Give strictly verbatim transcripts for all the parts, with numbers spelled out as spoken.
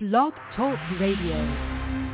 Blog Talk Radio.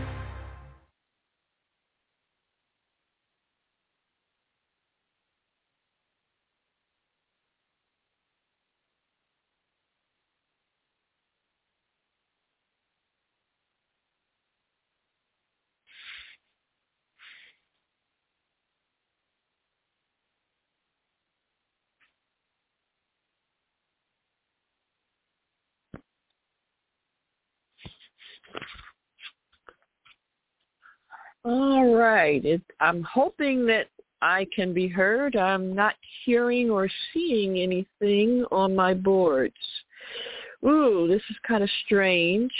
All right. It, I'm hoping that I can be heard. I'm not hearing or seeing anything on my boards. Ooh, this is kind of strange.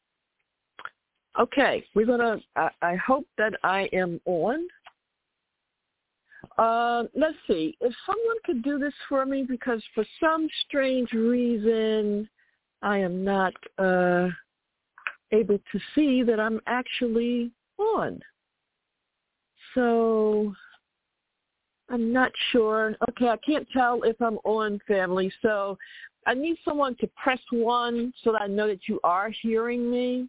Okay, we're going to, I, I hope that I am on. Uh, let's see. If someone could do this for me, because for some strange reason, I am not uh, able to see that I'm actually on. So I'm not sure. Okay, I can't tell if I'm on, family. So I need someone to press one so that I know that you are hearing me.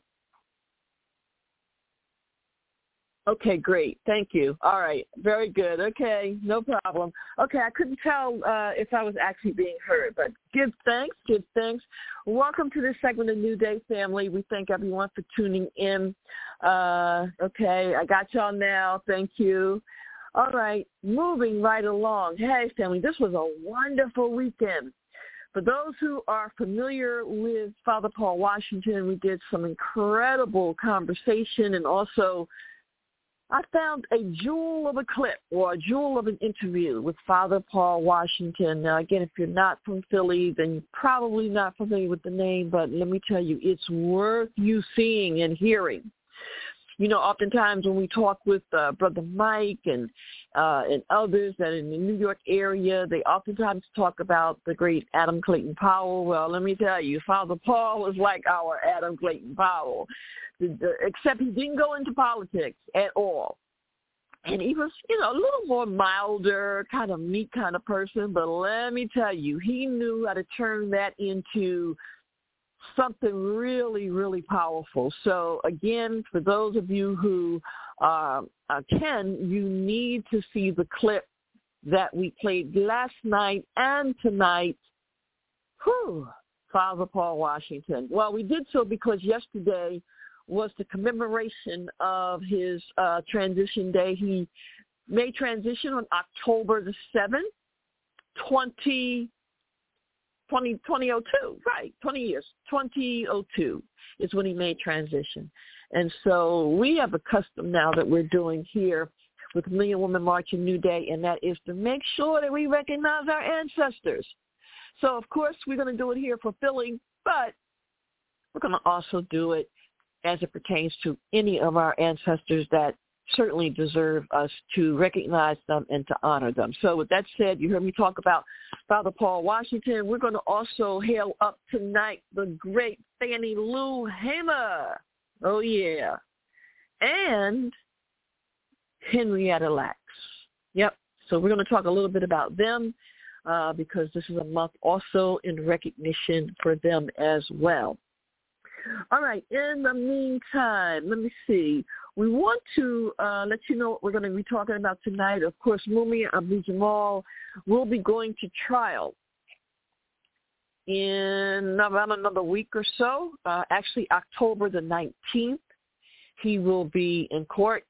Okay, great. Thank you. All right. Very good. Okay, no problem. Okay, I couldn't tell uh, if I was actually being heard, but give thanks, give thanks. Welcome to this segment of New Day, family. We thank everyone for tuning in. Uh, okay, I got y'all now. Thank you. All right, moving right along. Hey, family, this was a wonderful weekend. For those who are familiar with Father Paul Washington, we did some incredible conversation, and also I found a jewel of a clip or a jewel of an interview with Father Paul Washington. Now, again, if you're not from Philly, then you're probably not familiar with the name, but let me tell you, it's worth you seeing and hearing. You know, oftentimes when we talk with uh, Brother Mike and uh, and others that are in the New York area, they oftentimes talk about the great Adam Clayton Powell. Well, let me tell you, Father Paul is like our Adam Clayton Powell, except he didn't go into politics at all. And he was, you know, a little more milder, kind of meek kind of person. But let me tell you, he knew how to turn that into something really, really powerful. So, again, for those of you who uh, can, you need to see the clip that we played last night and tonight. Whew, Father Paul Washington. Well, we did so because yesterday was the commemoration of his uh, transition day. He made transition on October the seventh, twenty twenty, twenty oh two, right, twenty years, twenty oh two is when he made transition. And so we have a custom now that we're doing here with Million Woman Marching New Day, and that is to make sure that we recognize our ancestors. So, of course, we're going to do it here for Philly, but we're going to also do it as it pertains to any of our ancestors that certainly deserve us to recognize them and to honor them. So with that said, you heard me talk about Father Paul Washington. We're going to also hail up tonight the great Fannie Lou Hamer. Oh, yeah. And Henrietta Lacks. Yep. So we're going to talk a little bit about them uh, because this is a month also in recognition for them as well. All right. In the meantime, let me see. We want to uh, let you know what we're going to be talking about tonight. Of course, Mumia Abu-Jamal will be going to trial in about another week or so, uh, actually October the nineteenth. He will be in court.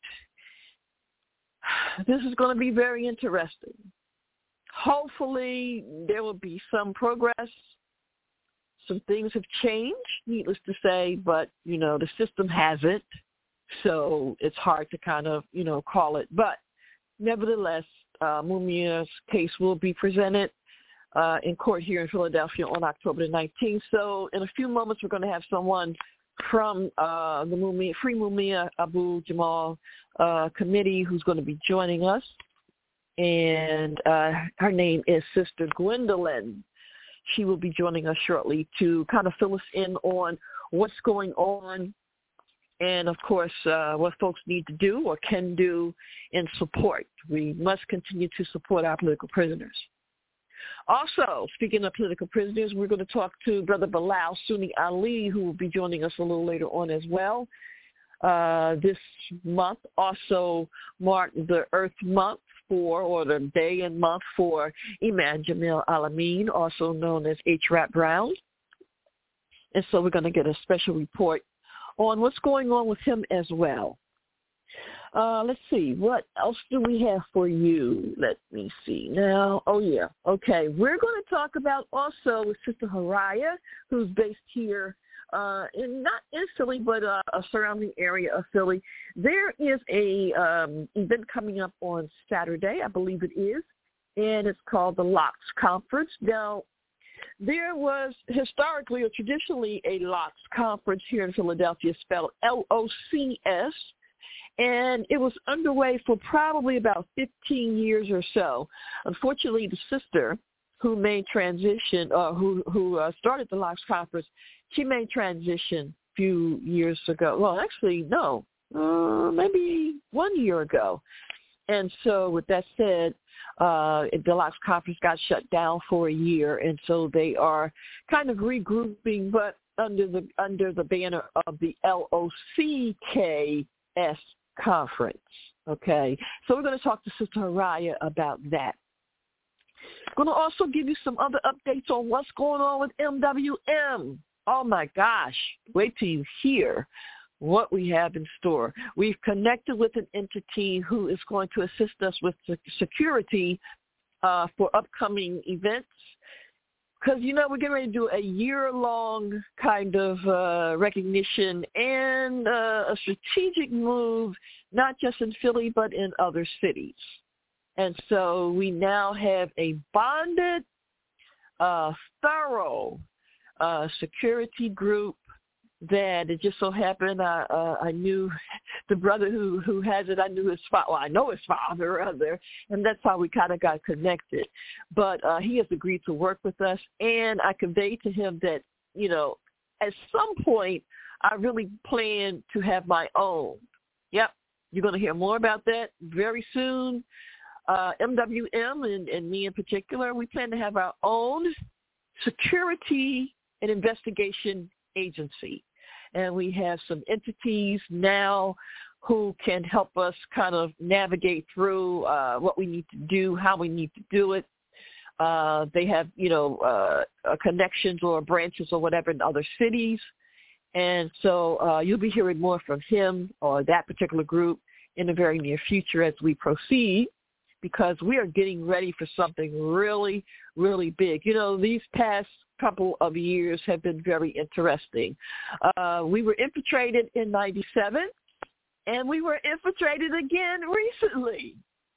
This is going to be very interesting. Hopefully, there will be some progress. Some things have changed, needless to say, but, you know, the system hasn't. So it's hard to kind of, you know, call it. But nevertheless, uh, Mumia's case will be presented uh, in court here in Philadelphia on October the nineteenth. So in a few moments, we're going to have someone from uh, the Mumia, Free Mumia Abu-Jamal uh, committee who's going to be joining us. And uh, her name is Sister Gwendolyn. She will be joining us shortly to kind of fill us in on what's going on and, of course, uh, what folks need to do or can do in support. We must continue to support our political prisoners. Also, speaking of political prisoners, we're going to talk to Brother Bilal Sunni Ali, who will be joining us a little later on as well. Uh, this month also marked the Earth Month for, or the day and month for Imam Jamil Al-Amin, also known as H. Rap Brown. And so we're going to get a special report on what's going on with him as well. Uh, let's see, what else do we have for you? Let me see now. Oh, yeah. Okay, we're going to talk about also with Sister Haraya, who's based here uh, in not in Philly, but uh, a surrounding area of Philly. There is a um, event coming up on Saturday, I believe it is, and it's called the Locks Conference. Now, there was historically or traditionally a Locks Conference here in Philadelphia, spelled L O C S, and it was underway for probably about fifteen years or so. Unfortunately, the sister who made transition, uh, who who uh, started the Locks Conference, she made transition a few years ago. Well, actually, no, uh, maybe one year ago. And so with that said, uh, the Locks Conference got shut down for a year, and so they are kind of regrouping, but under the under the banner of the L O C K S Conference. Okay, so we're going to talk to Sister Haraya about that. I'm going to also give you some other updates on what's going on with M W M. Oh my gosh, wait till you hear what we have in store. We've connected with an entity who is going to assist us with security uh, for upcoming events. Because, you know, we're getting ready to do a year-long kind of uh, recognition and uh, a strategic move, not just in Philly, but in other cities. And so we now have a bonded, uh, thorough uh, security group that it just so happened I, uh, I knew the brother who, who has it. I knew his father. Well, I know his father, rather, and that's how we kind of got connected. But uh, he has agreed to work with us, and I conveyed to him that, you know, at some point I really plan to have my own. Yep, you're going to hear more about that very soon. Uh, M W M and, and me in particular, we plan to have our own security and investigation agency. And we have some entities now who can help us kind of navigate through uh, what we need to do, how we need to do it. Uh, they have, you know, uh, connections or branches or whatever in other cities. And so uh, you'll be hearing more from him or that particular group in the very near future as we proceed, because we are getting ready for something really, really big. You know, these past couple of years have been very interesting. Uh, we were infiltrated in ninety-seven, and we were infiltrated again recently.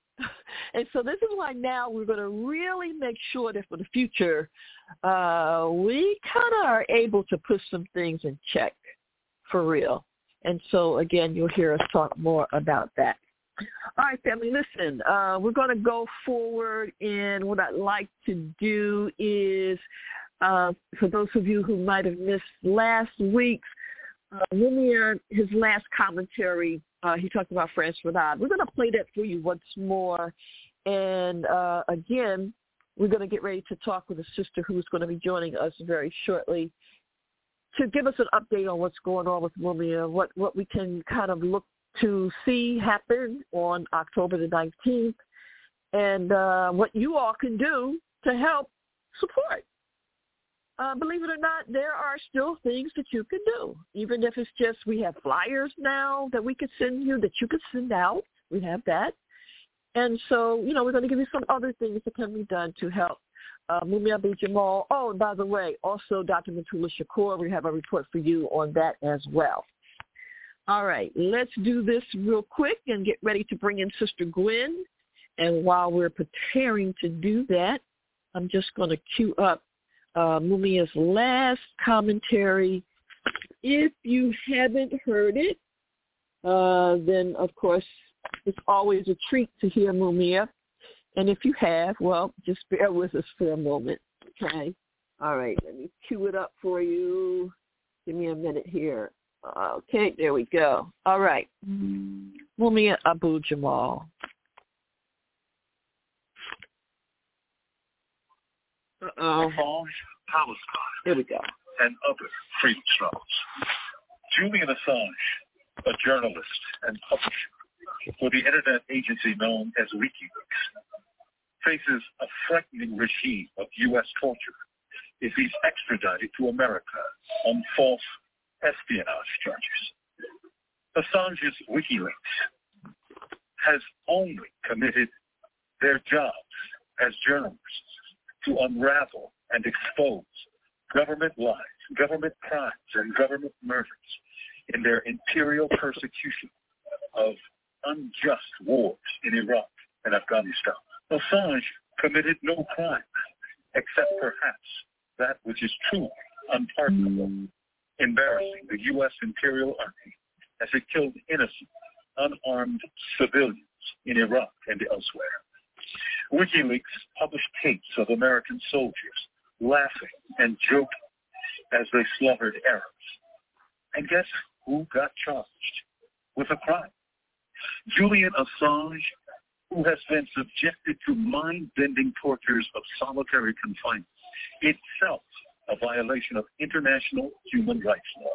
And so this is why now we're going to really make sure that for the future, uh, we kind of are able to put some things in check for real. And so, again, you'll hear us talk more about that. All right, family, listen, uh, we're going to go forward, and what I'd like to do is, uh, for those of you who might have missed last week's, uh, Lumiere, his last commentary, uh, he talked about France Renard. We're going to play that for you once more, and uh, again, we're going to get ready to talk with a sister who's going to be joining us very shortly to give us an update on what's going on with Lumiere, what, what we can kind of look to see happen on October the nineteenth, and uh, what you all can do to help support. Uh, believe it or not, there are still things that you can do, even if it's just we have flyers now that we could send you, that you could send out. We have that. And so, you know, we're going to give you some other things that can be done to help uh, Mumia Abu-Jamal. Oh, and by the way, also Doctor Matula Shakur, we have a report for you on that as well. All right, let's do this real quick and get ready to bring in Sister Gwen. And while we're preparing to do that, I'm just going to cue up uh, Mumia's last commentary. If you haven't heard it, uh, then, of course, it's always a treat to hear Mumia. And if you have, well, just bear with us for a moment, okay? All right, let me cue it up for you. Give me a minute here. Okay, there we go. All right. Mumia Abu-Jamal. Uh-oh. Assange, Palestine, Here we go. and other freedom struggles. Julian Assange, a journalist and publisher for the internet agency known as WikiLeaks, faces a frightening regime of U S torture if he's extradited to America on false espionage charges. Assange's WikiLeaks has only committed their jobs as journalists to unravel and expose government lies, government crimes, and government murders in their imperial persecution of unjust wars in Iraq and Afghanistan. Assange committed no crime, except perhaps that which is truly unpardonable, embarrassing the U S Imperial Army as it killed innocent, unarmed civilians in Iraq and elsewhere. WikiLeaks published tapes of American soldiers laughing and joking as they slaughtered Arabs. And guess who got charged with a crime? Julian Assange, who has been subjected to mind-bending tortures of solitary confinement, itself a violation of international human rights law.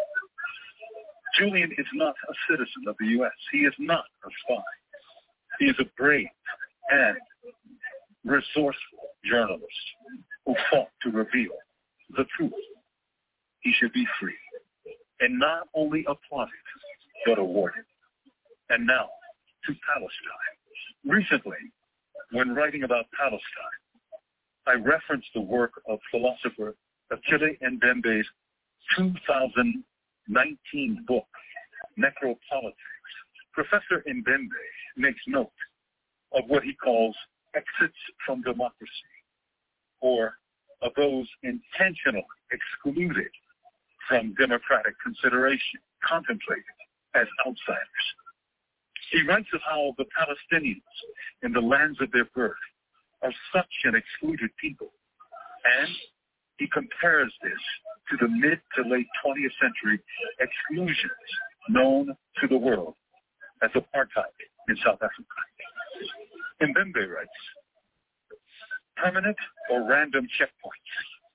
Julian is not a citizen of the U S. He is not a spy. He is a brave and resourceful journalist who fought to reveal the truth. He should be free and not only applauded, but awarded. And now to Palestine. Recently, when writing about Palestine, I referenced the work of philosopher Achille Mbembe's two thousand nineteen book, Necropolitics. Professor Mbembe makes note of what he calls exits from democracy, or of those intentionally excluded from democratic consideration, contemplated as outsiders. He writes of how the Palestinians in the lands of their birth are such an excluded people, and he compares this to the mid to late twentieth century exclusions known to the world as apartheid in South Africa. Mbembe writes, permanent or random checkpoints,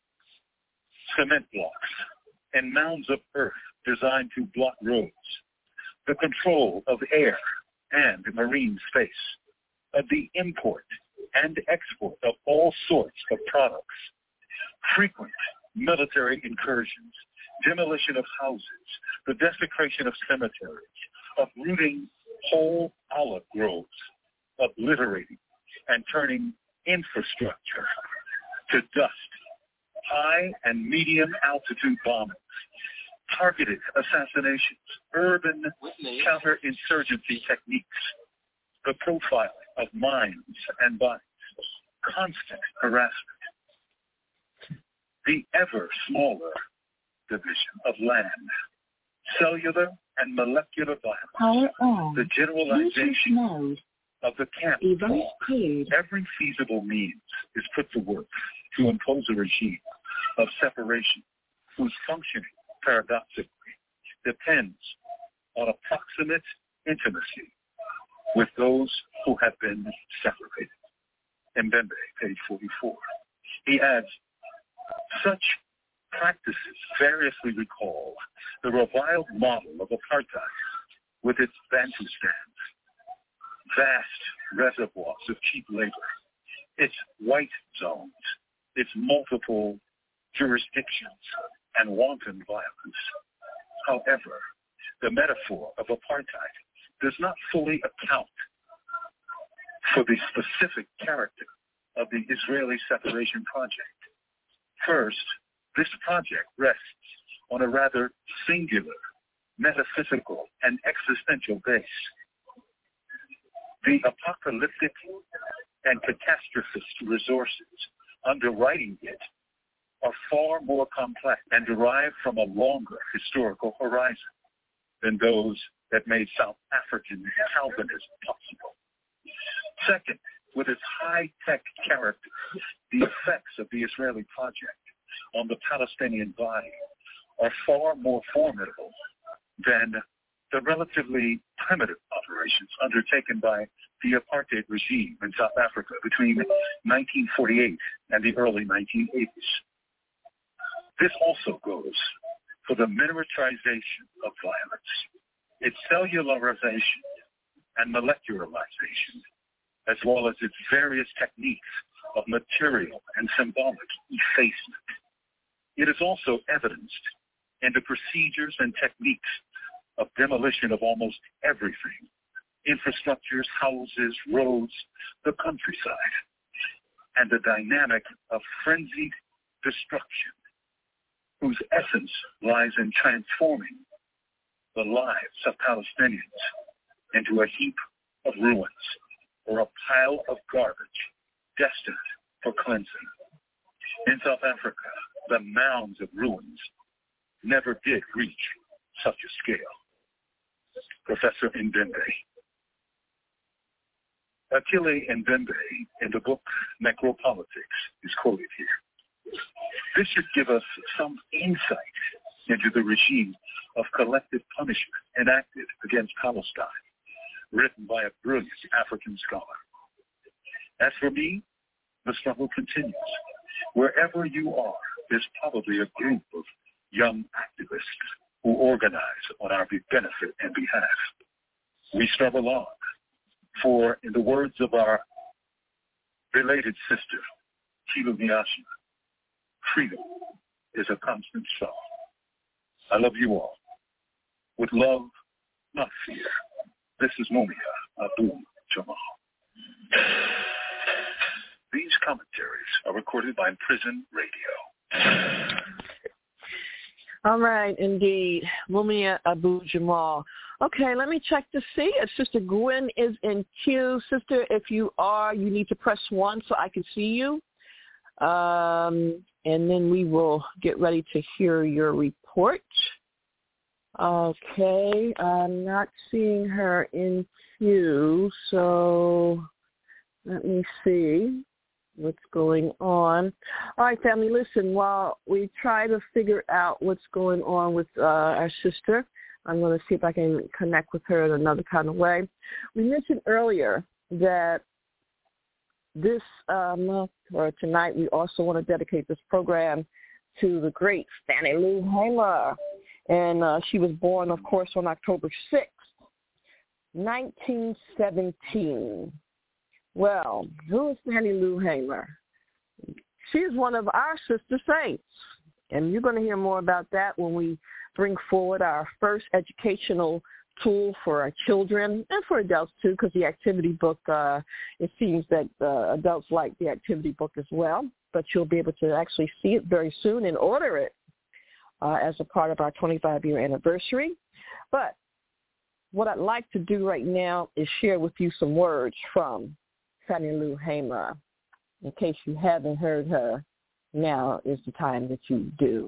cement blocks, and mounds of earth designed to block roads, the control of air and marine space, of the import and export of all sorts of products, frequent military incursions, demolition of houses, the desecration of cemeteries, uprooting whole olive groves, obliterating and turning infrastructure to dust, high and medium altitude bombings, targeted assassinations, urban counterinsurgency techniques, the profiling of minds and bodies, constant harassment, the ever smaller division of land, cellular and molecular violence, the generalization of the camp law. Every feasible means is put to work to impose a regime of separation whose functioning, paradoxically, depends on approximate intimacy with those who have been separated. Mbembe, page forty-four. He adds, such practices variously recall the reviled model of apartheid with its Bantustans, vast reservoirs of cheap labor, its white zones, its multiple jurisdictions, and wanton violence. However, the metaphor of apartheid does not fully account for the specific character of the Israeli separation project. First, this project rests on a rather singular, metaphysical, and existential base. The apocalyptic and catastrophist resources underwriting it are far more complex and derived from a longer historical horizon than those that made South African Calvinism possible. Second, with its high-tech character, the effects of the Israeli project on the Palestinian body are far more formidable than the relatively primitive operations undertaken by the apartheid regime in South Africa between nineteen forty-eight and the early nineteen eighties. This also goes for the miniaturization of violence, its cellularization and molecularization, as well as its various techniques of material and symbolic effacement. It is also evidenced in the procedures and techniques of demolition of almost everything: infrastructures, houses, roads, the countryside, and the dynamic of frenzied destruction, whose essence lies in transforming the lives of Palestinians into a heap of ruins or a pile of garbage destined for cleansing. In South Africa, the mounds of ruins never did reach such a scale. Professor Ndembe. Achille Ndembe, in the book Necropolitics, is quoted here. This should give us some insight into the regime of collective punishment enacted against Palestine, written by a brilliant African scholar. As for me, the struggle continues. Wherever you are, there's probably a group of young activists who organize on our benefit and behalf. We struggle on, for in the words of our related sister, Kilu Nyasha, freedom is a constant song. I love you all. With love, not fear. This is Mumia Abu-Jamal. These commentaries are recorded by Prison Radio. All right, indeed. Mumia Abu-Jamal. Okay, let me check to see if Sister Gwen is in queue. Sister, if you are, you need to press one so I can see you. Um, and then we will get ready to hear your report. Okay, I'm not seeing her in queue, so let me see what's going on. All right, family, listen, while we try to figure out what's going on with uh, our sister, I'm going to see if I can connect with her in another kind of way. We mentioned earlier that this uh, month or tonight we also want to dedicate this program to the great Fannie Lou Hamer. And uh, she was born, of course, on October sixth, nineteen seventeen. Well, who is Fannie Lou Hamer? She's one of our sister saints, and you're going to hear more about that when we bring forward our first educational tool for our children and for adults, too, because the activity book, uh, it seems that uh, adults like the activity book as well, but you'll be able to actually see it very soon and order it uh, as a part of our twenty-five-year anniversary. But what I'd like to do right now is share with you some words from Fannie Lou Hamer. In case you haven't heard her, now is the time that you do.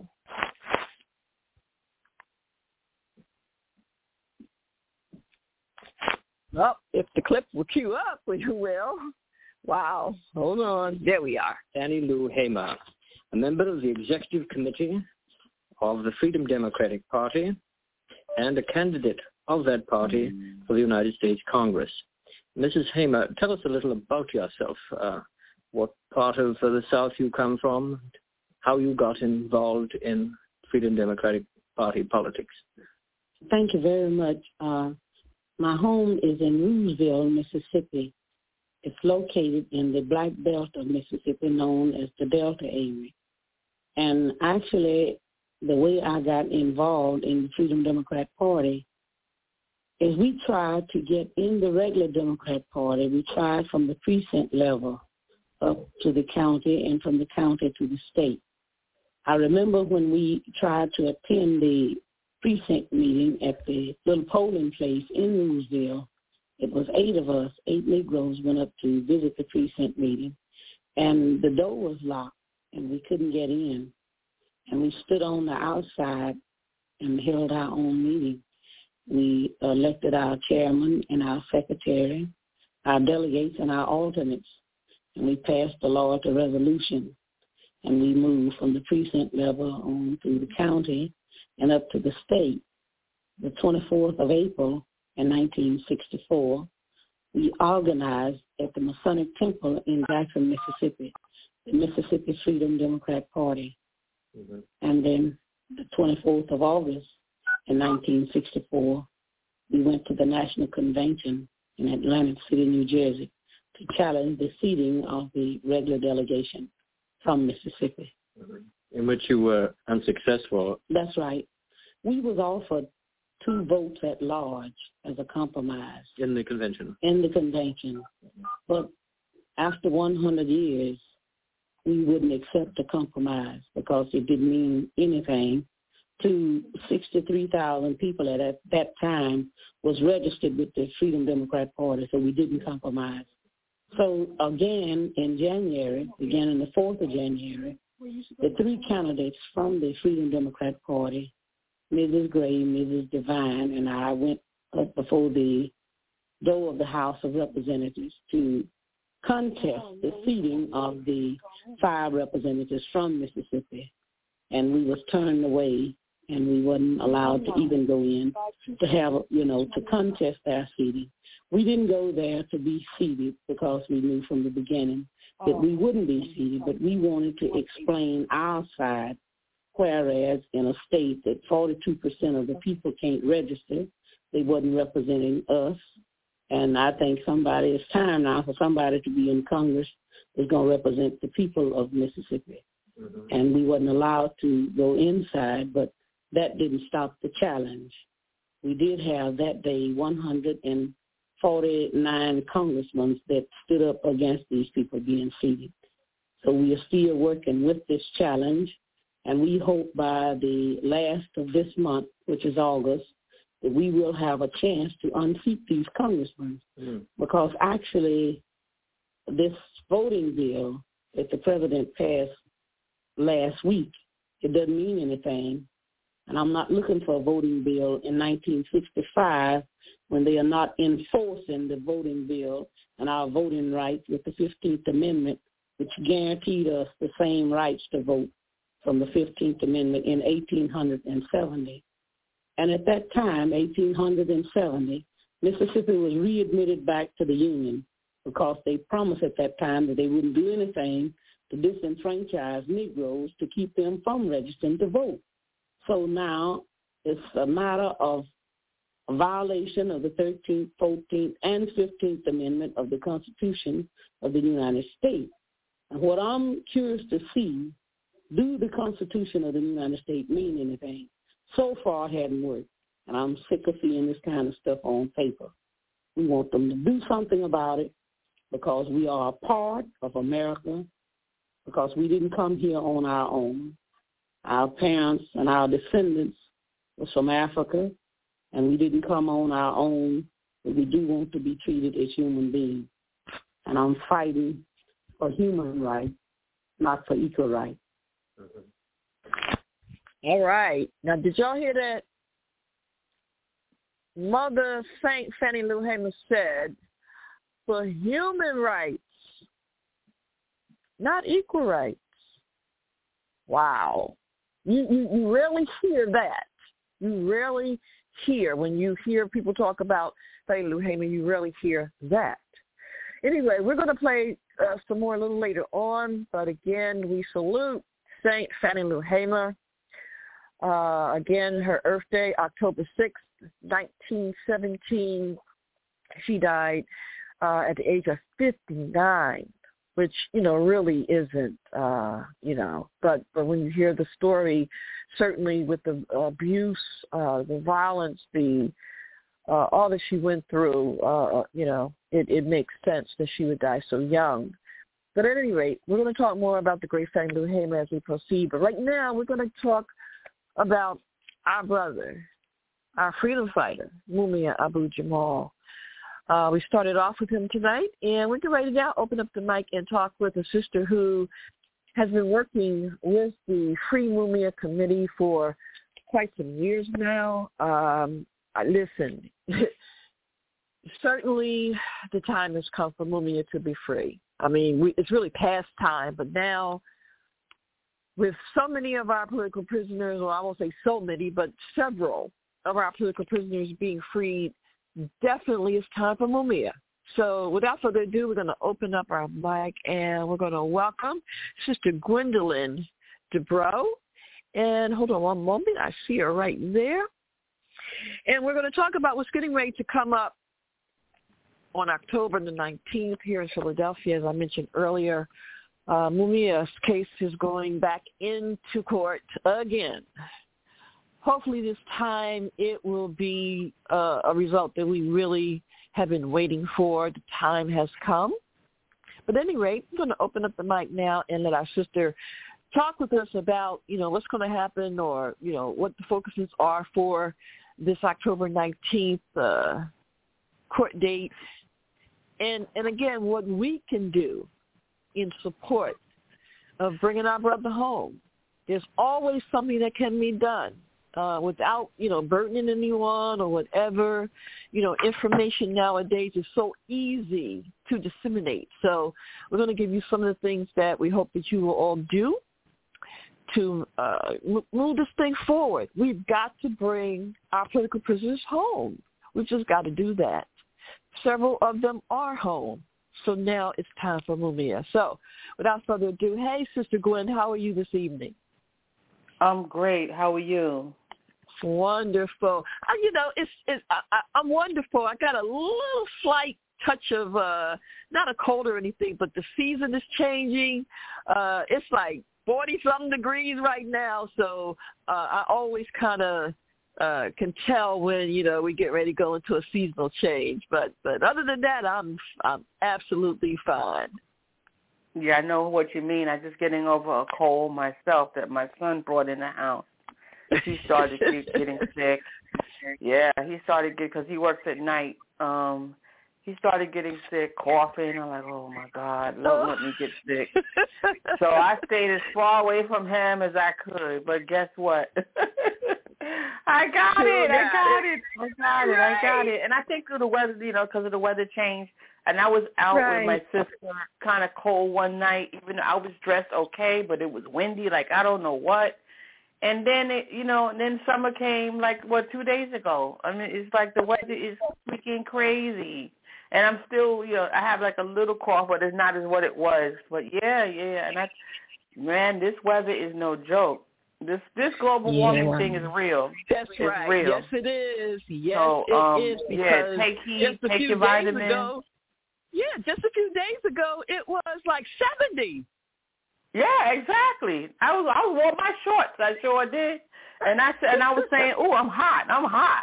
Oh, if the clip will cue up, we will. Wow. Hold on. There we are. Fannie Lou Hamer, a member of the Executive Committee of the Freedom Democratic Party and a candidate of that party for the United States Congress. Missus Hamer, tell us a little about yourself, uh, what part of uh, the South you come from, how you got involved in Freedom Democratic Party politics. Thank you very much. Uh, my home is in Rooseville, Mississippi. It's located in the Black Belt of Mississippi, known as the Delta area. And actually, the way I got involved in the Freedom Democrat Party is we tried to get in the regular Democrat Party. We tried from the precinct level up to the county and from the county to the state. I remember when we tried to attend the precinct meeting at the little polling place in Rooseville. It was eight of us, eight Negroes went up to visit the precinct meeting, and the door was locked, and we couldn't get in. And we stood on the outside and held our own meeting. We elected our chairman and our secretary, our delegates and our alternates, and we passed the law to resolution. And we moved from the precinct level on through the county and up to the state. The twenty-fourth of April in nineteen sixty-four, we organized at the Masonic Temple in Jackson, Mississippi, the Mississippi Freedom Democrat Party. Mm-hmm. And then the twenty-fourth of August in nineteen sixty-four, we went to the National Convention in Atlantic City, New Jersey, to challenge the seating of the regular delegation from Mississippi. Mm-hmm. In which you were unsuccessful. That's right. We was offered two votes at large as a compromise. In the convention? In the convention. But after one hundred years, we wouldn't accept a compromise because it didn't mean anything to sixty-three thousand people at that, that time was registered with the Freedom Democrat Party, so we didn't compromise. So again, in January, again on the fourth of January, the three candidates from the Freedom Democrat Party, Missus Gray, Missus Devine, and I went up before the door of the House of Representatives to contest the seating of the five representatives from Mississippi. And we was turned away, and we wasn't allowed to even go in to have, you know, to contest our seating. We didn't go there to be seated because we knew from the beginning that we wouldn't be seated, but we wanted to explain our side, whereas in a state that forty-two percent of the people can't register, they wasn't representing us. And I think somebody, it's time now for somebody to be in Congress that's going to represent the people of Mississippi. Mm-hmm. And we wasn't allowed to go inside, but that didn't stop the challenge. We did have that day one hundred forty-nine congressmen that stood up against these people being seated. So we are still working with this challenge, and we hope by the last of this month, which is August, that we will have a chance to unseat these congressmen. Mm. Because actually this voting bill that the president passed last week, it doesn't mean anything. And I'm not looking for a voting bill in nineteen sixty-five when they are not enforcing the voting bill and our voting rights with the fifteenth Amendment, which guaranteed us the same rights to vote from the fifteenth Amendment in eighteen seventy. And at that time, eighteen seventy, Mississippi was readmitted back to the Union because they promised at that time that they wouldn't do anything to disenfranchise Negroes to keep them from registering to vote. So now it's a matter of a violation of the thirteenth, fourteenth, and fifteenth Amendment of the Constitution of the United States. And what I'm curious to see, do the Constitution of the United States mean anything? So far, it hadn't worked, and I'm sick of seeing this kind of stuff on paper. We want them to do something about it because we are a part of America, because we didn't come here on our own. Our parents and our descendants was from Africa, and we didn't come on our own, but we do want to be treated as human beings. And I'm fighting for human rights, not for equal rights. Mm-hmm. All right. Now, did y'all hear that? Mother Saint Fannie Lou Hamer said, for human rights, not equal rights. Wow. You, you, you rarely hear that. You rarely hear, when you hear people talk about Fannie Lou Hamer, you rarely hear that. Anyway, we're going to play uh, some more a little later on, but again, we salute Saint Fannie Lou Hamer. Uh, again, her Earth Day, October sixth, nineteen seventeen. She died uh, at the age of fifty-nine, which, you know, really isn't, uh, you know, but, but when you hear the story, certainly with the abuse, uh, the violence, the uh, all that she went through, uh, you know, it, it makes sense that she would die so young. But at any rate, we're going to talk more about the great Fannie Lou Hamer as we proceed. But right now, we're going to talk about our brother, our freedom fighter, Mumia Abu-Jamal. Uh, we started off with him tonight, and we're getting ready to now open up the mic and talk with a sister who has been working with the Free Mumia Committee for quite some years now. Um, I, listen, certainly the time has come for Mumia to be free. I mean, we, it's really past time, but now with so many of our political prisoners, or I won't say so many, but several of our political prisoners being freed, definitely it's time for Mumia So without further ado, we're going to open up our mic and we're going to welcome Sister Gwendolyn Dubrow. And hold on one moment. I see her right there. And we're going to talk about what's getting ready to come up on October the nineteenth here in Philadelphia. As I mentioned earlier, uh, Mumia's case is going back into court again. Hopefully this time it will be uh, a result that we really have been waiting for. The time has come. But at any rate, I'm going to open up the mic now and let our sister talk with us about, you know, what's going to happen or, you know, what the focuses are for this October nineteenth uh, court date. And, and again, what we can do in support of bringing our brother home. There's always something that can be done. Uh, without, you know, burdening anyone or whatever. You know, information nowadays is so easy to disseminate. So we're going to give you some of the things that we hope that you will all do to uh, move this thing forward. We've got to bring our political prisoners home. We've just got to do that. Several of them are home. So now it's time for Mumia. So without further ado, hey, Sister Gwen, how are you this evening? I'm great. How are you? Wonderful. Uh, you know, it's, it's I, I, I'm wonderful. I got a little slight touch of uh, not a cold or anything, but the season is changing. Uh, it's like forty-something degrees right now, so uh, I always kind of uh, can tell when, you know, we get ready to go into a seasonal change. But but other than that, I'm I'm absolutely fine. Yeah, I know what you mean. I'm just getting over a cold myself that my son brought in the house. He started getting sick. Yeah, he started getting, because he works at night. Um, he started getting sick, coughing. I'm like, oh, my God, don't let me get sick. So I stayed as far away from him as I could. But guess what? I got it. I got it. I got it. I got it. And I think through the weather, you know, because of the weather change, and I was out right. with my sister, kind of cold one night, even though I was dressed okay, but it was windy, like I don't know what. And then, it, you know, and then summer came, like, what, two days ago. I mean, it's like the weather is freaking crazy. And I'm still, you know, I have, like, a little cough, but it's not as what it was. But, yeah, yeah. And I, man, this weather is no joke. This this global yeah. warming thing is real. That's it's right. real. Yes, it is. Yes, so, it um, is. Because yeah, take heed, take your vitamins. Ago, yeah, just a few days ago, it was like seventy. Yeah, exactly. I was I wore my shorts. I sure did. And I said, and I was saying, "Oh, I'm hot. I'm hot."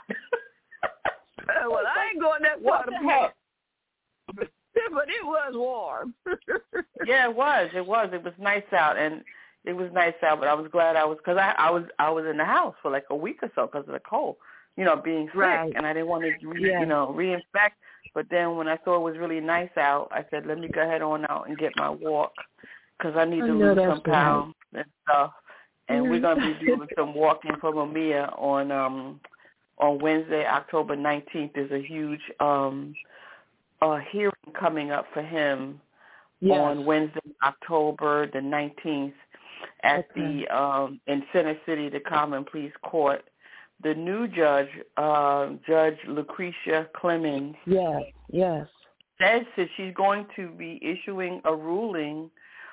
Well, I ain't going that far to heck. But it was warm. Yeah, it was. It was. It was nice out, and it was nice out. But I was glad I was, because I, I was I was in the house for like a week or so because of the cold, you know, being sick, right. and I didn't want to, re, yeah. you know, reinfect. But then when I saw it was really nice out, I said, let me go ahead on out and get my walk, because I need to lose some pounds and stuff. And mm-hmm. we're going to be doing some walking for Mumia on um, on Wednesday, October nineteenth. There's a huge um, uh, hearing coming up for him yes. on Wednesday, October the nineteenth at okay. the um, in Center City, the Common Pleas Court. The new judge, uh, Judge Lucretia Clemens, yes, yes, says that she's going to be issuing a ruling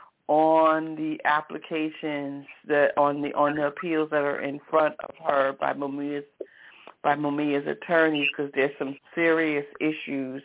on the applications that on the on the appeals that are in front of her by Mumia's by Mumia's attorneys, because there's some serious issues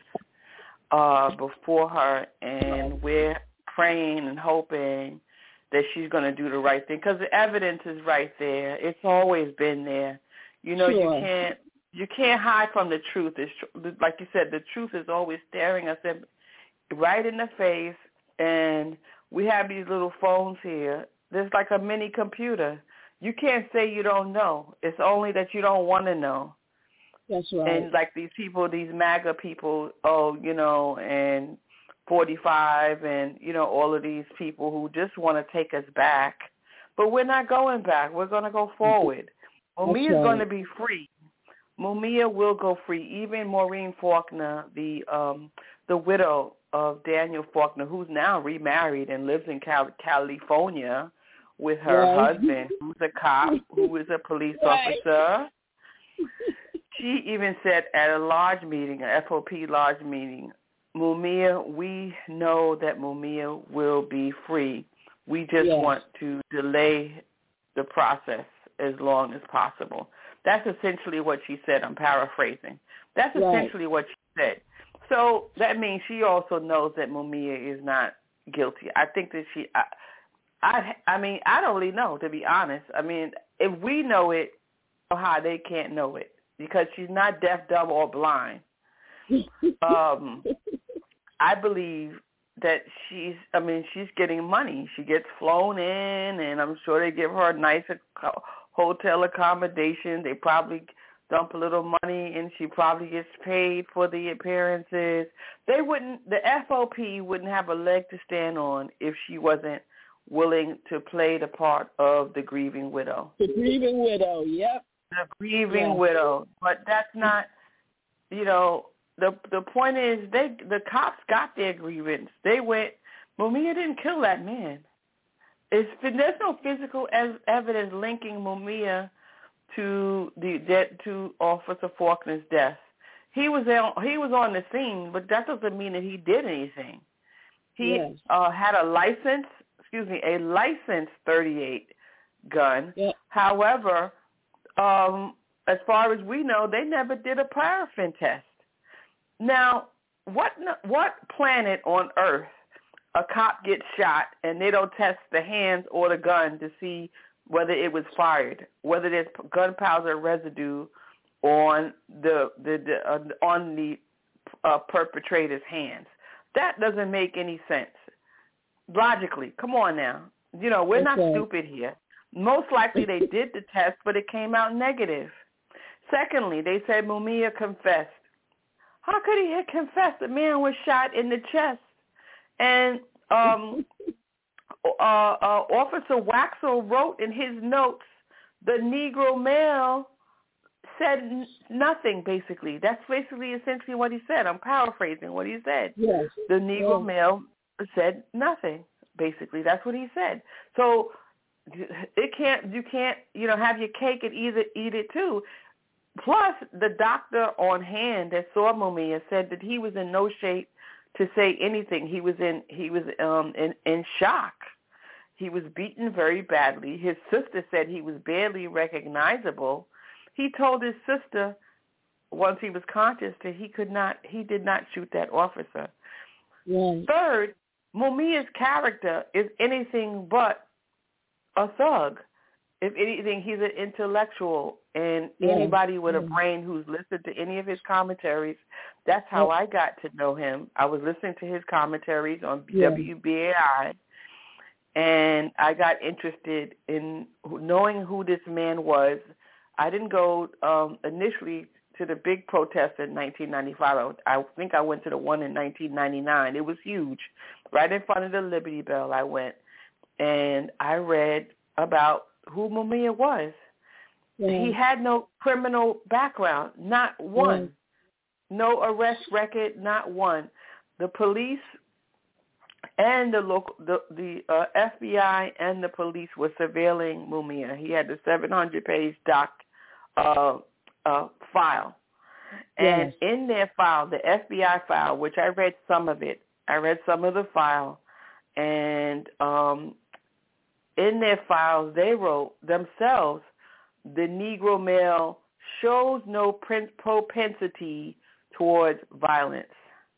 uh, before her, and we're praying and hoping that she's going to do the right thing, because the evidence is right there. It's always been there. You know, sure. you can't you can't hide from the truth. It's, like you said, the truth is always staring us in, right in the face. And we have these little phones here. There's like a mini computer. You can't say you don't know. It's only that you don't want to know. That's right. And like these people, these MAGA people, oh, you know, and forty-five, and you know, all of these people who just want to take us back. But we're not going back. We're going to go forward. Mumia is right. going to be free. Mumia will go free. Even Maureen Faulkner, the um, the widow of Daniel Faulkner, who's now remarried and lives in Cal- California with her right. husband, who's a cop, who is a police right. officer. She even said at a lodge meeting, an F O P lodge meeting, Mumia, we know that Mumia will be free. We just yes. want to delay the process as long as possible. That's essentially what she said. I'm paraphrasing. That's right. essentially what she said. So that means she also knows that Mumia is not guilty. I think that she, I, I, I mean, I don't really know, to be honest. I mean, if we know it, how they can't know it, because she's not deaf, dumb, or blind. um, I believe that she's, I mean, she's getting money. She gets flown in, and I'm sure they give her a nice hotel accommodation. They probably dump a little money, and she probably gets paid for the appearances. They wouldn't, the F O P wouldn't have a leg to stand on if she wasn't willing to play the part of the grieving widow. The grieving widow, yep. The grieving yes. widow. But that's not, you know, The the point is, they the cops got their grievance. They went, Mumia didn't kill that man. It's, there's no physical ev- evidence linking Mumia to the de- to Officer Faulkner's death. He was there, he was on the scene, but that doesn't mean that he did anything. He yes. uh, had a license, excuse me, a licensed thirty-eight gun. Yep. However, um, as far as we know, they never did a paraffin test. Now, what what planet on Earth a cop gets shot and they don't test the hands or the gun to see whether it was fired, whether there's gunpowder residue on the the, the uh, on the uh, perpetrator's hands? That doesn't make any sense logically. Come on now, you know we're okay. not stupid here. Most likely they did the test, but it came out negative. Secondly, they said Mumia confessed. How could he have confessed? The man was shot in the chest. And um, uh, uh, Officer Waxel wrote in his notes, the Negro male said n- nothing, basically. That's basically essentially what he said. I'm paraphrasing what he said. Yes. The Negro yes. male said nothing, basically. That's what he said. So it can't, you can't, you know, have your cake and either eat it too. Plus, the doctor on hand that saw Mumia said that he was in no shape to say anything. He was in he was um, in, in shock. He was beaten very badly. His sister said he was barely recognizable. He told his sister once he was conscious that he could not he did not shoot that officer. Yes. Third, Mumia's character is anything but a thug. If anything, he's an intellectual, and yeah. anybody with yeah. a brain who's listened to any of his commentaries, that's how yeah. I got to know him. I was listening to his commentaries on yeah. W B A I, and I got interested in knowing who this man was. I didn't go um, initially to the big protest in nineteen ninety-five. I think I went to the one in nineteen ninety-nine. It was huge. Right in front of the Liberty Bell I went, and I read about who Mumia was. Yeah. He had no criminal background, not one. Yeah. No arrest record, not one. The police and the local, the, the uh, F B I and the police were surveilling Mumia. He had the seven hundred page doc uh, uh, file. And yes. in their file, the F B I file, which I read some of it, I read some of the file, and um, in their files, they wrote themselves, the Negro male shows no propensity towards violence.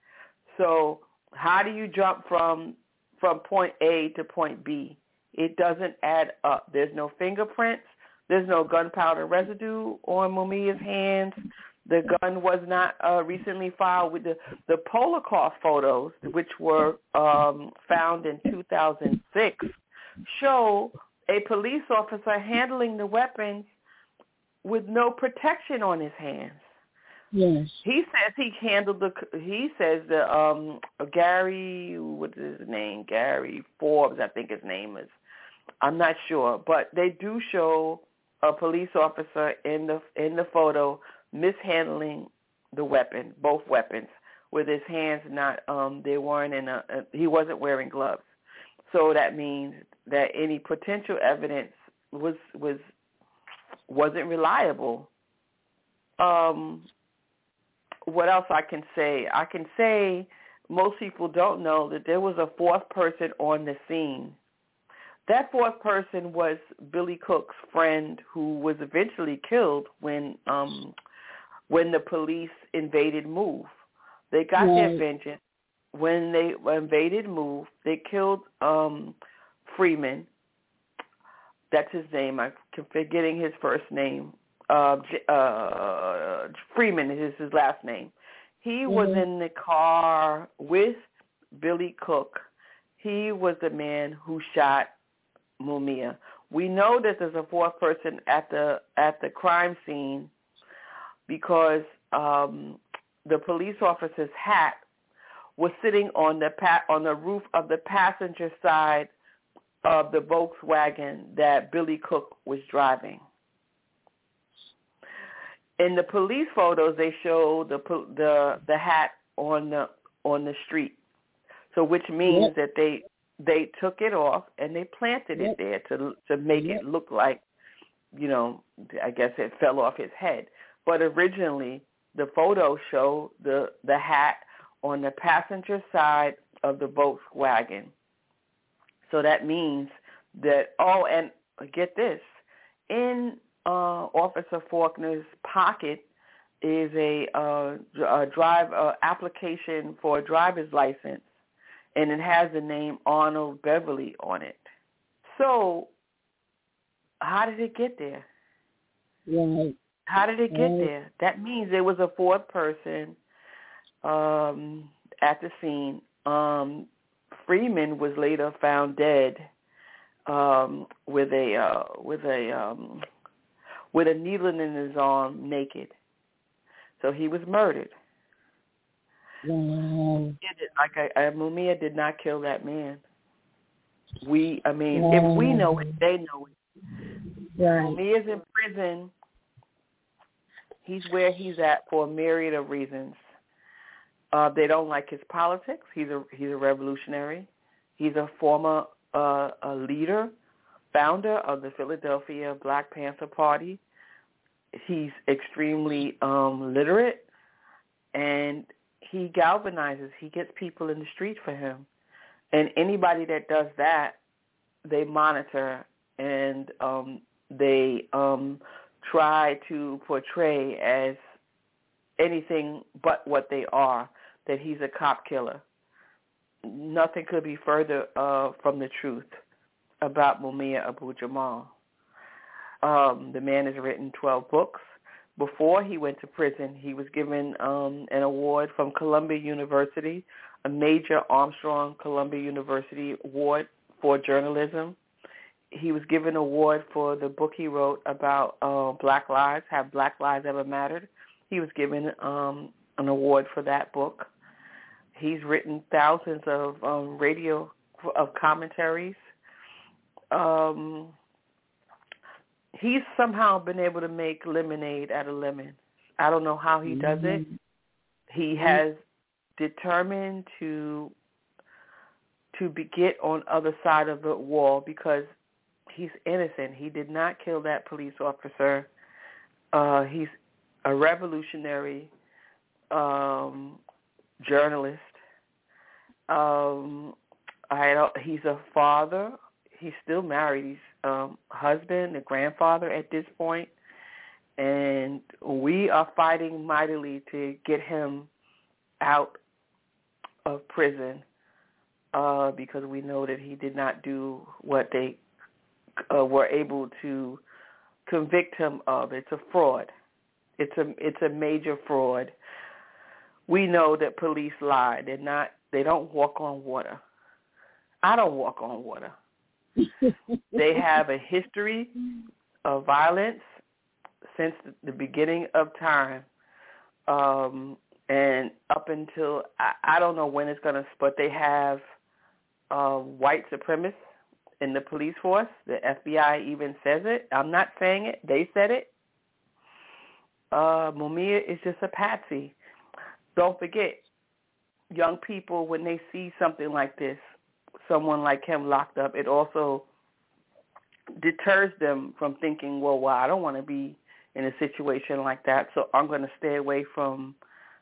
So how do you jump from from point A to point B? It doesn't add up. There's no fingerprints. There's no gunpowder residue on Mumia's hands. The gun was not uh, recently filed with the, the Polakoff photos, which were um, found in two thousand six. Show a police officer handling the weapons with no protection on his hands. Yes. He says he handled the, he says the, um, Gary, what is his name? Gary Forbes, I think his name is. I'm not sure. But they do show a police officer in the, in the photo mishandling the weapon, both weapons, with his hands not, um, they weren't in a, a, he wasn't wearing gloves. So that means that any potential evidence was was wasn't reliable. Um, what else I can say? I can say most people don't know that there was a fourth person on the scene. That fourth person was Billy Cook's friend, who was eventually killed when um, when the police invaded Move. They got right. their vengeance. When they invaded Move, they killed um, Freeman. That's his name. I'm forgetting his first name. Uh, uh, Freeman is his last name. He mm-hmm. was in the car with Billy Cook. He was the man who shot Mumia. We know that there's a fourth person at the at the crime scene because um, the police officer's hat was sitting on the pa- on the roof of the passenger side of the Volkswagen that Billy Cook was driving. In the police photos, they show the the the hat on the on the street, so which means yep. that they they took it off and they planted yep. it there to to make yep. it look like, you know, I guess it fell off his head. But originally, the photos show the the hat on the passenger side of the Volkswagen. So that means that, oh, and get this, in uh, Officer Faulkner's pocket is a, uh, a drive uh, application for a driver's license, and it has the name Arnold Beverly on it. So how did it get there? Right. How did it get right. there? That means there was a fourth person um, at the scene. Um, Freeman was later found dead um, with a uh, with a um, with a needle in his arm, naked. So he was murdered. Wow. Like I, I, Mumia did not kill that man. We, I mean, wow. if we know it, they know it. Right. Mumia's in prison. He's where he's at for a myriad of reasons. Uh, they don't like his politics. He's a he's a revolutionary. He's a former uh, a leader, founder of the Philadelphia Black Panther Party. He's extremely um, literate, and he galvanizes. He gets people in the street for him. And anybody that does that, they monitor and um, they um, try to portray as anything but what they are, that he's a cop killer. Nothing could be further uh, from the truth about Mumia Abu-Jamal. Um, the man has written twelve books. Before he went to prison, he was given um, an award from Columbia University, a major Armstrong Columbia University award for journalism. He was given an award for the book he wrote about uh, Black Lives, Have Black Lives Ever Mattered? He was given um, an award for that book. He's written thousands of um, radio of commentaries. Um, he's somehow been able to make lemonade out of lemons. I don't know how he does it. He has determined to to be, get on other side of the wall because he's innocent. He did not kill that police officer. Uh, he's a revolutionary um, journalist. Um, I don't, he's a father. He's still married. He's um, husband, a grandfather at this point, and we are fighting mightily to get him out of prison uh, because we know that he did not do what they uh, were able to convict him of. It's a fraud. It's a it's a major fraud. We know that police lie. They're not. They don't walk on water. I don't walk on water. They have a history of violence since the beginning of time, um, and up until I, I don't know when it's gonna. But they have uh, white supremacists in the police force. The F B I even says it. I'm not saying it. They said it. Uh, Mumia is just a patsy. Don't forget, young people, when they see something like this, someone like him locked up, it also deters them from thinking, well, well, I don't want to be in a situation like that, so I'm going to stay away from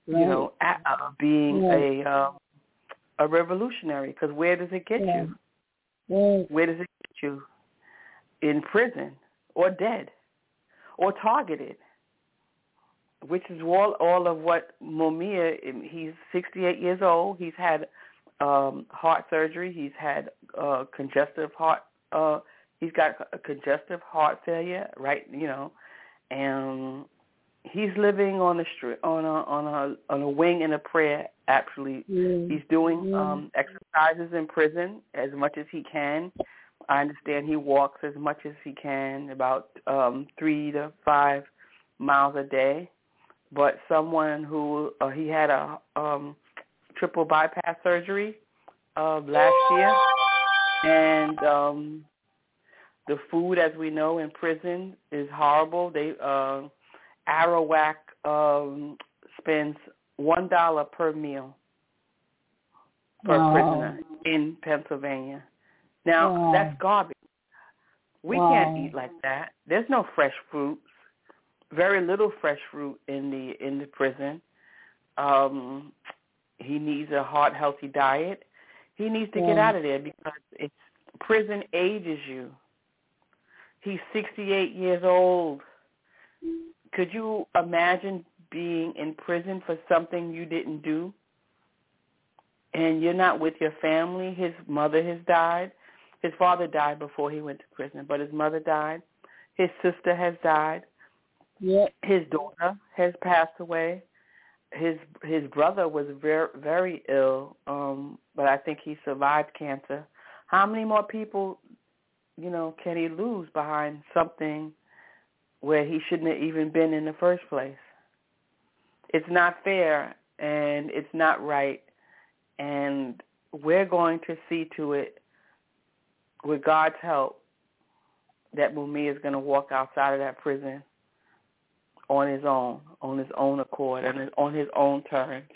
right. you know, a, uh, being right. a uh, a revolutionary. Because where does it get yeah. you? Right. Where does it get you? In prison or dead or targeted, which is all, all of what Mumia, he's sixty-eight years old. He's had um, heart surgery. He's had uh, congestive heart, uh, he's got a congestive heart failure, right, you know, and he's living on a street, on a, on a, on a wing in a prayer, actually. Yeah. He's doing yeah. um, exercises in prison as much as he can. I understand he walks as much as he can, about um, three to five miles a day. But someone who, uh, he had a um, triple bypass surgery uh, last year, and um, the food, as we know, in prison is horrible. They uh, Arawak um, spends one dollar per meal per wow. prisoner in Pennsylvania. Now, wow. that's garbage. We wow. can't eat like that. There's no fresh fruits. Very little fresh fruit in the in the prison. Um, he needs a heart healthy diet. He needs to yeah. get out of there because it's prison ages you. He's sixty-eight years old. Could you imagine being in prison for something you didn't do? And you're not with your family. His mother has died. His father died before he went to prison, but his mother died. His sister has died. Yep. His daughter has passed away. His his brother was very very ill, um, but I think he survived cancer. How many more people, you know, can he lose behind something where he shouldn't have even been in the first place? It's not fair, and it's not right, and we're going to see to it, with God's help, that Mumia is going to walk outside of that prison on his own, on his own accord, and on his own terms.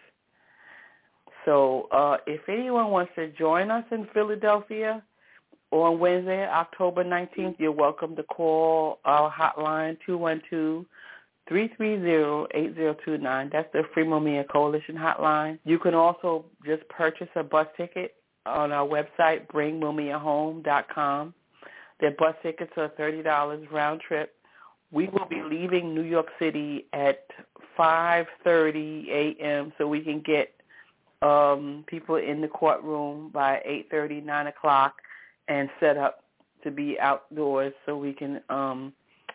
So uh, if anyone wants to join us in Philadelphia on Wednesday, October nineteenth, you're welcome to call our hotline, two one two, three three zero, eight zero two nine. That's the Free Mumia Coalition hotline. You can also just purchase a bus ticket on our website, bring mumia home dot com. Their bus tickets are thirty dollars round trip. We will be leaving New York City at five thirty a.m. so we can get um, people in the courtroom by eight thirty, nine o'clock, and set up to be outdoors so we can um,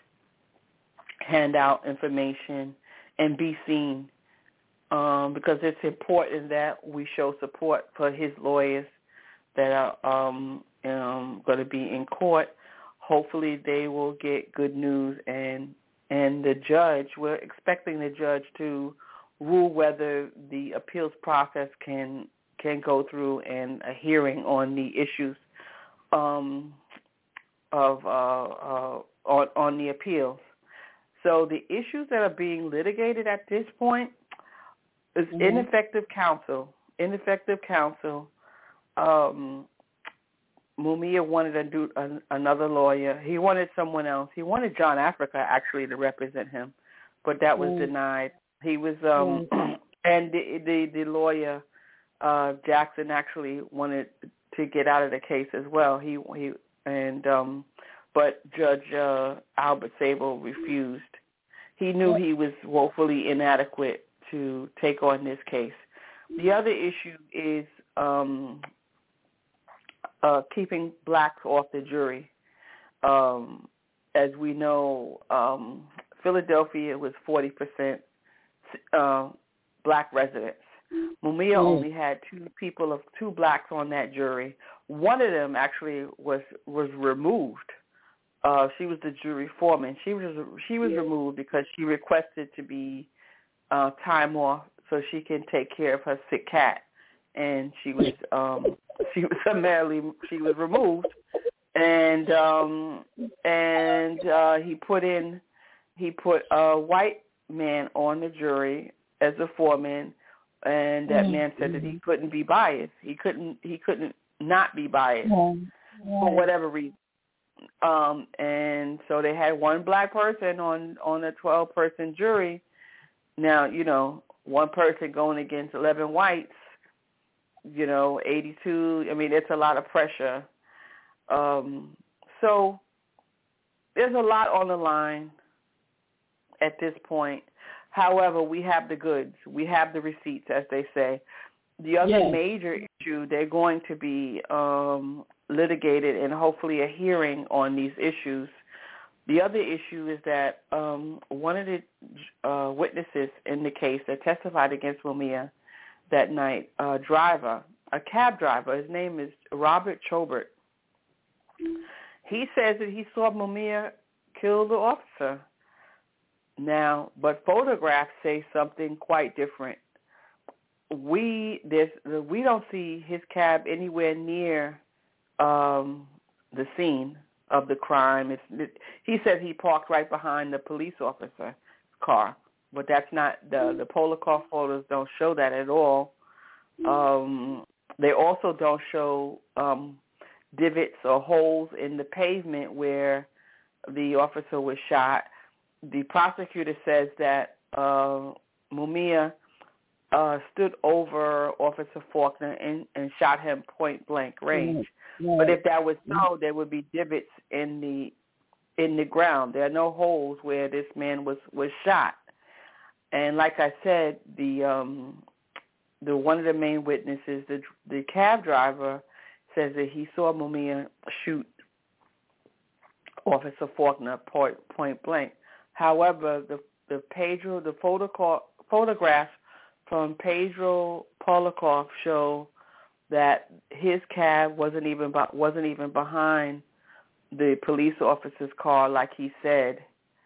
hand out information and be seen, um, because it's important that we show support for his lawyers that are um, um, going to be in court. Hopefully they will get good news, and and the judge, we're expecting the judge to rule whether the appeals process can can go through and a hearing on the issues um, of uh, uh, on, on the appeals. So the issues that are being litigated at this point is mm-hmm. ineffective counsel. Ineffective counsel. Um, Mumia wanted to do an, another lawyer. He wanted someone else. He wanted John Africa actually to represent him, but that was mm. denied. He was, um, mm. and the, the the lawyer uh, Jackson actually wanted to get out of the case as well. He he and um, but Judge uh, Albert Sable refused. He knew he was woefully inadequate to take on this case. The other issue is um, Uh, keeping blacks off the jury. Um, as we know, um, Philadelphia was forty percent uh, black residents. Mumia mm. only had two people of two blacks on that jury. One of them actually was was removed. Uh, she was the jury foreman. She was she was removed because she requested to be uh, time off so she can take care of her sick cat, and she was. Um, She was summarily she was removed, and um, and uh, he put in he put a white man on the jury as a foreman, and that mm-hmm. man said that he couldn't be biased. He couldn't he couldn't not be biased mm-hmm. for whatever reason. Um, and so they had one black person on on a twelve person jury. Now you know one person going against eleven whites, you know, eighty-two. I mean, it's a lot of pressure. Um, so there's a lot on the line at this point. However, we have the goods. We have the receipts, as they say. The other yes. major issue, they're going to be um, litigated and hopefully a hearing on these issues. The other issue is that um, one of the uh, witnesses in the case that testified against Mumia that night, a driver, a cab driver, his name is Robert Chobert. He says that he saw Mumia kill the officer. Now, but photographs say something quite different. We there's we don't see his cab anywhere near um, the scene of the crime. It's, it, he says he parked right behind the police officer's car, but that's not the the Polaroid photos don't show that at all. Um, they also don't show um, divots or holes in the pavement where the officer was shot. The prosecutor says that uh, Mumia uh, stood over Officer Faulkner and, and shot him point blank range. Right. But if that was so, there would be divots in the in the ground. There are no holes where this man was, was shot. And like I said, the um, the one of the main witnesses, the the cab driver, says that he saw Mumia shoot Officer Faulkner point, point blank. However, the the Pedro the photo, photographs from Pedro Polakov show that his cab wasn't even wasn't even behind the police officer's car like he said.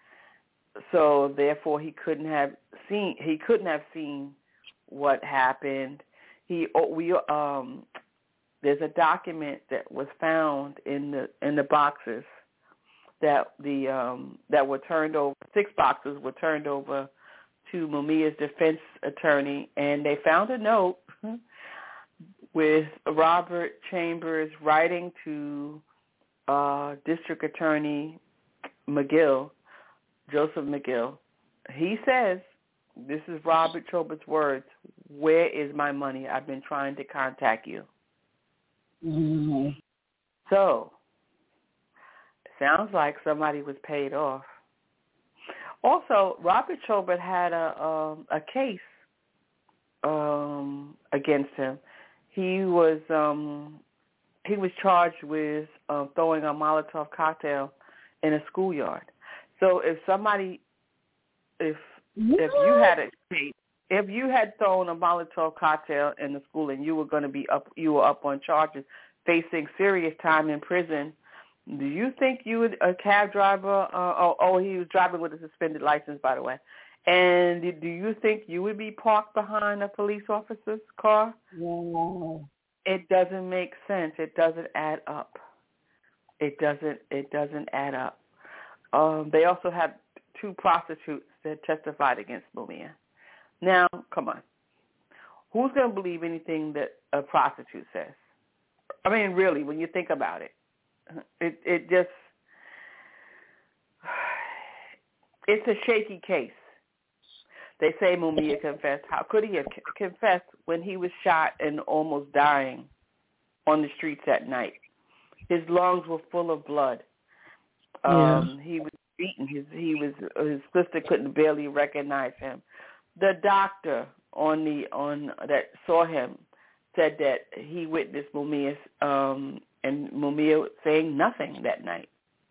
So therefore, he couldn't have seen he couldn't have seen what happened. He we um there's a document that was found in the in the boxes that the um that were turned over. Six boxes were turned over to Mumia's defense attorney, and they found a note with Robert Chambers writing to uh, District Attorney McGill, Joseph McGill. He says, this is Robert Chobert's words, "Where is my money? I've been trying to contact you." Mm-hmm. So, sounds like somebody was paid off. Also, Robert Chobert had a um, a case um, against him. He was um, he was charged with uh, throwing a Molotov cocktail in a schoolyard. So if somebody, if what? if you had a case, if you had thrown a Molotov cocktail in the school and you were going to be up, you were up on charges, facing serious time in prison. Do you think you would, a cab driver, uh, oh, oh, he was driving with a suspended license, by the way, and do you think you would be parked behind a police officer's car? Wow. It doesn't make sense. It doesn't add up. It doesn't, it doesn't add up. Um, they also have two prostitutes that testified against Mumia. Now, come on. Who's going to believe anything that a prostitute says? I mean, really, when you think about it. It it just, it's a shaky case. They say Mumia confessed. How could he have confessed when he was shot and almost dying on the streets at night? His lungs were full of blood. Um, yeah. He was beaten. His he was his sister couldn't barely recognize him. The doctor on the on that saw him said that he witnessed Mumia um, and Mumia saying nothing that night.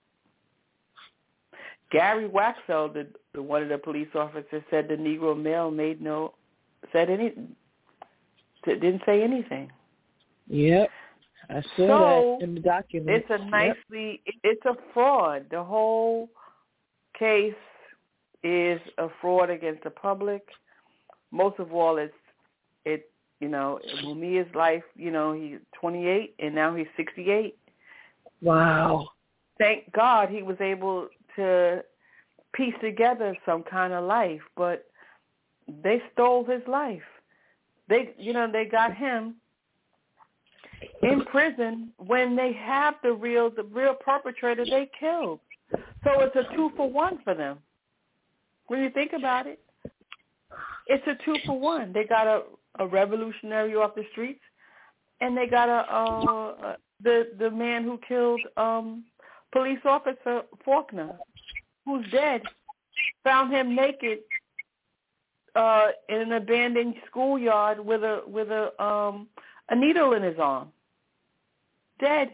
Gary Waxell, the, the one of the police officers, said the Negro male made no said any didn't say anything. Yep, I saw so that in the document. It's a nicely yep. it's a fraud. The whole case is a fraud against the public. Most of all, it's it. You know, Mumia's life, you know, he's twenty-eight and now he's sixty-eight. Wow. Thank God he was able to piece together some kind of life, but they stole his life. They, you know, they got him in prison when they have the real, the real perpetrator they killed. So it's a two for one for them when you think about it. it's a two for one. They got a, a revolutionary off the streets, and they got a uh, the the man who killed um, police officer Faulkner, who's dead. Found him naked uh, in an abandoned schoolyard with a with a um, a needle in his arm. Dead.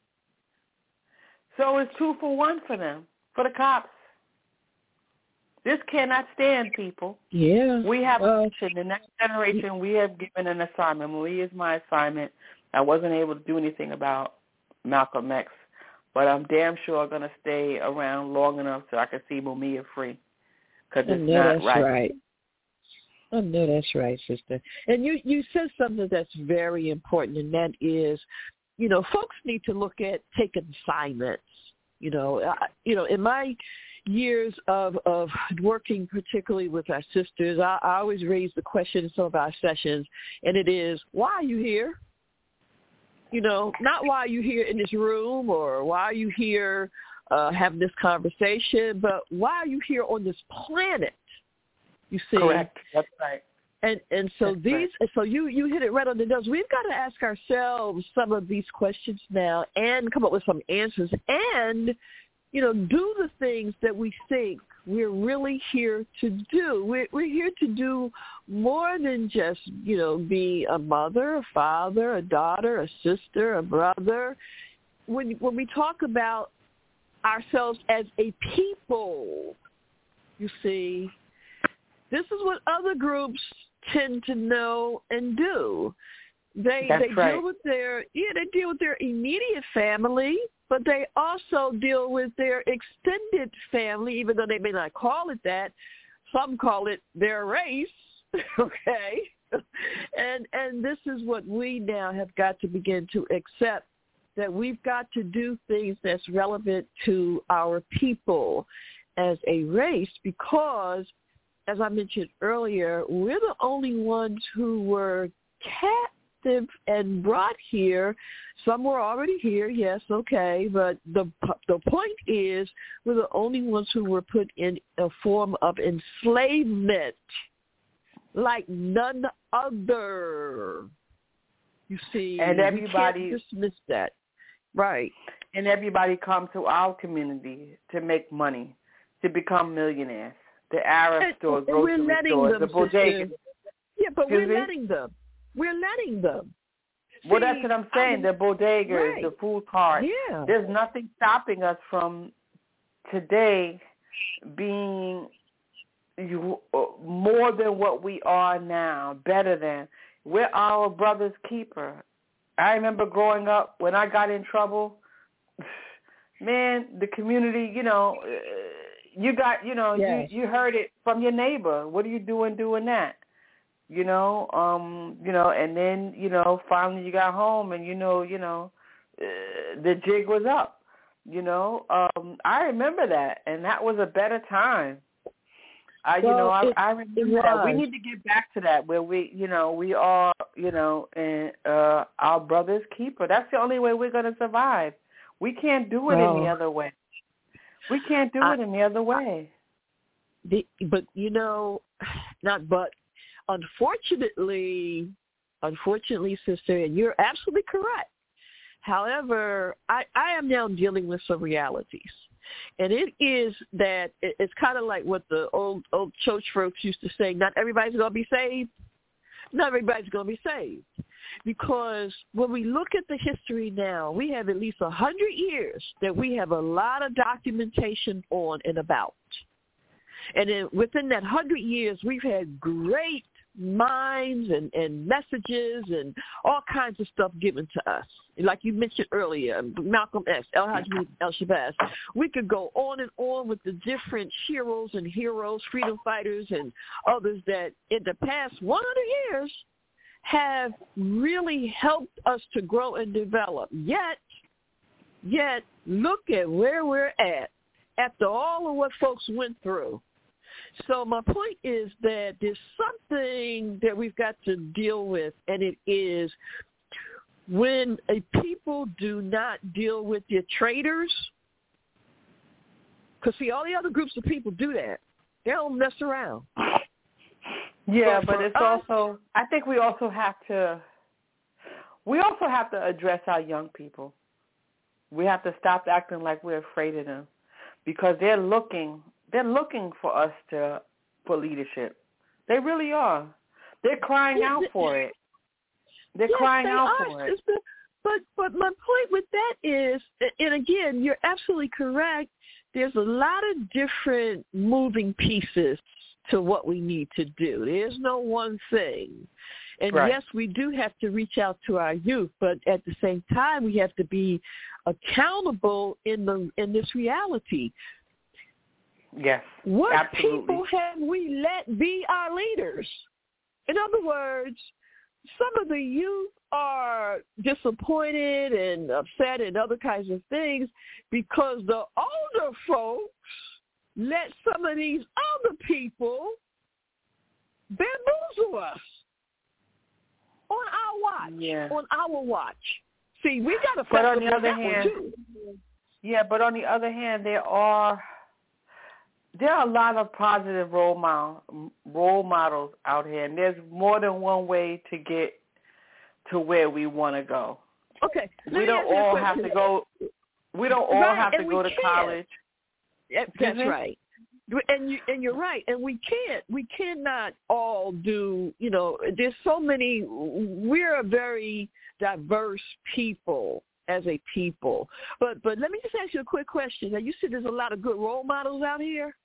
So it's two for one for them, for the cops. This cannot stand, people. Yeah. We have well, a mission. The next generation, we have given an assignment. Marie is my assignment. I wasn't able to do anything about Malcolm X, but I'm damn sure going to stay around long enough so I can see Mumia free. Because it's no, not that's right. right. Oh, no, that's right, sister. And you, you said something that's very important, and that is, you know, folks need to look at taking assignments. You know, I, you know, in my years of, of working particularly with our sisters, I, I always raise the question in some of our sessions, and it is, why are you here? You know, not why are you here in this room or why are you here uh, having this conversation, but why are you here on this planet? You see? Correct. That's right. And and so That's these right. so you, you hit it right on the nose. We've got to ask ourselves some of these questions now and come up with some answers and, you know, do the things that we think we're really here to do. We're, we're here to do more than just, you know, be a mother, a father, a daughter, a sister, a brother. When when we talk about ourselves as a people, you see, this is what other groups tend to know and do. They That's they right. deal with their yeah they deal with their immediate family, but they also deal with their extended family, even though they may not call it that. Some call it their race. Okay, and and this is what we now have got to begin to accept, that we've got to do things that's relevant to our people as a race, because, as I mentioned earlier, we're the only ones who were captive and brought here. Some were already here, yes, okay, but the the point is we're the only ones who were put in a form of enslavement like none other. You see, and everybody we can't dismiss that. Right. And everybody come to our community to make money, to become millionaires. The Arab and, stores, and grocery stores, them, the bodegas. Yeah, but Excuse we're me? letting them. We're letting them. Well, See, that's what I'm saying. I'm, the bodegas, right. the food carts. Yeah. There's nothing stopping us from today being you, uh, more than what we are now, better than. We're our brother's keeper. I remember growing up, when I got in trouble, man, the community, you know, uh, you got, you know, yes. you, you heard it from your neighbor. What are you doing doing that? You know, um, you know, and then, you know, finally you got home and, you know, you know, uh, the jig was up, you know. Um, I remember that, and that was a better time. I, well, you know, I, it, I remember that. We need to get back to that where we, you know, we are, you know, and uh, our brother's keeper. That's the only way we're going to survive. We can't do it well, any other way. We can't do I, it any other way. The, but, you know, not but, unfortunately, unfortunately, sister, and you're absolutely correct. However, I, I am now dealing with some realities. And it is that it's kind of like what the old old church folks used to say, not everybody's going to be saved. Not everybody's going to be saved. Because when we look at the history now, we have at least one hundred years that we have a lot of documentation on and about. And then within that one hundred years, we've had great minds and, and messages and all kinds of stuff given to us. Like you mentioned earlier, Malcolm X, El-Hajj El-Shabazz. We could go on and on with the different heroes and heroes, freedom fighters and others that in the past one hundred years have really helped us to grow and develop. Yet, yet, look at where we're at after all of what folks went through. So my point is that there's something that we've got to deal with, and it is when a people do not deal with their traitors, because, see, all the other groups of people do that. They don't mess around. Yeah, but, but for it's us, also, I think we also have to, we also have to address our young people. We have to stop acting like we're afraid of them, because they're looking, they're looking for us to, for leadership. They really are. They're crying yes, out for it. They're yes, crying they out are, for it. sister. But but my point with that is, and again, you're absolutely correct. There's a lot of different moving pieces to what we need to do. There's no one thing. And Right. yes, we do have to reach out to our youth, but at the same time, we have to be accountable in the in this reality. Yes, What absolutely. people have we let be our leaders? In other words, some of the youth are disappointed and upset and other kinds of things because the older folks let some of these other people bamboozle us on our watch. Yeah. On our watch. See, we got to But on focus the on other that one hand, too. yeah, but on the other hand, there are there are a lot of positive role model, role models out here, and there's more than one way to get to where we want to go. Okay, let We me don't ask you a all question. have to go. We don't all Right, have to and go we to can't. college. That's Excuse me? right. And you and you're right. And we can't we cannot all do, you know, there's so many, we're a very diverse people as a people. But but let me just ask you a quick question. Now, you said there's a lot of good role models out here?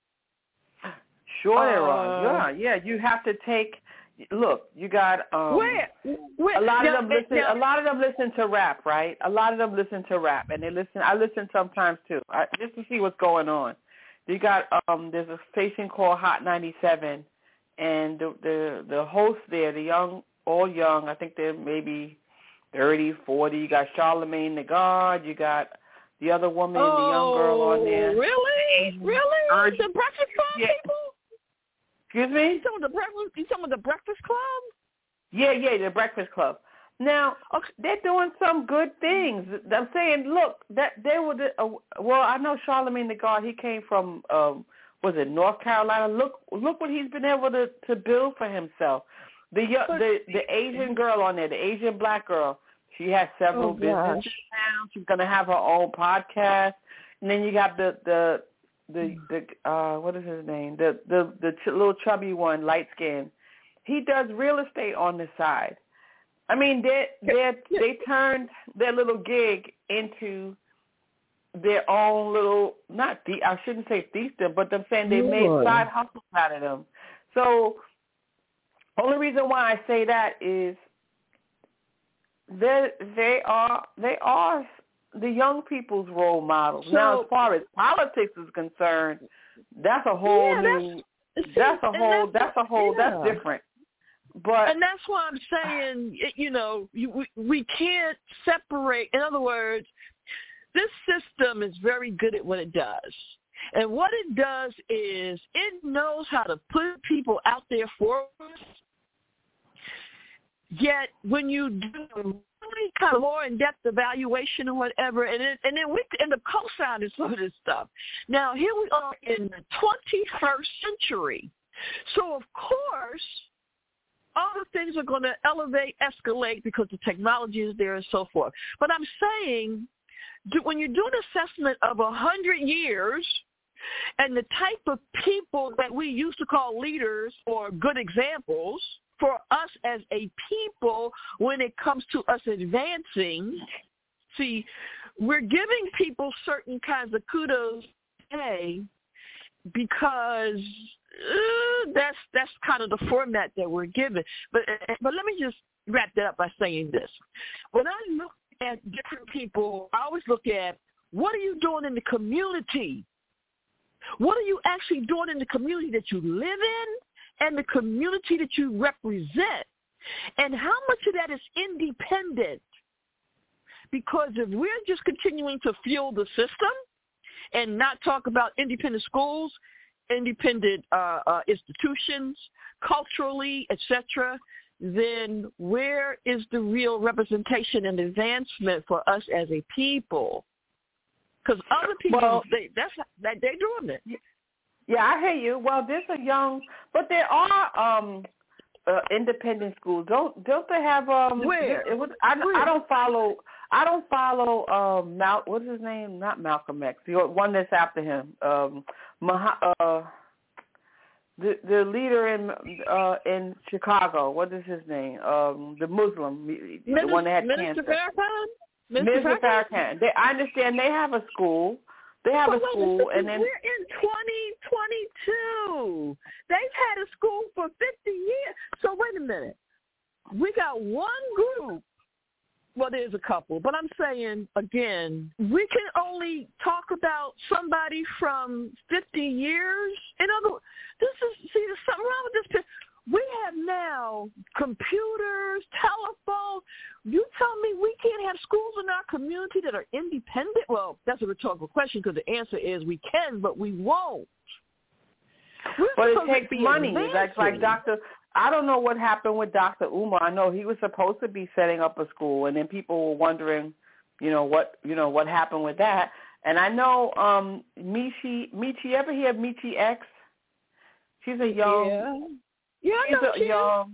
Sure there Uh, are. Yeah, yeah. You have to take look, you got um Where? Where? a lot Now, of them listen now, a lot of them listen to rap, right? A lot of them listen to rap, and they listen I listen sometimes too. I, just to see what's going on. You got um there's a station called Hot ninety-seven, and the the the host there, the young all young, I think they're maybe thirty, forty. You got Charlamagne the God, you got the other woman, oh, the young girl on there. Really? Really? Uh, the Breakfast Club yeah. people? Excuse me? You talking the breakfast? You talking the Breakfast Club? Yeah, yeah, the Breakfast Club. Now, Okay. they're doing some good things. I'm saying, look, that they were the, uh, well, I know Charlamagne the God, he came from, um, was it North Carolina? Look look what he's been able to, to build for himself. The, the the Asian girl on there, the Asian black girl, she has several Oh, businesses gosh. now. She's going to have her own podcast. And then you got the, the, the, the uh, what is his name? The, the, the ch- little chubby one, light skin. He does real estate on the side. I mean, they they they turned their little gig into their own little, not the I shouldn't say fiefdom, but I'm saying they made Lord. side hustles out of them. So, only reason why I say that is they they are they are the young people's role models. So, now, as far as politics is concerned, that's a whole yeah, new. That's, see, That's a and whole. That's a whole. yeah. That's different. But And that's why I'm saying, you know, you, we, we can't separate. In other words, this system is very good at what it does. And what it does is it knows how to put people out there for us. Yet when you do really kind of more in-depth evaluation or whatever, and then, and then we end up co-signing some of this stuff. Now, here we are in the twenty-first century. So, of course, other things are going to elevate, escalate because the technology is there and so forth. But I'm saying, do, when you do an assessment of a hundred years and the type of people that we used to call leaders or good examples for us as a people when it comes to us advancing, see, we're giving people certain kinds of kudos today because uh, that's that's kind of the format that we're given. But but let me just wrap that up by saying this. When I look at different people, I always look at what are you doing in the community? What are you actually doing in the community that you live in and the community that you represent? And how much of that is independent? Because if we're just continuing to fuel the system and not talk about independent schools, independent uh, uh, institutions, culturally, et cetera, then where is the real representation and advancement for us as a people? Because other people, well, they, that's that they're doing it. Yeah, I hear you. Well, there's a young, but there are um, uh, independent schools. Don't don't they have um? Where? It was, I Where? I don't follow. I don't follow um. Mal, what's his name? Not Malcolm X. The one that's after him. Um. Mah- uh. The the leader in uh in Chicago. What is his name? Um. The Muslim. The Minister, one that had Minister cancer. Farrakhan? Mister Farrakhan. They, I understand they have a school. They have but a wait, school, listen, and then we're in twenty twenty-two. They've had a school for fifty years. So wait a minute. We got one group. Well, there's a couple, but I'm saying again, we can only talk about somebody from fifty years. In other words, this is see, there's something wrong with this. We have now computers, telephones. You tell me we can't have schools in our community that are independent? Well, that's a rhetorical question because the answer is we can, but we won't. We're but it takes money. Like, like Doctor I don't know what happened with Doctor Umar. I know he was supposed to be setting up a school, and then people were wondering, you know, what you know what happened with that. And I know um, Michi, Michi, ever hear of Michi X? She's a young... Yeah. Yeah, I she's know a she young.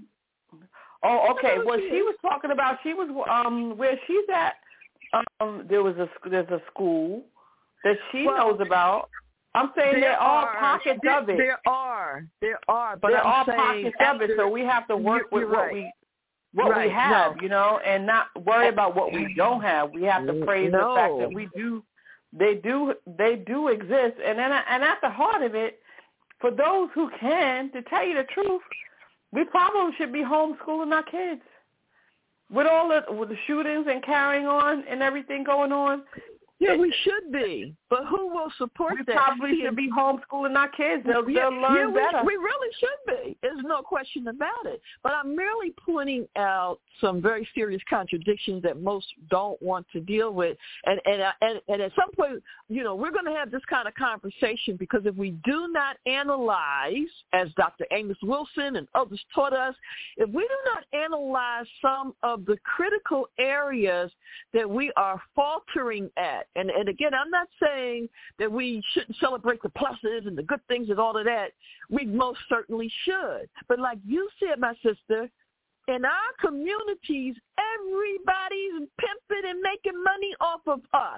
Oh, okay. Well, she she was talking about she was um where she's at. Um, there was a there's a school that she well, knows about. I'm saying there, there are, are pockets there, of it. There are, there are, but there I'm are saying pockets after, of it. So we have to work with what right. we what right. we have, no. you know, and not worry about what we don't have. We have to praise no. the fact that we do. They do. They do exist, and then and at the heart of it. For those who can, to tell you the truth, we probably should be homeschooling our kids. With all the, with the shootings and carrying on and everything going on. Yeah, we should be. But who will support we that? We probably should be homeschooling our kids. They'll, yeah, they'll learn yeah, we, better. We really should be. There's no question about it. But I'm merely pointing out some very serious contradictions that most don't want to deal with. And and and, and at some point, you know, we're going to have this kind of conversation because if we do not analyze, as Doctor Amos Wilson and others taught us, if we do not analyze some of the critical areas that we are faltering at, and, and again, I'm not saying that we shouldn't celebrate the pluses and the good things and all of that. We most certainly should. But like you said, my sister, in our communities, everybody's pimping and making money off of us.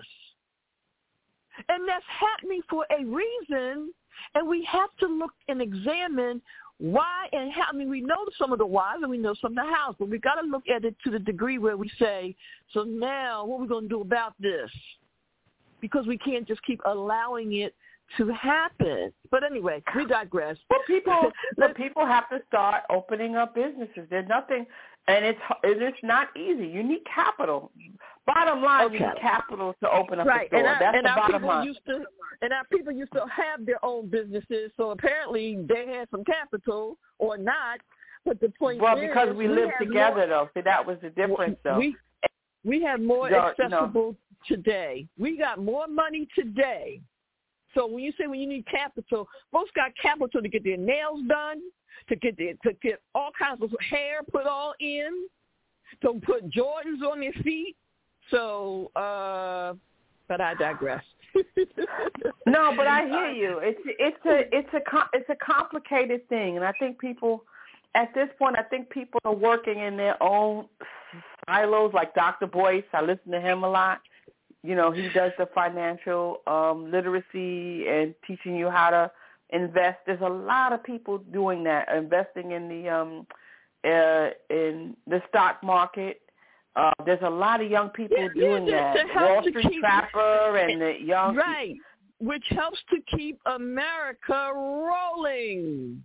And that's happening for a reason, and we have to look and examine why and how. I mean, we know some of the whys and we know some of the hows, but we got to look at it to the degree where we say, so now what are we going to do about this? Because we can't just keep allowing it to happen. But anyway, we digress. Well, people, but people have to start opening up businesses. There's nothing, and it's it's not easy. You need capital. Bottom line, okay. you need capital to open up right. a store. And our, That's and the our bottom people line. Used to, and our people used to have their own businesses, so apparently they had some capital or not. But the point well, is, because we, we live together, more, though. See, that was the difference, though. We, we have more so, accessible you know, today. We got more money today. So when you say when you need capital, most got capital to get their nails done, to get their, to get all kinds of hair put all in, to put Jordans on their feet. So, uh, but I digress. No, but I hear you. It's it's a it's a it's a complicated thing, and I think people at this point, I think people are working in their own silos. Like Doctor Boyce, I listen to him a lot. You know, he does the financial um, literacy and teaching you how to invest. There's a lot of people doing that, investing in the um, uh, in the stock market. Uh, there's a lot of young people yeah, doing yeah, that. Wall Street keep, Trapper and the young right, which helps to keep America rolling.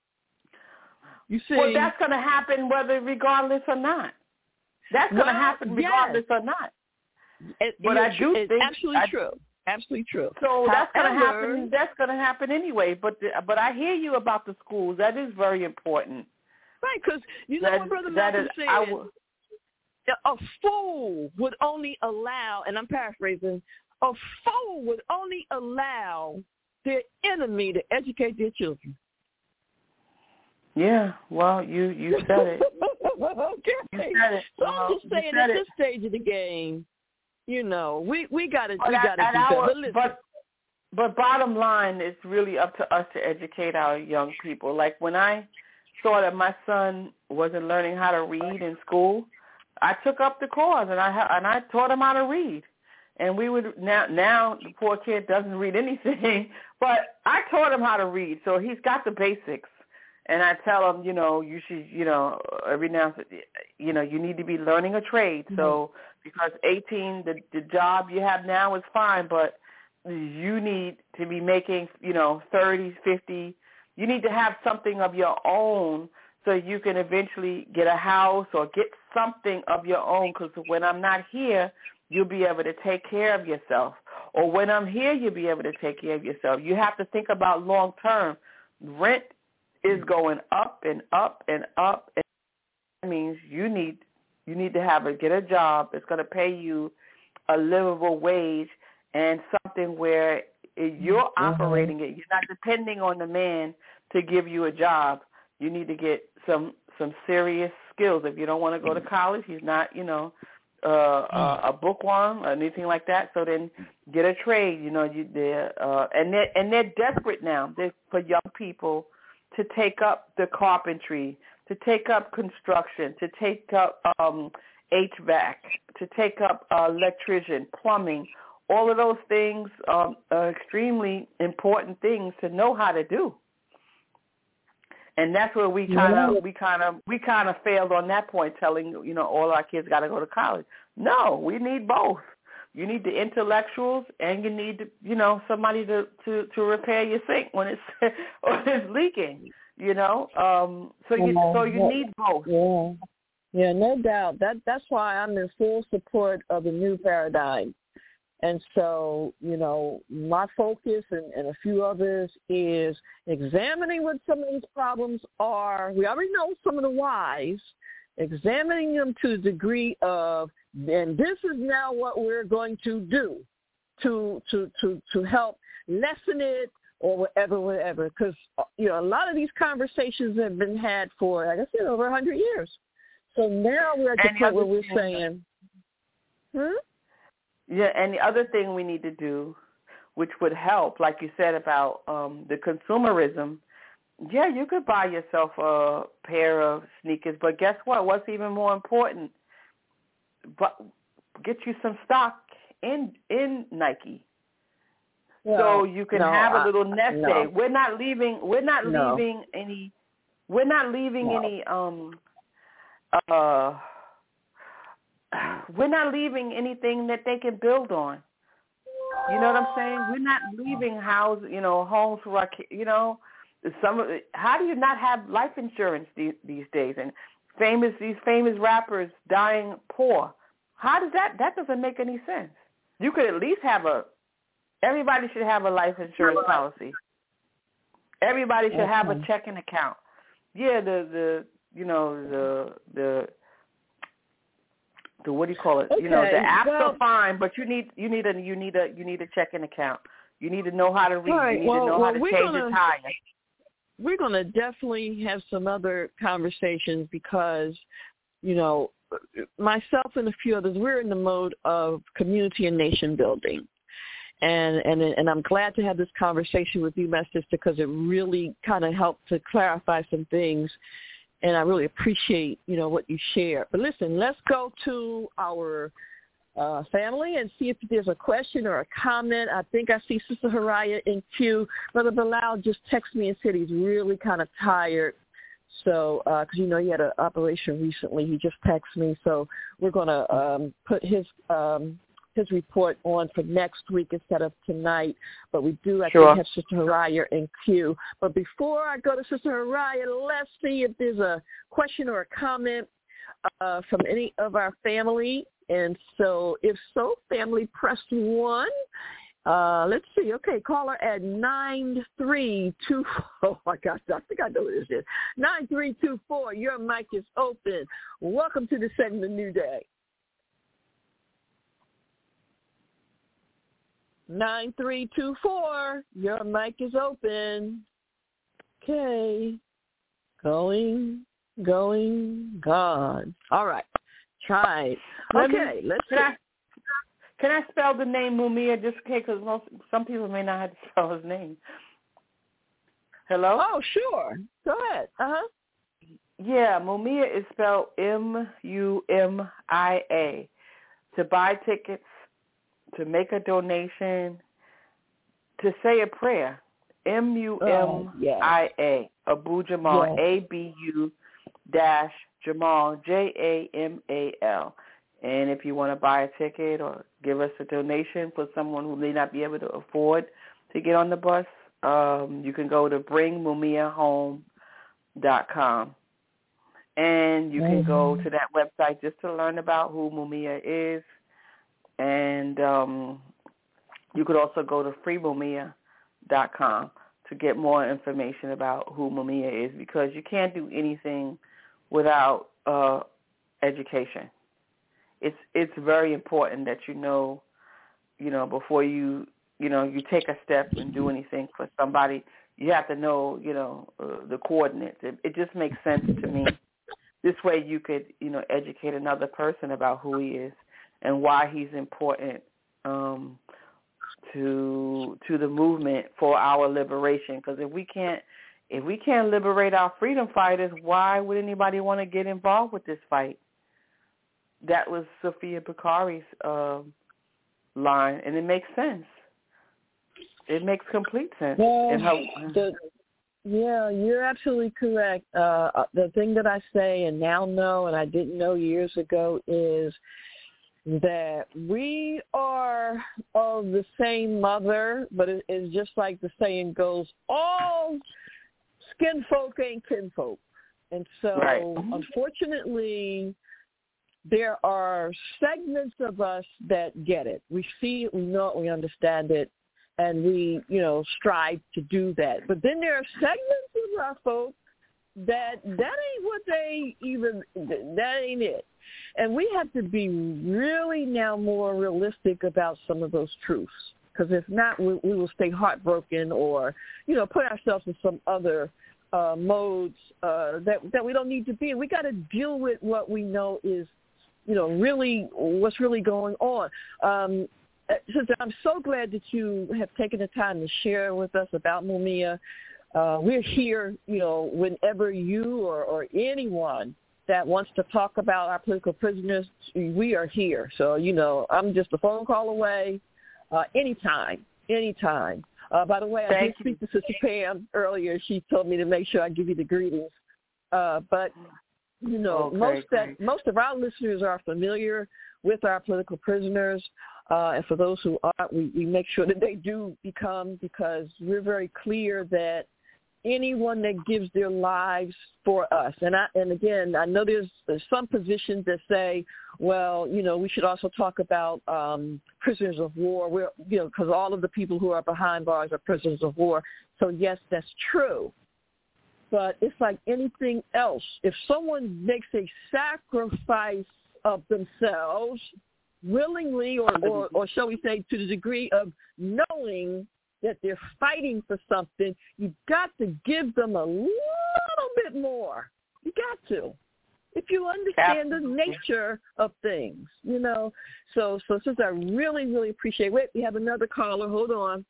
You see, well, that's going to happen whether regardless or not. That's going to well, happen regardless yes. or not. It, but I do it's think absolutely I, true. Absolutely true. So However, that's going to happen. That's going to happen anyway. But the, but I hear you about the schools. That is very important. Right, because you know that, what Brother that Malcolm is, said. I w- a fool would only allow, and I'm paraphrasing, a fool would only allow their enemy to educate their children. Yeah, well, you, you said it. Okay. You said it. So well, I'm just saying at this stage of the game, you know, we we got to we got to do our, that. But, but but bottom line, it's really up to us to educate our young people. Like when I saw that my son wasn't learning how to read in school, I took up the cause and I and I taught him how to read. And we would now now the poor kid doesn't read anything, but I taught him how to read, so he's got the basics. And I tell him, you know, you should, you know, every now and then, you know, you need to be learning a trade. Mm-hmm. So because eighteen, the the job you have now is fine, but you need to be making, you know, thirty, fifty. You need to have something of your own so you can eventually get a house or get something of your own, because when I'm not here, you'll be able to take care of yourself. Or when I'm here, you'll be able to take care of yourself. You have to think about long term. Rent is going up and up and up, and that means you need you need to have a get a job that's going to pay you a livable wage and something where you're mm-hmm. operating it. You're not depending on the man to give you a job. You need to get some some serious skills. If you don't want to go to college, he's not, you know, uh, uh, a bookworm or anything like that. So then get a trade. You know, you they're, uh, and they're and they're desperate now they're, for young people to take up the carpentry, to take up construction, to take up um, H V A C, to take up uh, electrician, plumbing. All of those things um, are extremely important things to know how to do. And that's where we kind of we kind of we kind of failed on that point, telling you know all our kids got to go to college. No, we need both. You need the intellectuals, and you need to, you know somebody to, to, to repair your sink when it's when it's leaking. You know, um, so you yeah, so you yeah, need both. Yeah, yeah, no doubt. That that's why I'm in full support of the new paradigm. And so, you know, my focus and, and a few others is examining what some of these problems are. We already know some of the whys, examining them to the degree of, and this is now what we're going to do to to to, to help lessen it or whatever, whatever. Because, you know, a lot of these conversations have been had for, like I said, over one hundred years. So now we're at the point where we're saying, hmm? Yeah, and the other thing we need to do, which would help, like you said about um, the consumerism, yeah, you could buy yourself a pair of sneakers, but guess what? What's even more important? But get you some stock in in Nike, well, so you can no, have a little nest I, no. egg. We're not leaving. We're not no. leaving any. We're not leaving no. any. Um. Uh. We're not leaving anything that they can build on. You know what I'm saying? We're not leaving house, you know, homes for our kids. You know, some. How do you not have life insurance these, these days? And famous these famous rappers dying poor. How does that? That doesn't make any sense. You could at least have a. Everybody should have a life insurance policy. Everybody should have a checking account. Yeah, the the you know the the. The, what do you call it? Okay, you know, the apps well, are fine, but you need you need a you need a you need a checking account. You need to know how to read. Right, you need well, to know well, how to change gonna, your tire. We're going to definitely have some other conversations because, you know, myself and a few others, we're in the mode of community and nation building. And and and I'm glad to have this conversation with you, my sister, because it really kind of helped to clarify some things. And I really appreciate, you know, what you share. But listen, let's go to our uh, family and see if there's a question or a comment. I think I see Sister Haraya in queue. Brother Bilal just texted me and said he's really kind of tired. So, because, uh, you know, he had an operation recently. He just texted me. So we're going to um, put his um, his report on for next week instead of tonight. But we do, I sure. think, have Sister Haraya in queue. But before I go to Sister Haraya, let's see if there's a question or a comment uh, from any of our family. And so if so, family, press one. Uh, let's see. Okay, caller at nine three two four. Oh, my gosh, I think I know what this is. nine three two four, your mic is open. Welcome to the segment New Day. nine three two four, your mic is open. Okay. Going, going, gone. All right. Try it. Okay, let's see. Can I spell the name Mumia just in case? Because most some people may not have to spell his name. Hello? Oh, sure. Go ahead. Uh-huh. Yeah, Mumia is spelled M U M I A. To buy tickets, to make a donation, to say a prayer. M U M I A. Abu Jamal, yes. A B U dash Jamal, J A M A L. And if you want to buy a ticket or give us a donation for someone who may not be able to afford to get on the bus, um, you can go to bring mumia home dot com. And you can go to that website just to learn about who Mumia is. And um, you could also go to free mumia dot com to get more information about who Mumia is, because you can't do anything without uh, education. It's it's very important that you know, you know, before you, you know, you take a step and do anything for somebody, you have to know, you know, uh, the coordinates. It, it just makes sense to me. This way you could, you know, educate another person about who he is and why he's important um, to to the movement for our liberation. Because if we can't if we can't liberate our freedom fighters, why would anybody want to get involved with this fight? That was Sophia Bukhari's uh, line, and it makes sense. It makes complete sense. Well, and how, the, yeah, you're absolutely correct. Uh, the thing that I say and now know, and I didn't know years ago, is that we are of the same mother, but it, it's just like the saying goes, all skin folk ain't kinfolk. And so, right. unfortunately, there are segments of us that get it. We see it, we know it, we understand it, and we, you know, strive to do that. But then there are segments of our folks that that ain't what they even, that ain't it. And we have to be really now more realistic about some of those truths, because if not, we, we will stay heartbroken or, you know, put ourselves in some other uh, modes uh, that, that we don't need to be in. We got to deal with what we know is, you know, really what's really going on. Um, Sister, I'm so glad that you have taken the time to share with us about Mumia. Uh, we're here, you know, whenever you or, or anyone that wants to talk about our political prisoners, we are here. So, you know, I'm just a phone call away uh, anytime, anytime. Uh, by the way, I Thank did speak to Sister Pam earlier. She told me to make sure I give you the greetings. Uh, but You know, okay, most that great. most of our listeners are familiar with our political prisoners, uh, and for those who aren't, we, we make sure that they do become, because we're very clear that anyone that gives their lives for us, and I and again, I know there's, there's some positions that say, well, you know, we should also talk about um, prisoners of war. We're, you know, because all of the people who are behind bars are prisoners of war. So yes, that's true. But it's like anything else. If someone makes a sacrifice of themselves willingly, or, or, or shall we say to the degree of knowing that they're fighting for something, you've got to give them a little bit more. You got to. If you understand the nature of things, you know. So, so since I really, really appreciate it. Wait, we have another caller. Hold on.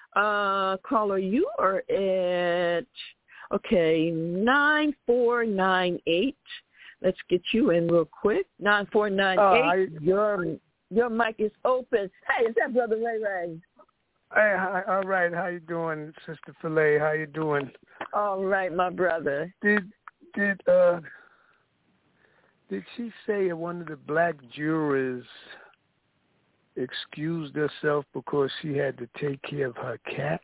Uh, caller, you are at... Okay, nine four nine eight. Let's get you in real quick. nine four nine eight. Uh, your your mic is open. Hey, is that Brother Ray Ray? Hey, hi, all right. How you doing, Sister Filet? How you doing? All right, my brother. Did did uh did she say one of the black jurors excused herself because she had to take care of her cat?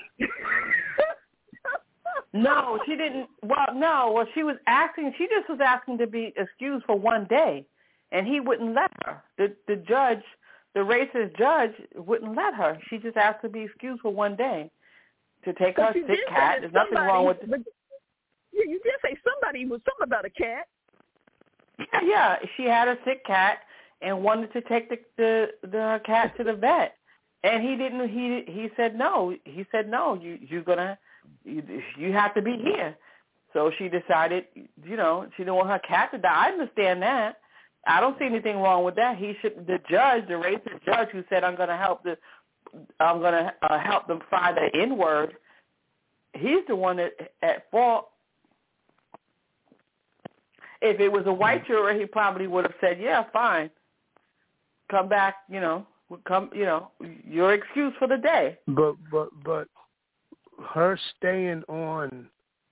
No, she didn't. Well, no. Well, she was asking. She just was asking to be excused for one day, and he wouldn't let her. The the judge, the racist judge, wouldn't let her. She just asked to be excused for one day to take but her sick cat. There's nothing wrong with it. But you, you did say somebody was something about a cat. Yeah, yeah. She had a sick cat and wanted to take the the, the cat to the vet, and he didn't. He he said no. He said no. You you're gonna. You, you have to be here. So she decided, you know, she didn't want her cat to die. I understand that. I don't see anything wrong with that. He should, the judge, the racist judge who said, I'm going to help the, I'm going to uh, help them find the N-word. He's the one that at fault. If it was a white juror, he probably would have said, "Yeah, fine, come back." You know, come. You know, your excuse for the day. But but but her staying on.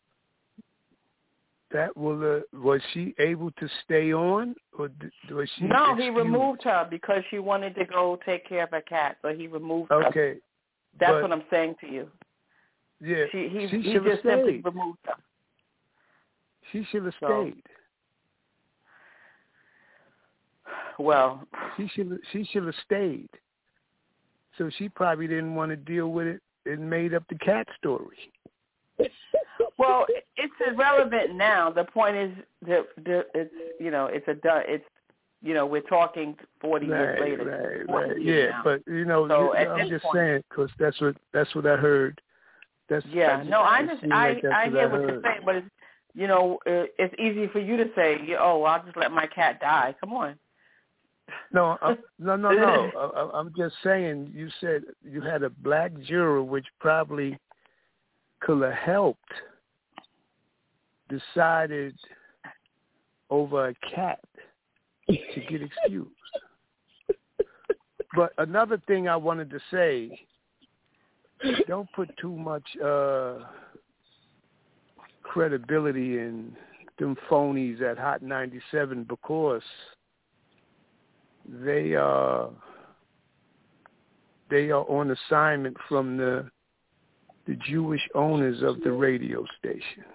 That will uh, was she able to stay on, or did, was she? No, excused? he removed her because she wanted to go take care of her cat, so he removed her. Okay, that's what I'm saying to you. Yeah, she he, she he should have just simply stayed. removed her. She should have So, stayed. Well, she should she should have stayed. So she probably didn't want to deal with it and made up the cat story. Well, it's irrelevant now. The point is that it's, you know, it's a it's, you know, we're talking forty right, years later. Right, right, yeah. Now. But you know, so you, I'm just point, saying because that's what that's what I heard. That's yeah. I, no, I just I like I hear what, what you're saying, but it's, you know, it's easy for you to say, oh, I'll just let my cat die. Come on. No, uh, no, no, no. I, I'm just saying. You said you had a black juror, which probably could have helped. Decided over a cat to get excused. But another thing I wanted to say, don't put too much uh, credibility in them phonies at Hot ninety-seven because they are they are on assignment from the the Jewish owners of the radio station.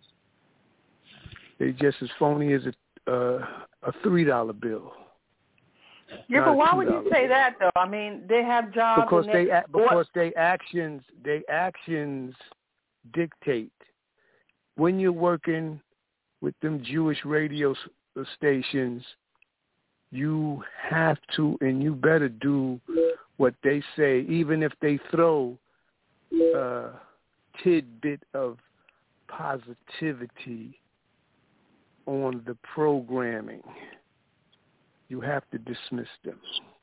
They just as phony as a uh, a three dollar bill. Yeah, but why would you say that though? I mean, they have jobs because and they, they because they actions they actions dictate. When you're working with them Jewish radio stations, you have to and you better do what they say, even if they throw a tidbit of positivity on the programming. You have to dismiss them.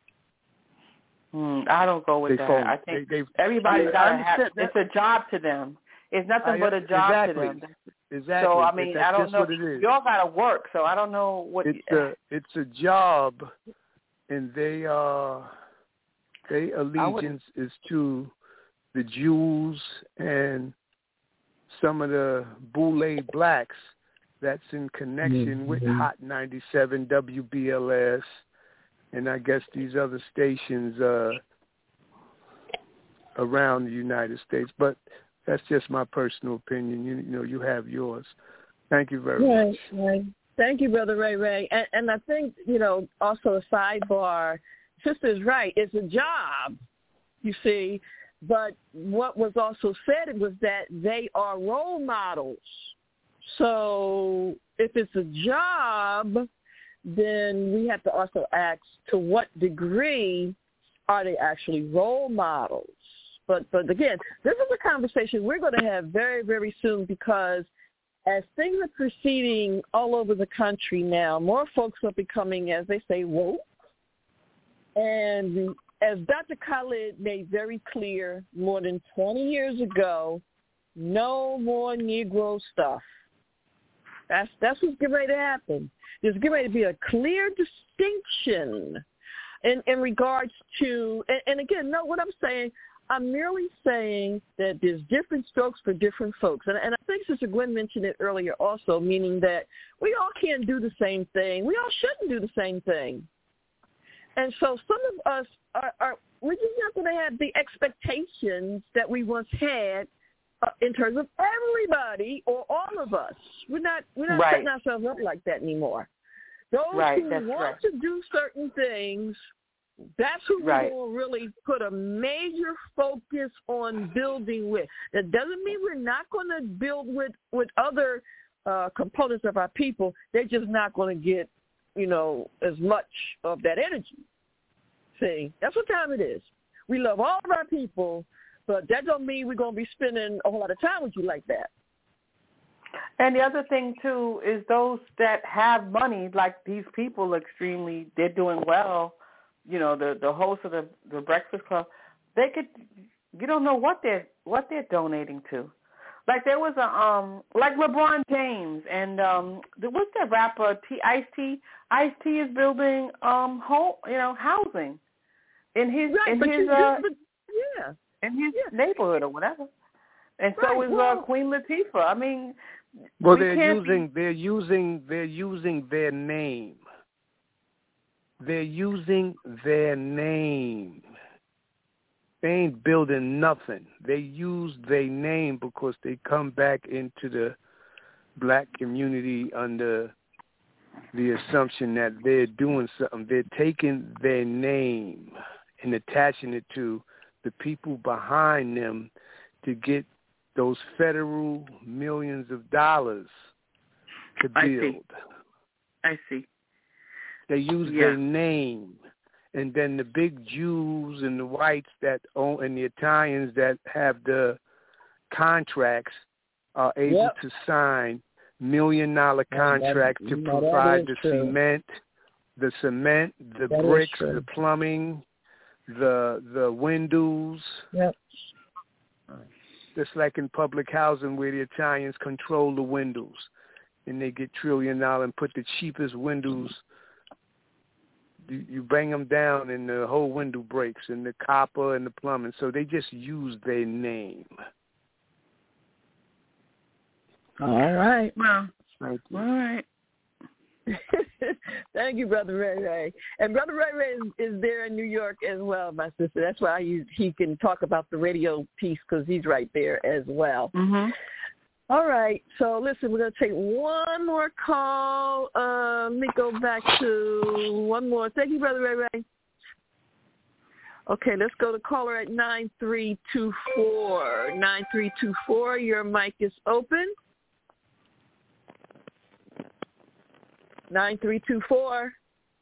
Hmm, I don't go with they that. Phone. I think they, everybody's got to have. It's a job to them. It's nothing I, but a job exactly. to them. Exactly. So I mean, That's I don't just know. What it is. You all got to work, so I don't know what. It's you, a it's a job, and they are their allegiance is to the Jews and some of the Boule blacks. That's in connection with Hot ninety-seven, W B L S, and I guess these other stations uh, around the United States. But that's just my personal opinion. You, you know, you have yours. Thank you very right, much. Right. Thank you, Brother Ray Ray. And, and I think, you know, also a sidebar, sister's right. It's a job, you see. But what was also said was that they are role models. So if it's a job, then we have to also ask to what degree are they actually role models? But but again, this is a conversation we're going to have very, very soon because as things are proceeding all over the country now, more folks are becoming, as they say, woke. And as Doctor Khalid made very clear more than twenty years ago, no more Negro stuff. That's that's what's getting ready to happen. There's getting ready to be a clear distinction in, in regards to, and, and again, no, what I'm saying, I'm merely saying that there's different strokes for different folks. And, and I think Sister Gwen mentioned it earlier also, meaning that we all can't do the same thing. We all shouldn't do the same thing. And so some of us are, are we're just not going to have the expectations that we once had Uh, in terms of everybody or all of us. We're not we're not right. setting ourselves up like that anymore. Those right, who that's want right. to do certain things, that's who right. we're going to really put a major focus on building with. That doesn't mean we're not going to build with, with other uh, components of our people. They're just not going to get, you know, as much of that energy. See, that's what time it is. We love all of our people, but that don't mean we're going to be spending a whole lot of time with you like that. And the other thing, too, is those that have money, like these people extremely, they're doing well. You know, the, the host of the, the Breakfast Club, they could, you don't know what they're, what they're donating to. Like there was a um like LeBron James and um the, what's that rapper T Ice-T Ice-T is building um home you know housing in his right, in but his you, uh but, yeah in his yeah. neighborhood or whatever. And right, so is well, uh, Queen Latifah. I mean, well we they're can't using be... they're using they're using their name. They're using their name. They ain't building nothing. They use their name because they come back into the black community under the assumption that they're doing something. They're taking their name and attaching it to the people behind them to get those federal millions of dollars to build. I see. I see. They use yeah. their name. And then the big Jews and the whites that own and the Italians that have the contracts are able yep. to sign million dollar contracts that, to no, provide the true. cement, the cement, the that bricks, the plumbing, the the windows. Yep. Just like in public housing where the Italians control the windows and they get trillion dollar and put the cheapest windows. You, you bang them down and the whole window breaks and the copper and the plumbing. So they just use their name. All right. Well, Thank you. all right. Thank you, Brother Ray Ray. And Brother Ray Ray is, is there in New York as well, my sister. That's why he, he can talk about the radio piece because he's right there as well. Mm-hmm. All right. So, listen, we're going to take one more call. Uh, let me go back to one more. Thank you, Brother Ray Ray. Okay, let's go to caller at nine three two four. nine three two four, your mic is open. nine three two four.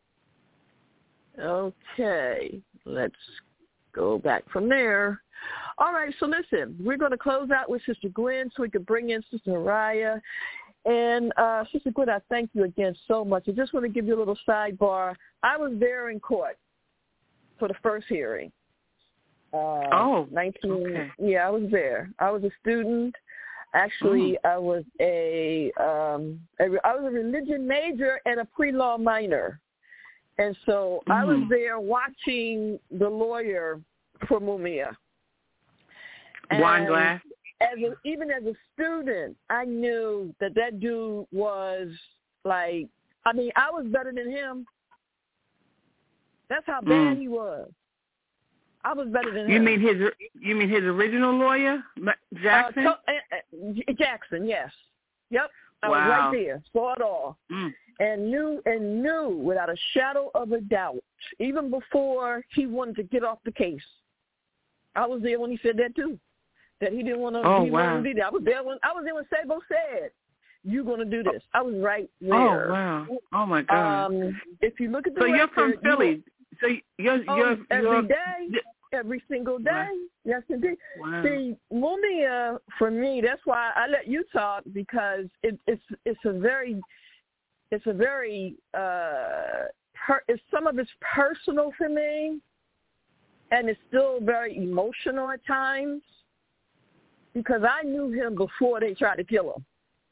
Okay, let's go back from there. All right, so listen, we're going to close out with Sister Gwen so we can bring in Sister Mariah. And uh, Sister Gwen, I thank you again so much. I just want to give you a little sidebar. I was there in court for the first hearing. Uh, oh, nineteen. Okay. Yeah, I was there. I was a student. Actually, mm. I was a, um, a I was a religion major and a pre-law minor, and so mm. I was there watching the lawyer for Mumia. Wine glass. As a, even as a student, I knew that that dude was like. I mean, I was better than him. That's how bad mm. he was. I was better than you him. You mean his? You mean his original lawyer, Jackson? Uh, to, uh, Jackson, yes. Yep. I wow. was right there, saw it all, mm. and knew and knew without a shadow of a doubt, even before he wanted to get off the case. I was there when he said that too, that he didn't want to. Oh he wow! To do that. I was there when I was there when Sabo said, "You're going to do this." I was right there. Oh wow! Oh my God! Um, if you look at the so record, you're from Philly. So you're oh, you're every you're, day, every single day. Wow. Yes, indeed. Wow. See, Mumia for me, that's why I let you talk because it, it's it's a very it's a very uh, per, it's some of it's personal for me, and it's still very emotional at times because I knew him before they tried to kill him.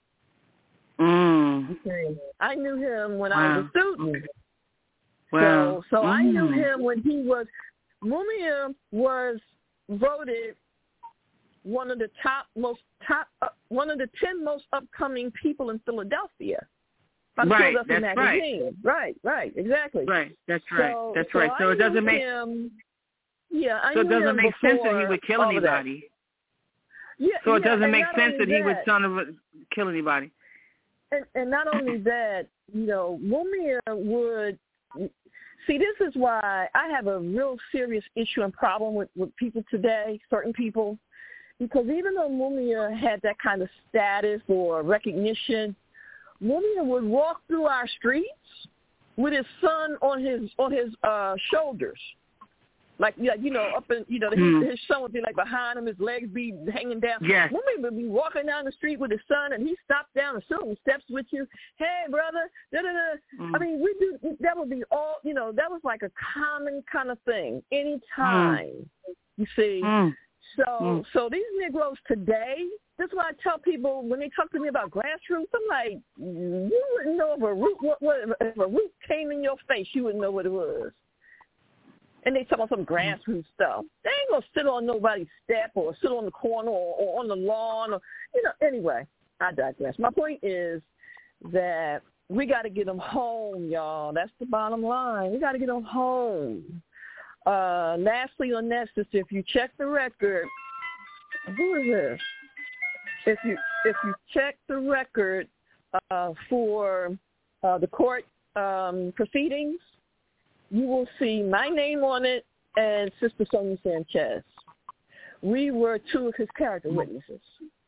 Mm. Okay. I knew him when wow. I was a student. Wow. So, so mm. I knew him when he was, Mumia was voted one of the top most top uh, one of the ten most upcoming people in Philadelphia. By right, Philadelphia that's magazine. Right. right, right, exactly. Right, that's right, so, that's so right. So I it doesn't make him, yeah, I so it knew doesn't him make sense that he before would kill all of that. anybody. Yeah, so it yeah, doesn't make sense that, that he would son of a, kill anybody. And, and not only that, you know, Mumia would. See, this is why I have a real serious issue and problem with, with people today, certain people, because even though Mumia had that kind of status or recognition, Mumia would walk through our streets with his son on his on his uh, shoulders, like yeah, you know, up in you know, mm. his, his son would be like behind him, his legs be hanging down. Yes. Mumia would be walking down the street with his son, and he stopped down and stood on the steps with you. Hey, brother, da da da. Mm. I mean, we do that would be all you know. That was like a common kind of thing. Anytime, mm. you see. Mm. So mm. so these Negroes today, That's why I tell people when they talk to me about grassroots, I'm like, you wouldn't know if a root, what, what, if a root came in your face, you wouldn't know what it was. And they talk about some grassroots stuff. They ain't going to sit on nobody's step or sit on the corner or, or on the lawn. Or, you know, anyway, I digress. My point is that we got to get them home, y'all. That's the bottom line. We got to get them home. Uh, lastly on that, sister, if you check the record, who is this? If you if you check the record uh, for uh, the court um, proceedings, you will see my name on it and Sister Sonia Sanchez. We were two of his character witnesses.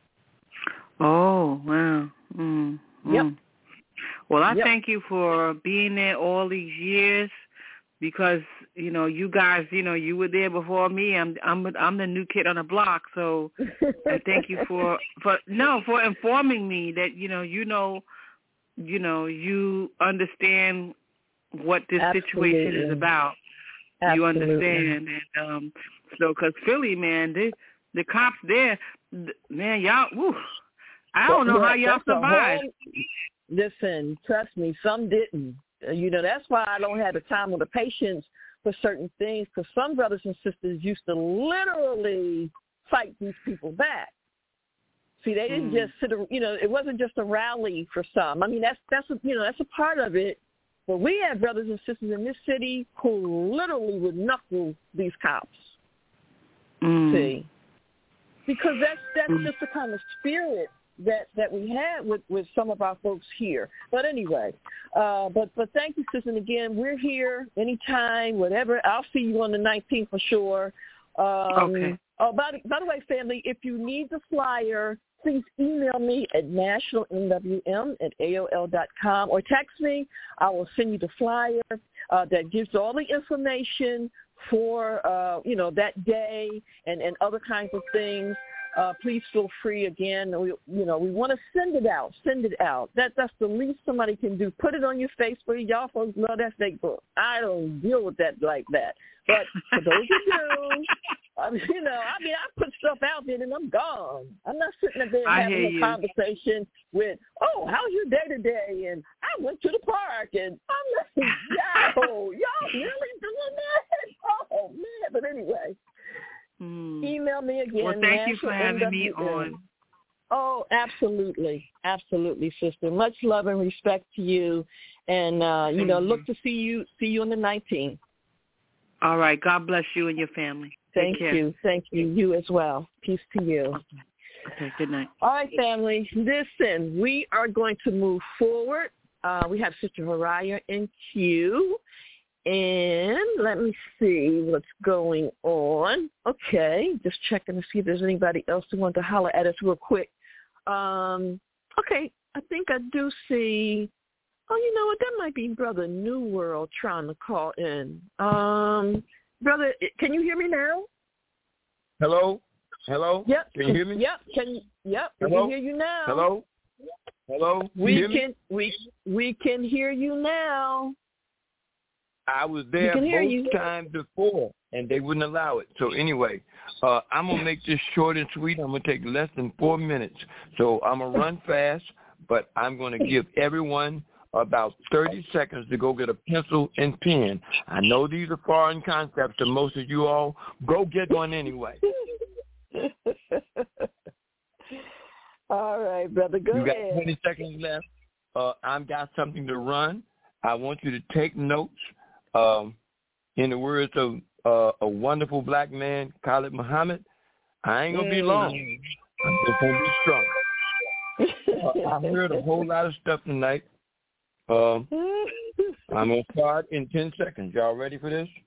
Oh, wow. Mm, mm. Yep. Well, I yep. thank you for being there all these years because, you know, you guys, you know, you were there before me. I'm I'm I'm the new kid on the block, so I thank you for, for no, for informing me that, you know, you know, you know, you understand what this Absolutely. situation is about. Absolutely. You understand. And um, so, because Philly, man, they, the cops there, man, y'all, woo, I don't know well, how y'all survived. Listen, trust me, some didn't. You know, that's why I don't have the time or the patience for certain things, because some brothers and sisters used to literally fight these people back. See, they didn't mm. just sit, you know, it wasn't just a rally for some. I mean, that's, that's a, you know, that's a part of it. But we have brothers and sisters in this city who literally would knuckle these cops. Mm. See? Because that's that's mm. just the kind of spirit that, that we had with, with some of our folks here. But anyway, uh, but but thank you, sister. And again, we're here anytime, whatever. I'll see you on the nineteenth for sure. Um, okay. Oh, by the, by the way, family, if you need the flyer, please email me at national n w m at a o l dot com or text me. I will send you the flyer uh, that gives all the information for, uh, you know, that day and, and other kinds of things. Uh, please feel free again. We, you know, we want to send it out. Send it out. That that's the least somebody can do. Put it on your Facebook. Y'all folks love that Facebook. I don't deal with that like that. But for those who do, I mean, you know, I mean, I put stuff out there and I'm gone. I'm not sitting there I having a you. conversation with, oh, how's your day today? And I went to the park and I'm like, yo, y'all really doing that? Oh man! But anyway. Hmm. Email me again. Well, thank you for having N W M. Me on. Oh, absolutely. Absolutely, sister. Much love and respect to you. And, uh, you know, you. look to see you see you on the nineteenth. All right. God bless you and your family. Thank Take care. you. Thank you. You as well. Peace to you. Okay. Okay. Good night. All right, family. Listen, we are going to move forward. Uh, we have Sister Mariah in queue. And let me see what's going on. Okay, just checking to see if there's anybody else who wants to holler at us real quick. Um, okay, I think I do see, oh, you know what, that might be Brother New World trying to call in. Um, brother, can you hear me now? Hello? Hello? Yep. Can you hear me? Yep. Can you, yep, we Hello? can hear you now. Hello? Hello? Can we you hear can me? we we can hear you now. I was there both you. times before, and they wouldn't allow it. So anyway, uh, I'm going to make this short and sweet. I'm going to take less than four minutes. So I'm going to run fast, but I'm going to give everyone about thirty seconds to go get a pencil and pen. I know these are foreign concepts to most of you all. Go get one anyway. All right, brother, go you ahead. You got twenty seconds left. Uh, I've got something to run. I want you to take notes. Um, in the words of uh, a wonderful black man, Khalid Muhammad, I ain't going to be long. I'm just going to be strong. Uh, I heard a whole lot of stuff tonight. Um, I'm going to start in ten seconds. Y'all ready for this?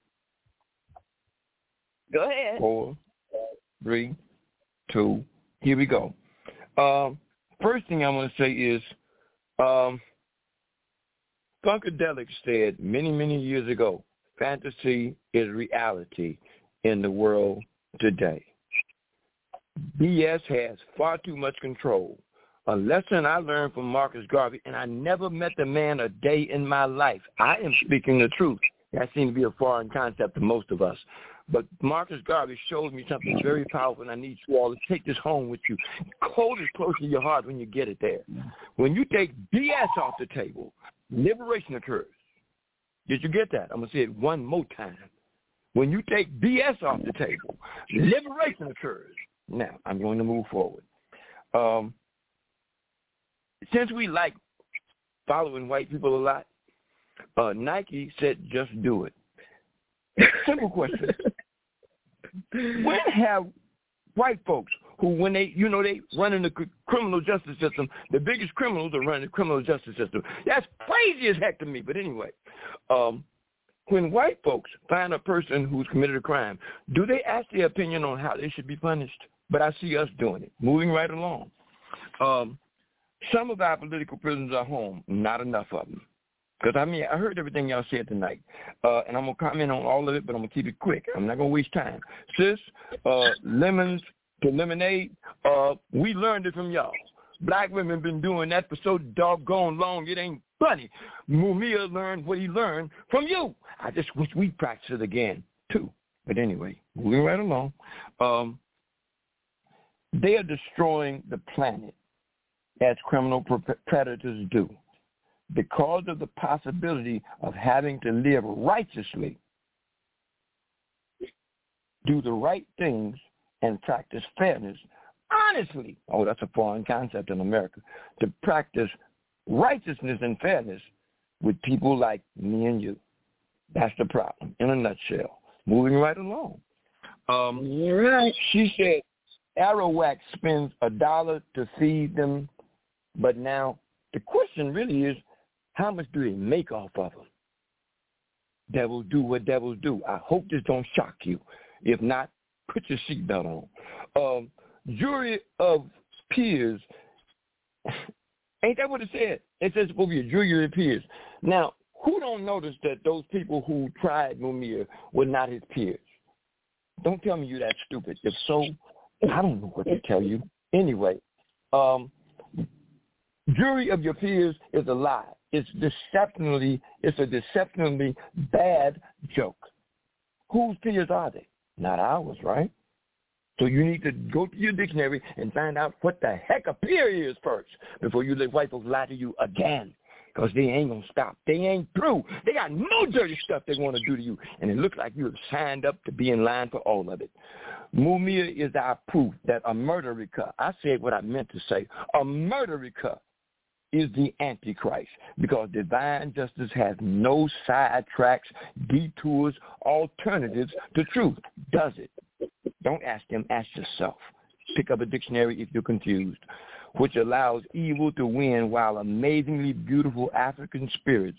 Go ahead. Four, three, two, here we go. Um, first thing I want to say is um, Funkadelic said many, many years ago, fantasy is reality in the world today. B S has far too much control. A lesson I learned from Marcus Garvey, and I never met the man a day in my life. I am speaking the truth. That seems to be a foreign concept to most of us. But Marcus Garvey shows me something very powerful, and I need you all to take this home with you. Hold it close to your heart when you get it there. When you take B S off the table, liberation occurs. Did you get that? I'm going to say it one more time. When you take B S off the table, liberation occurs. Now, I'm going to move forward. Um, since we like following white people a lot, uh, Nike said just do it. Simple question. When have white folks who, when they, you know, they run in the criminal justice system, the biggest criminals are running the criminal justice system. That's crazy as heck to me. But anyway, um, when white folks find a person who's committed a crime, do they ask their opinion on how they should be punished? But I see us doing it, moving right along. Um, some of our political prisoners are home, not enough of them. Because, I mean, I heard everything y'all said tonight, uh, and I'm going to comment on all of it, but I'm going to keep it quick. I'm not going to waste time. Sis, uh, lemons to lemonade, uh, we learned it from y'all. Black women been doing that for so doggone long, it ain't funny. Mumia learned what he learned from you. I just wish we'd practice it again, too. But anyway, moving right along. Um, they are destroying the planet as criminal predators do, because of the possibility of having to live righteously, do the right things, and practice fairness honestly. Oh, that's a foreign concept in America. To practice righteousness and fairness with people like me and you. That's the problem, in a nutshell. Moving right along. Um, You're right. She said Arawak spends a dollar to feed them, but now the question really is, how much do they make off of them? Devils do what devils do. I hope this don't shock you. If not, put your seatbelt on. Um, jury of peers, ain't that what it said? It says it's supposed to be a jury of peers. Now, who don't notice that those people who tried Mumia were not his peers? Don't tell me you're that stupid. If so, I don't know what to tell you. Anyway, um, jury of your peers is a lie. It's deceptively, it's a deceptively bad joke. Whose peers are they? Not ours, right? So you need to go to your dictionary and find out what the heck a peer is first before you let white folks lie to you again, because they ain't going to stop. They ain't through. They got no dirty stuff they want to do to you, and it looks like you have signed up to be in line for all of it. Mumia is our proof that a murderica, I said what I meant to say, a murderica is the Antichrist, because divine justice has no sidetracks, detours, alternatives to truth, does it? Don't ask them, ask yourself. Pick up a dictionary if you're confused, which allows evil to win while amazingly beautiful African spirits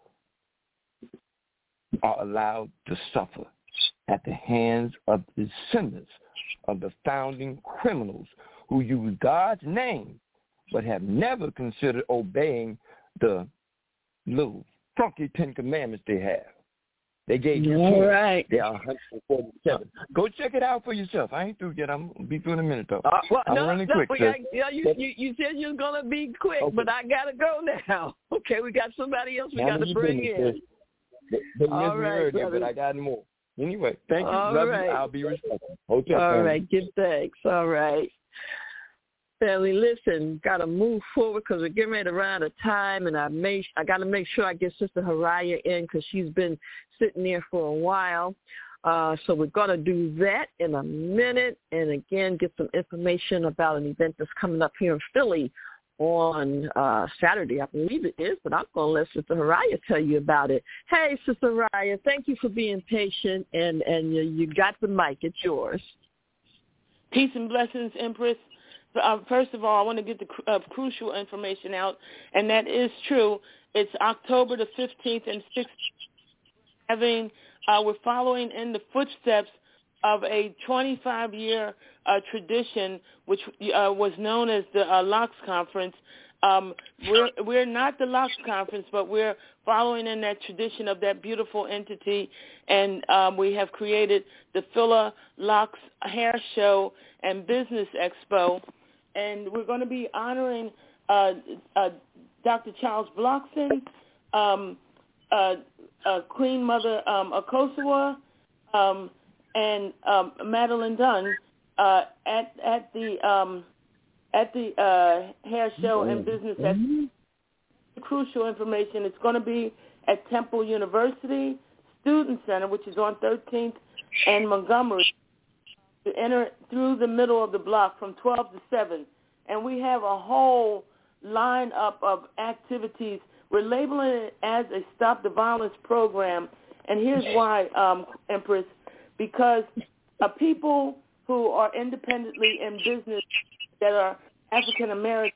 are allowed to suffer at the hands of descendants of the founding criminals who use God's name but have never considered obeying the little funky Ten Commandments they have. They gave you All ten. right. They are one hundred forty-seven. Go check it out for yourself. I ain't through yet. I'm going to be through in a minute, though. Uh, well, I'm no, running no, quick, we sir. got, yeah, you, you, you said you was going to be quick, Okay. but I got to go now. Okay, we got somebody else we Now, got to you bring business, in. sir. They, they All missed me right, earlier, brother. but I got more. Anyway, thank you. All Love right. you. I'll be respectful. Hotel All family. right, give thanks. All right. Family, listen, got to move forward because we're getting ready to run out of time, and I may, I got to make sure I get Sister Haraya in because she's been sitting there for a while. Uh, so we're going to do that in a minute, and again, get some information about an event that's coming up here in Philly on uh, Saturday, I believe it is, but I'm going to let Sister Haraya tell you about it. Hey, Sister Haraya, thank you for being patient, and, and you, you got the mic. It's yours. Peace and blessings, Empress. Uh, first of all, I want to get the cr- uh, crucial information out, and that is true. It's October the fifteenth and sixteenth. Having, uh, we're following in the footsteps of a twenty-five-year uh, tradition, which uh, was known as the uh, Locks Conference. Um, we're we're not the Locks Conference, but we're following in that tradition of that beautiful entity, and um, we have created the Phila Locks Hair Show and Business Expo, and we're going to be honoring uh, uh, Doctor Charles Blockson, um, uh, uh, Queen Mother um, Akosua, um, and um, Madeline Dunn uh, at at the um, at the uh, hair show and business. That's crucial information. It's going to be at Temple University Student Center, which is on thirteenth and Montgomery. To enter through the middle of the block from twelve to seven, and we have a whole lineup of activities. We're labeling it as a Stop the Violence program, and here's why, um, Empress, because uh, people who are independently in business that are African American,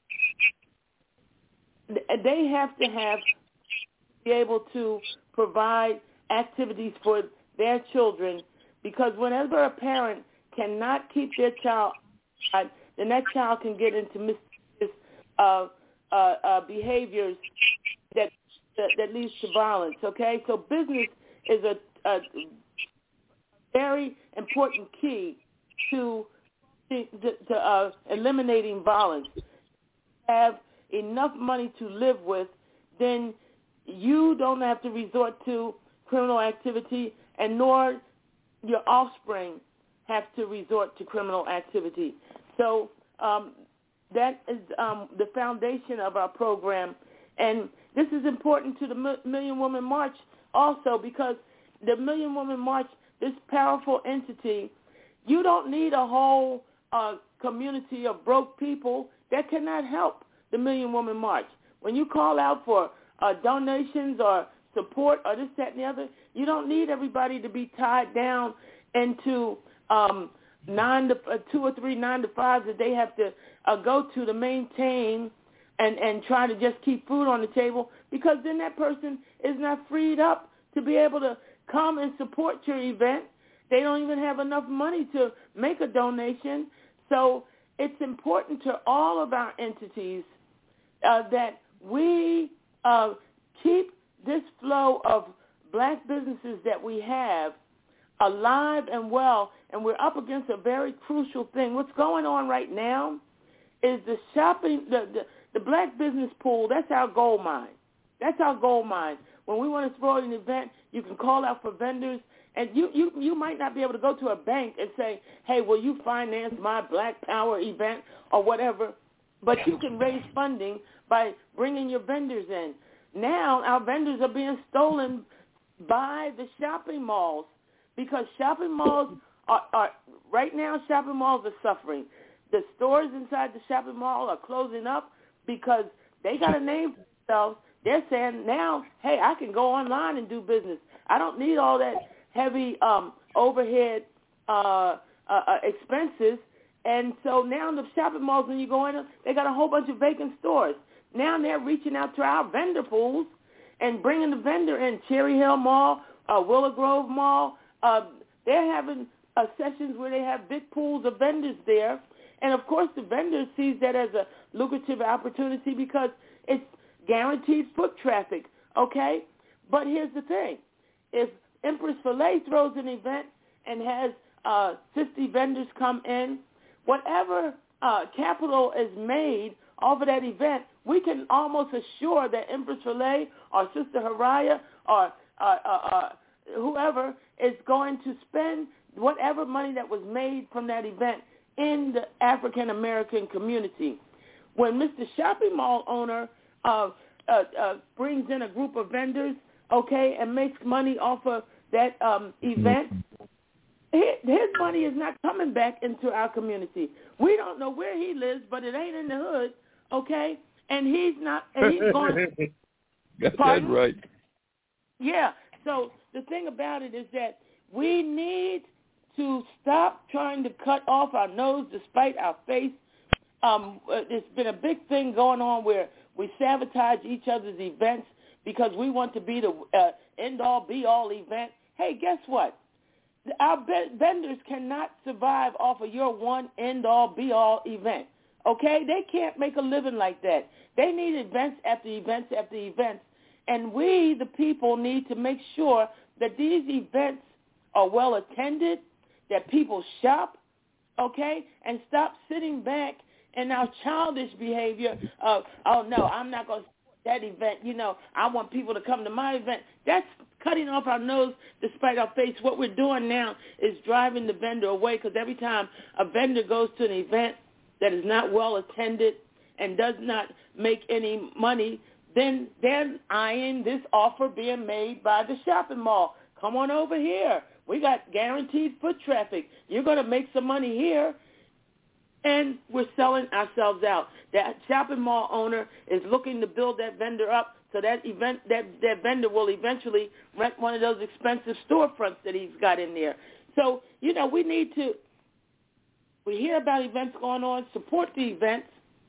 they have to have be able to provide activities for their children, because whenever a parent cannot keep their child, then that child can get into mischievous uh, uh, uh, behaviors that, that that leads to violence. Okay, so business is a, a very important key to to, to uh, eliminating violence. Have enough money to live with, then you don't have to resort to criminal activity, and nor your offspring have to resort to criminal activity. So um, that is um, the foundation of our program. And this is important to the Million Woman March also, because the Million Woman March, this powerful entity, you don't need a whole uh, community of broke people that cannot help the Million Woman March. When you call out for uh, donations or support or this, that, and the other, you don't need everybody to be tied down into um, nine to uh, two or three nine to fives that they have to uh, go to to maintain and, and try to just keep food on the table, because then that person is not freed up to be able to come and support your event. They don't even have enough money to make a donation. So it's important to all of our entities uh, that we uh, keep this flow of black businesses that we have alive and well, and we're up against a very crucial thing. What's going on right now is the shopping, the, the, the black business pool, that's our gold mine. That's our gold mine. When we want to throw an event, you can call out for vendors, and you, you, you might not be able to go to a bank and say, hey, will you finance my Black Power event or whatever, but you can raise funding by bringing your vendors in. Now our vendors are being stolen by the shopping malls, because shopping malls are, are right now shopping malls are suffering. The stores inside the shopping mall are closing up because they got a name for themselves. They're saying now, hey, I can go online and do business. I don't need all that heavy um, overhead uh, uh, expenses. And so now the shopping malls, when you go in, they got a whole bunch of vacant stores. Now they're reaching out to our vendor pools and bringing the vendor in. Cherry Hill Mall, uh, Willow Grove Mall, uh, they're having uh, sessions where they have big pools of vendors there. And, of course, the vendor sees that as a lucrative opportunity because it's guaranteed foot traffic, okay? But here's the thing. If Empress Filet throws an event and has uh, fifty vendors come in, whatever uh, capital is made off of that event, we can almost assure that Empress Filet or Sister Haraya or uh, uh, uh, whoever is going to spend whatever money that was made from that event in the African-American community. When Mister Shopping Mall owner uh, uh, uh, brings in a group of vendors, okay, and makes money off of that um, event, his, his money is not coming back into our community. We don't know where he lives, but it ain't in the hood, okay? And he's not, and he's going. Got that right. Yeah. So the thing about it is that we need to stop trying to cut off our nose to spite our face. Um, there's been a big thing going on where we sabotage each other's events because we want to be the uh, end-all, be-all event. Hey, guess what? Our be- vendors cannot survive off of your one end-all, be-all event, okay? They can't make a living like that. They need events after events after events, and we, the people, need to make sure that these events are well attended, that people shop, okay, and stop sitting back in our childish behavior of, oh, no, I'm not going to support that event. You know, I want people to come to my event. That's cutting off our nose despite our face. What we're doing now is driving the vendor away, because every time a vendor goes to an event that is not well attended and does not make any money, then they're eyeing this offer being made by the shopping mall. Come on over here. We got guaranteed foot traffic. You're going to make some money here. And we're selling ourselves out. That shopping mall owner is looking to build that vendor up so that event that, that vendor will eventually rent one of those expensive storefronts that he's got in there. So, you know, we need to, we hear about events going on, support the events,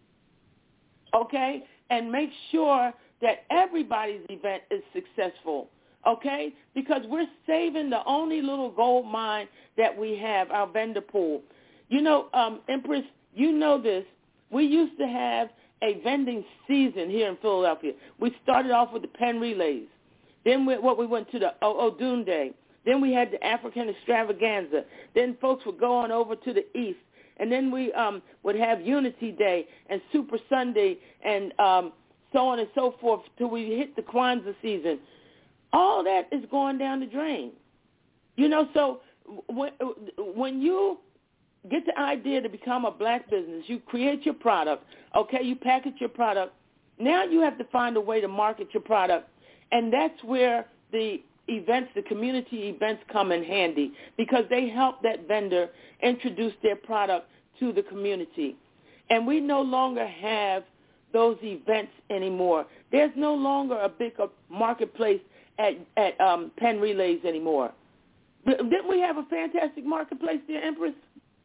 okay, and make sure that everybody's event is successful, okay, because we're saving the only little gold mine that we have, our vendor pool. You know, um, Empress, you know this. We used to have a vending season here in Philadelphia. We started off with the pen relays. Then we, what we went to the O'Doon Day. Then we had the African extravaganza. Then folks would go on over to the East. And then we um, would have Unity Day and Super Sunday and um, so on and so forth till we hit the Kwanzaa season. All that is going down the drain. You know, so when, when you get the idea to become a black business, you create your product, okay, you package your product. Now you have to find a way to market your product, and that's where the events, the community events come in handy, because they help that vendor introduce their product to the community. And we no longer have those events anymore. There's no longer a big marketplace at, at um, pen relays anymore. Didn't we have a fantastic marketplace there, Empress?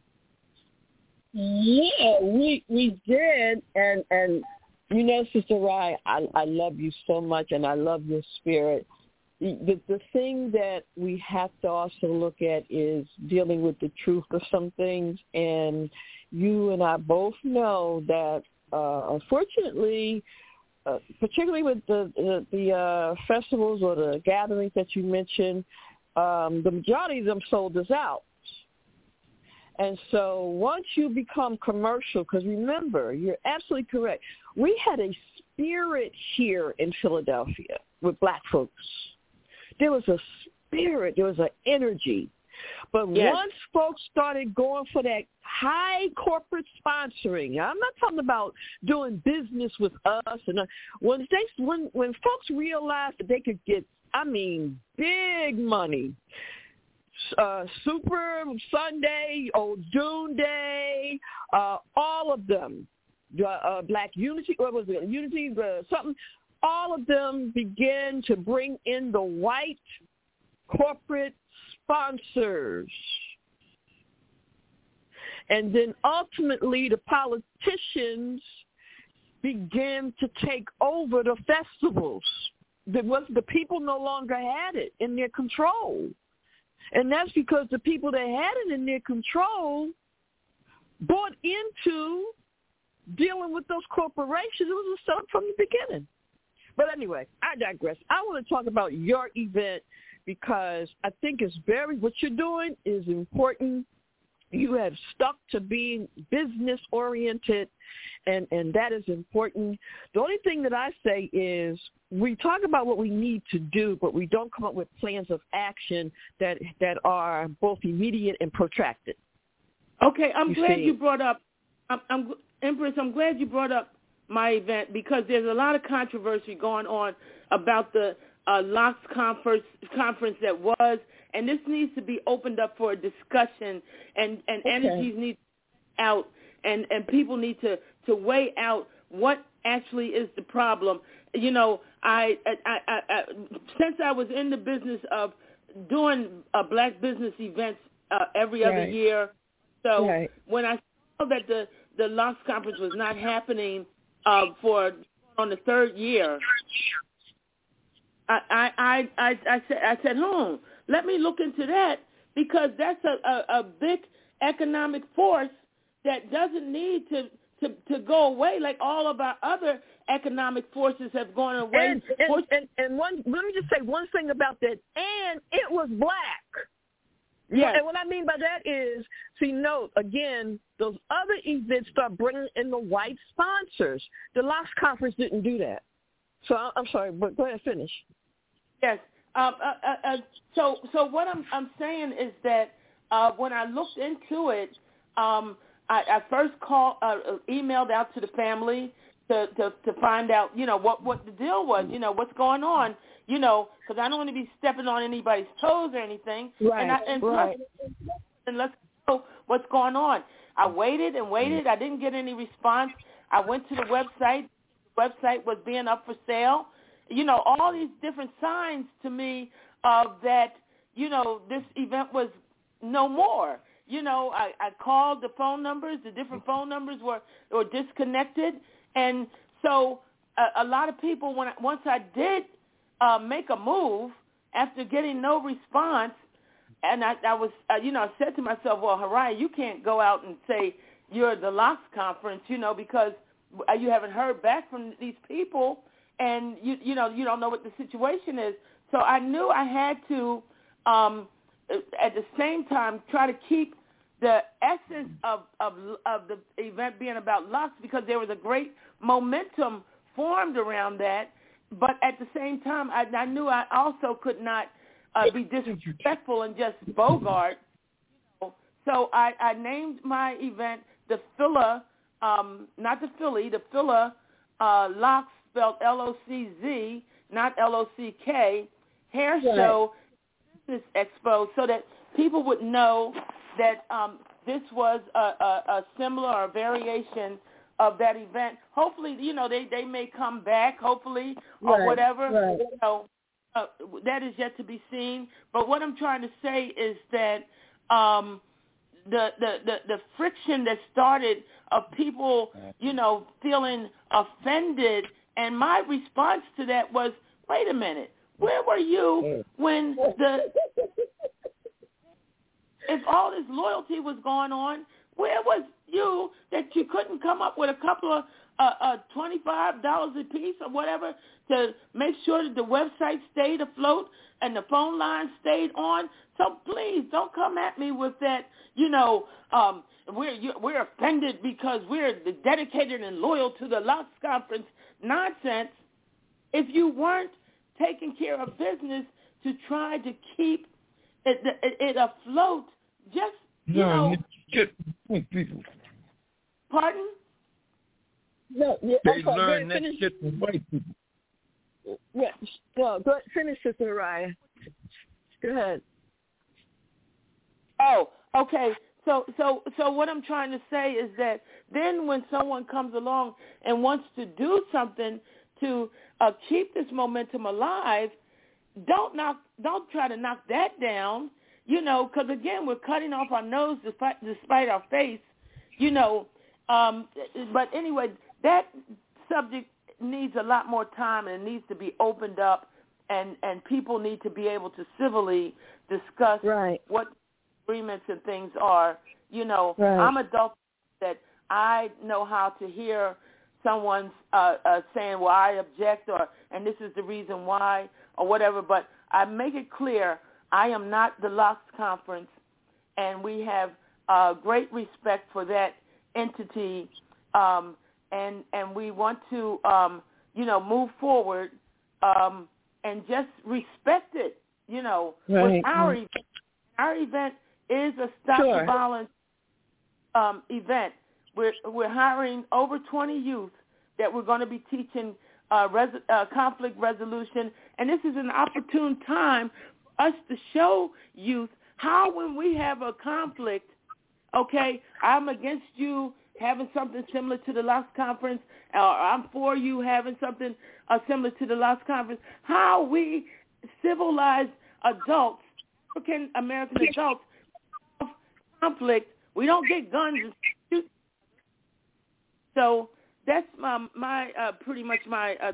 Yeah, we we did, and and you know, Sister Rai, I I love you so much, and I love your spirit. The the thing that we have to also look at is dealing with the truth of some things, and you and I both know that uh, unfortunately, uh, particularly with the the, the uh, festivals or the gatherings that you mentioned, um, the majority of them sold us out. And so once you become commercial, because remember, you're absolutely correct, we had a spirit here in Philadelphia with black folks. There was a spirit, there was an energy. But yes. Once folks started going for that high corporate sponsoring, I'm not talking about doing business with us. And uh, when they, when when folks realized that they could get, I mean, big money, Uh, Super Sunday, O'Doon Day, uh, all of them, uh, uh, Black Unity, what was it, Unity, uh, something, all of them began to bring in the white corporate sponsors. And then ultimately the politicians began to take over the festivals. The, the people no longer had it in their control. And that's because the people that had it in their control bought into dealing with those corporations. It was a setup from the beginning. But anyway, I digress. I want to talk about your event because I think it's very, what you're doing is important. You have stuck to being business-oriented, and, and that is important. The only thing that I say is we talk about what we need to do, but we don't come up with plans of action that that are both immediate and protracted. Okay, I'm you glad see. you brought up, I'm, I'm, Empress, I'm glad you brought up my event, because there's a lot of controversy going on about the uh, Locks conference, conference that was, and this needs to be opened up for a discussion, and, and okay. energies need out, and, and people need to, to weigh out what actually is the problem. You know, I, I, I, I since I was in the business of doing uh, black business events uh, every other right. year, so right. when I saw that the, the Locks conference was not happening uh, for on the third year, I, I, I, I, I said, I said, hmm, let me look into that, because that's a, a, a big economic force that doesn't need to, to, to go away like all of our other economic forces have gone away. And, and, and, and one, let me just say one thing about that. And it was black. Yes. And what I mean by that is, see, note, again, those other events start bringing in the white sponsors. The Locks conference didn't do that. So I'm sorry, but go ahead and finish. Yes. Um, uh, uh, uh, so, so what I'm I'm saying is that uh, when I looked into it, um, I, I first called, uh, emailed out to the family to, to to find out, you know, what what the deal was, you know, what's going on, you know, because I don't want to be stepping on anybody's toes or anything. Right. And, I, and right. Plus, and let's know what's going on. I waited and waited. I didn't get any response. I went to the website. The website was being up for sale. You know, all these different signs to me of that, you know, this event was no more. You know, I, I called the phone numbers. The different phone numbers were, were disconnected. And so a, a lot of people, when I, once I did uh, make a move after getting no response, and I, I was, uh, you know, I said to myself, well, Haraya, you can't go out and say you're the Locks Conference, you know, because you haven't heard back from these people. And, you you know, you don't know what the situation is. So I knew I had to, um, at the same time, try to keep the essence of, of, of the event being about locks, because there was a great momentum formed around that. But at the same time, I, I knew I also could not uh, be disrespectful and just bogart. You know? So I, I named my event the Phila, um, not the Philly, the Phila uh, Locks, spelled L O C Z, not L O C K, Hair right. Show Business Expo, so that people would know that um, this was a, a, a similar or variation of that event. Hopefully, you know, they, they may come back, hopefully, or right. whatever. Right. You know, uh, that is yet to be seen. But what I'm trying to say is that um, the, the, the, the friction that started of people, you know, feeling offended. And my response to that was, wait a minute, where were you when the, if all this loyalty was going on, where was you that you couldn't come up with a couple of uh, uh, twenty-five dollars a piece or whatever to make sure that the website stayed afloat and the phone line stayed on? So please don't come at me with that, you know, um, we're, you, we're offended because we're dedicated and loyal to the Locks Conference nonsense. If you weren't taking care of business to try to keep it, it, it afloat, just, you no, know. Just people. Pardon? No, yeah, they sorry, learn that finish. shit from white people. Yeah, no, go ahead, finish, Sister Haraya. Go ahead. Oh, okay. So, so, so what I'm trying to say is that then when someone comes along and wants to do something to uh, keep this momentum alive, don't knock, don't try to knock that down, you know, because again, we're cutting off our nose despite, despite our face, you know. Um, but anyway, that subject needs a lot more time, and it needs to be opened up, and, and people need to be able to civilly discuss right. what agreements and things are. You know, right. I'm adult that I know how to hear someone's uh, uh, saying, well, I object, or and this is the reason why, or whatever, but I make it clear I am not the Locks Conference, and we have uh, great respect for that entity, um, and and we want to, um, you know, move forward um, and just respect it, you know, right. with our event. Our event is a Stop sure. the Violence um, event. We're, we're hiring over twenty youth that we're going to be teaching uh, res- uh, conflict resolution, and this is an opportune time for us to show youth how when we have a conflict, okay, I'm against you having something similar to the Locks Conference, or I'm for you having something uh, similar to the Locks Conference, how we civilized adults, African American adults, have conflict. We don't get guns and shoot. So that's my, my uh, pretty much my uh,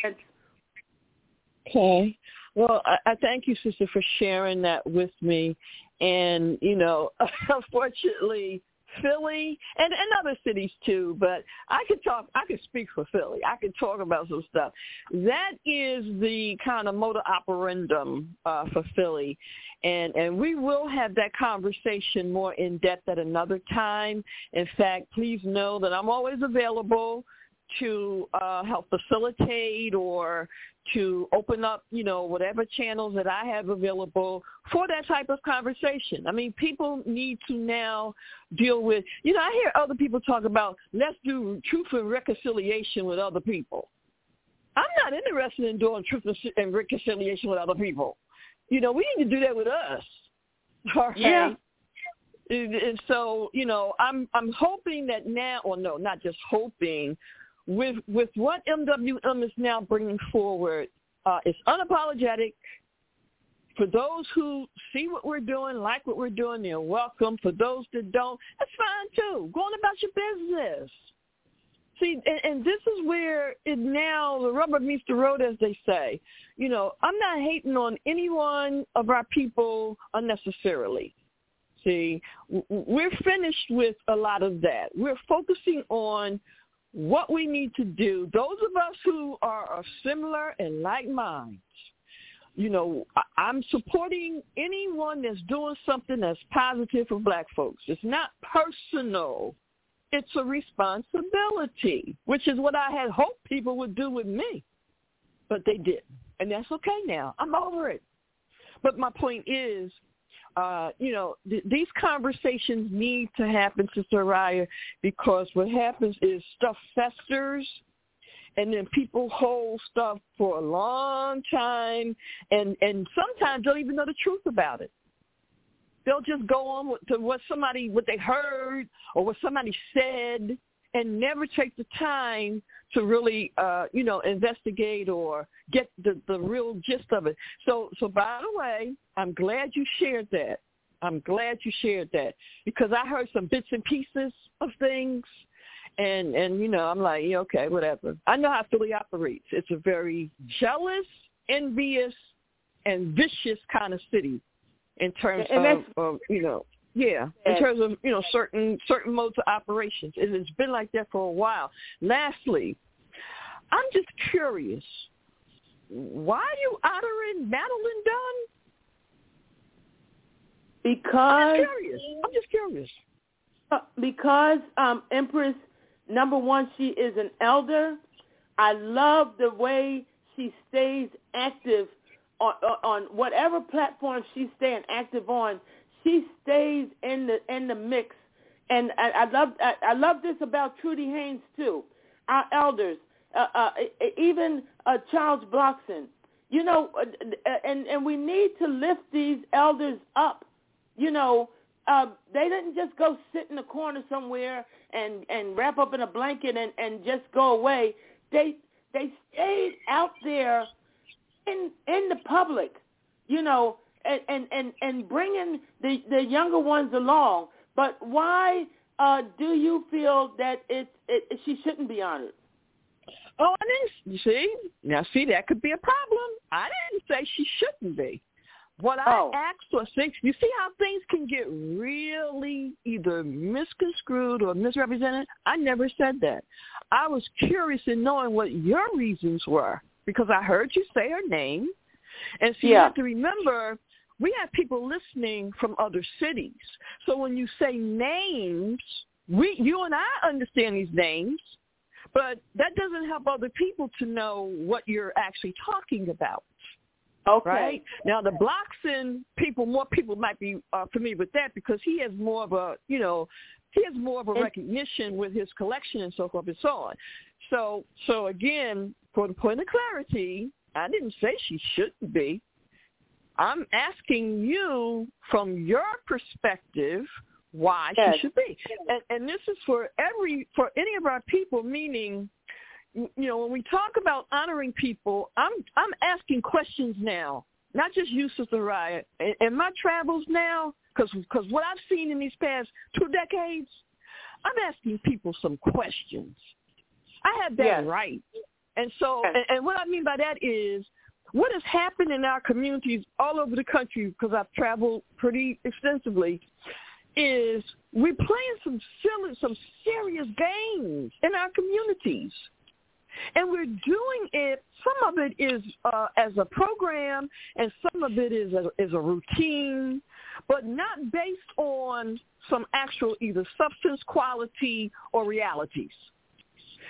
Okay. Well, I, I thank you, Sister, for sharing that with me. And, you know, unfortunately, Philly and, and other cities too, but I could talk, I could speak for Philly. I could talk about some stuff. That is the kind of modus operandum uh, for Philly. And, and we will have that conversation more in depth at another time. In fact, please know that I'm always available to uh, help facilitate or to open up, you know, whatever channels that I have available for that type of conversation. I mean, people need to now deal with, you know, I hear other people talk about, let's do truth and reconciliation with other people. I'm not interested in doing truth and reconciliation with other people. You know, we need to do that with us. All right? Yeah. And so, you know, I'm I'm hoping that now, or no, not just hoping, with with what M W M is now bringing forward, uh, it's unapologetic. For those who see what we're doing, like what we're doing, they're welcome. For those that don't, that's fine too. Go on about your business. See, and, and this is where it now the rubber meets the road, as they say. You know, I'm not hating on any one of our people unnecessarily. See, we're finished with a lot of that. We're focusing on what we need to do. Those of us who are of similar and like minds, you know, I'm supporting anyone that's doing something that's positive for black folks. It's not personal. It's a responsibility, which is what I had hoped people would do with me. But they didn't. And that's okay now. I'm over it. But my point is, Uh, you know, th- these conversations need to happen, Sister Araya, because what happens is stuff festers, and then people hold stuff for a long time, and, and sometimes don't even know the truth about it. They'll just go on with, to what somebody, what they heard or what somebody said, and never take the time to really, uh, you know, investigate or get the, the real gist of it. So, so by the way, I'm glad you shared that. I'm glad you shared that because I heard some bits and pieces of things, and, and you know, I'm like, yeah, okay, whatever. I know how Philly operates. It's a very jealous, envious, and vicious kind of city in terms and of, of, you know, Yeah, in terms of, you know, certain certain modes of operations. It has been like that for a while. Lastly, I'm just curious, why are you honoring Madeline Dunn? Because... I'm just curious. I'm just curious. Uh, because, um, Empress, number one, she is an elder. I love the way she stays active on, on whatever platform she's staying active on. She stays in the in the mix, and I, I love I, I love this about Trudy Haynes too. Our elders, uh, uh, even uh, Charles Blockson, you know, and and we need to lift these elders up. You know, uh, they didn't just go sit in a corner somewhere and, and wrap up in a blanket and, and just go away. They they stayed out there in in the public, you know. And, and, and, and bringing the, the younger ones along. But why uh, do you feel that it's, it, she shouldn't be honored? Oh, I didn't, you see? Now, see, that could be a problem. I didn't say she shouldn't be. What I oh. asked for, you see how things can get really either misconstrued or misrepresented? I never said that. I was curious in knowing what your reasons were because I heard you say her name. And so yeah. you have to remember, we have people listening from other cities. So when you say names, we, you and I understand these names, but that doesn't help other people to know what you're actually talking about. Okay. Right? Now, the Blockson people, more people might be uh, familiar with that because he has more of a, you know, he has more of a recognition with his collection and so forth and so on. So, so again, for the point of clarity, I didn't say she shouldn't be. I'm asking you from your perspective why yes. she should be. And, and this is for every for any of our people, meaning, you know, when we talk about honoring people, I'm I'm asking questions now, not just you, Sister Araya. In, in my travels now, because because what I've seen in these past two decades, I'm asking people some questions. I have that yes. right. And so, yes. and, and what I mean by that is, what has happened in our communities all over the country, because I've traveled pretty extensively, is we're playing some silly, some serious games in our communities. And we're doing it, some of it is uh, as a program, and some of it is a, is a routine, but not based on some actual either substance, quality, or realities.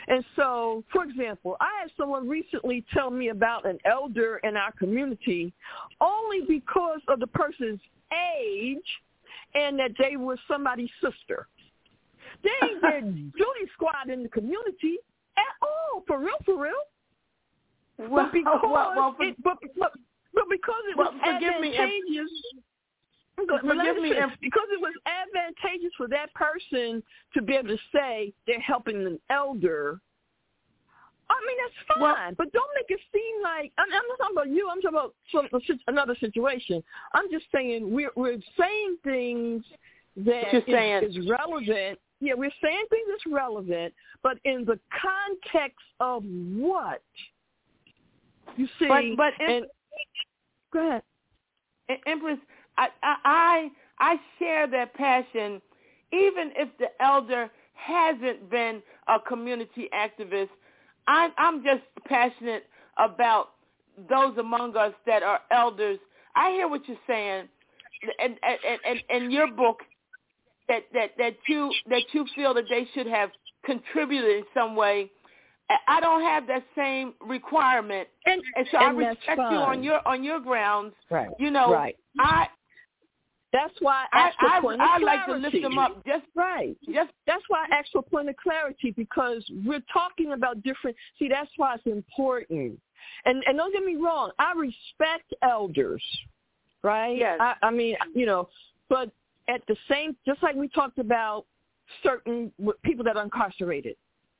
And so, for example, I had someone recently tell me about an elder in our community only because of the person's age and that they were somebody's sister. They ain't their duty squad in the community at all, for real, for real. Well, but because well, well, for, it, but, but, but because it was well, forgive advantageous. Me if, But forgive me if, because it was advantageous for that person to be able to say they're helping an elder. I mean, that's fine, well, but don't make it seem like I'm, I'm not talking about you. I'm talking about some, another situation. I'm just saying we're we're saying things that is, saying. is relevant. Yeah, we're saying things that's relevant, but in the context of what you see. But, but and, go ahead, Empress. I, I I share that passion, even if the elder hasn't been a community activist. I, I'm just passionate about those among us that are elders. I hear what you're saying, and and and in your book that, that that you that you feel that they should have contributed in some way. I don't have that same requirement, and, and so and I respect you on your on your grounds. Right. You know, right. I. That's why I asked I, for point I, of I like clarity. to lift them up. Just right. Just that's why I asked for point of clarity, because we're talking about different. See, that's why it's important. And and don't get me wrong, I respect elders, right? Yes. I, I mean, you know, but at the same, just like we talked about certain people that are incarcerated,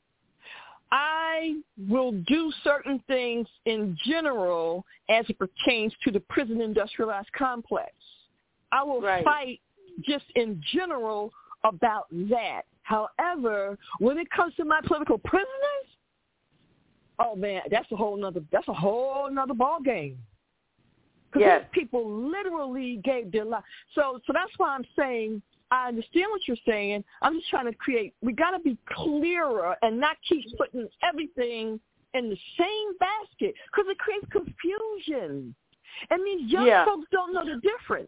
I will do certain things in general as it pertains to the prison industrialized complex. I will right. fight just in general about that. However, when it comes to my political prisoners, oh man, that's a whole nother that's a whole nother ball game. Because yes. people literally gave their life. So, so that's why I'm saying I understand what you're saying. I'm just trying to create. We got to be clearer and not keep putting everything in the same basket, because it creates confusion. And these young yeah. folks don't know the difference.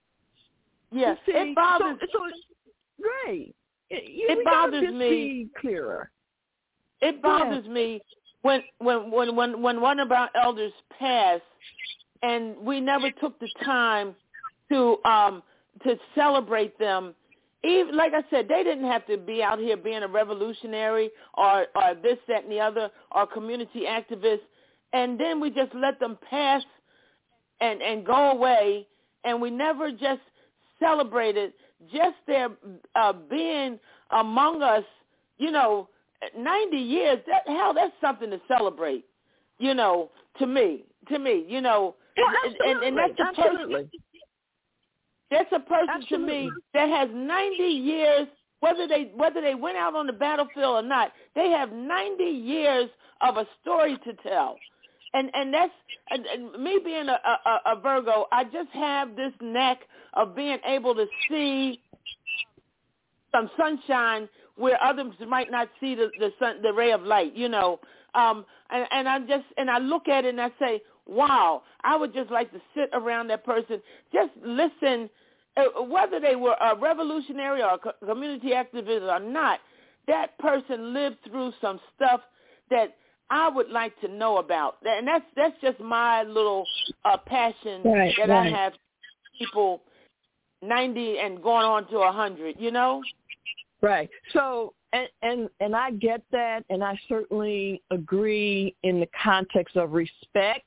Yes, see, it bothers. So, so right. It, it bothers me. Be clearer. It bothers yeah. me when, when when when when one of our elders passed, and we never took the time to um to celebrate them. Even like I said, they didn't have to be out here being a revolutionary or or this, that, and the other, or community activists. And then we just let them pass and and go away, and we never just celebrated just their uh, being among us. You know, ninety years. That hell, that's something to celebrate. You know, to me, to me, you know, well, and, and that's a absolutely. person. That's a person absolutely. to me that has ninety years. Whether they whether they went out on the battlefield or not, they have ninety years of a story to tell. And and that's and, and me being a, a, a Virgo, I just have this knack of being able to see some sunshine where others might not see the the, sun, the ray of light, you know. Um, and, and I just and I look at it and I say, wow, I would just like to sit around that person, just listen, uh, whether they were a revolutionary or a co- community activist or not. That person lived through some stuff that I would like to know about, and that's that's just my little uh, passion right, that right. I have. People ninety and going on to a hundred, you know. Right. So, and, and and I get that, and I certainly agree in the context of respect.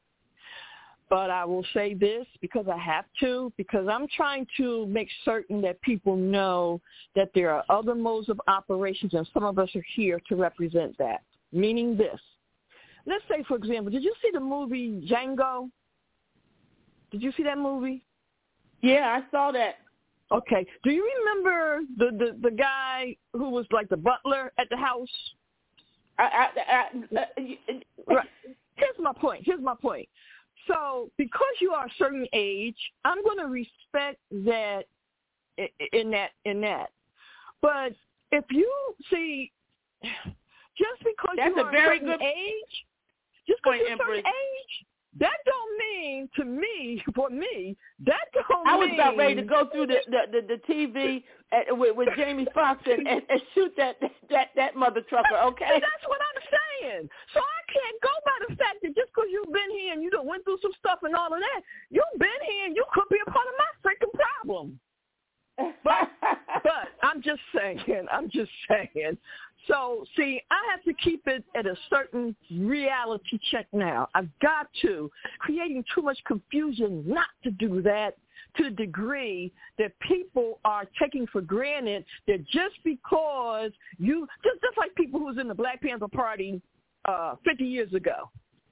But I will say this because I have to, because I'm trying to make certain that people know that there are other modes of operations, and some of us are here to represent that. Meaning this. Let's say, for example, did you see the movie Django? Did you see that movie? Yeah, I saw that. Okay. Do you remember the, the, the guy who was like the butler at the house? I, I, I, uh, right. Here's my point. Here's my point. So because you are a certain age, I'm going to respect that in that in that. But if you see, just because That's you a are very a certain good age, just because you're a certain age, that don't mean to me, for me, that don't I was mean... about ready to go through the the, the, the T V at, with, with Jamie Foxx and, and, and shoot that, that that mother trucker, okay? And that's what I'm saying. So I can't go by the fact that just because you've been here and you done went through some stuff and all of that, you've been here and you could be a part of my freaking problem. But, but I'm just saying, I'm just saying. So, see, I have to keep it at a certain reality check now. I've got to. Creating too much confusion not to do that to the degree that people are taking for granted that just because you, just, just like people who was in the Black Panther Party uh, fifty years ago.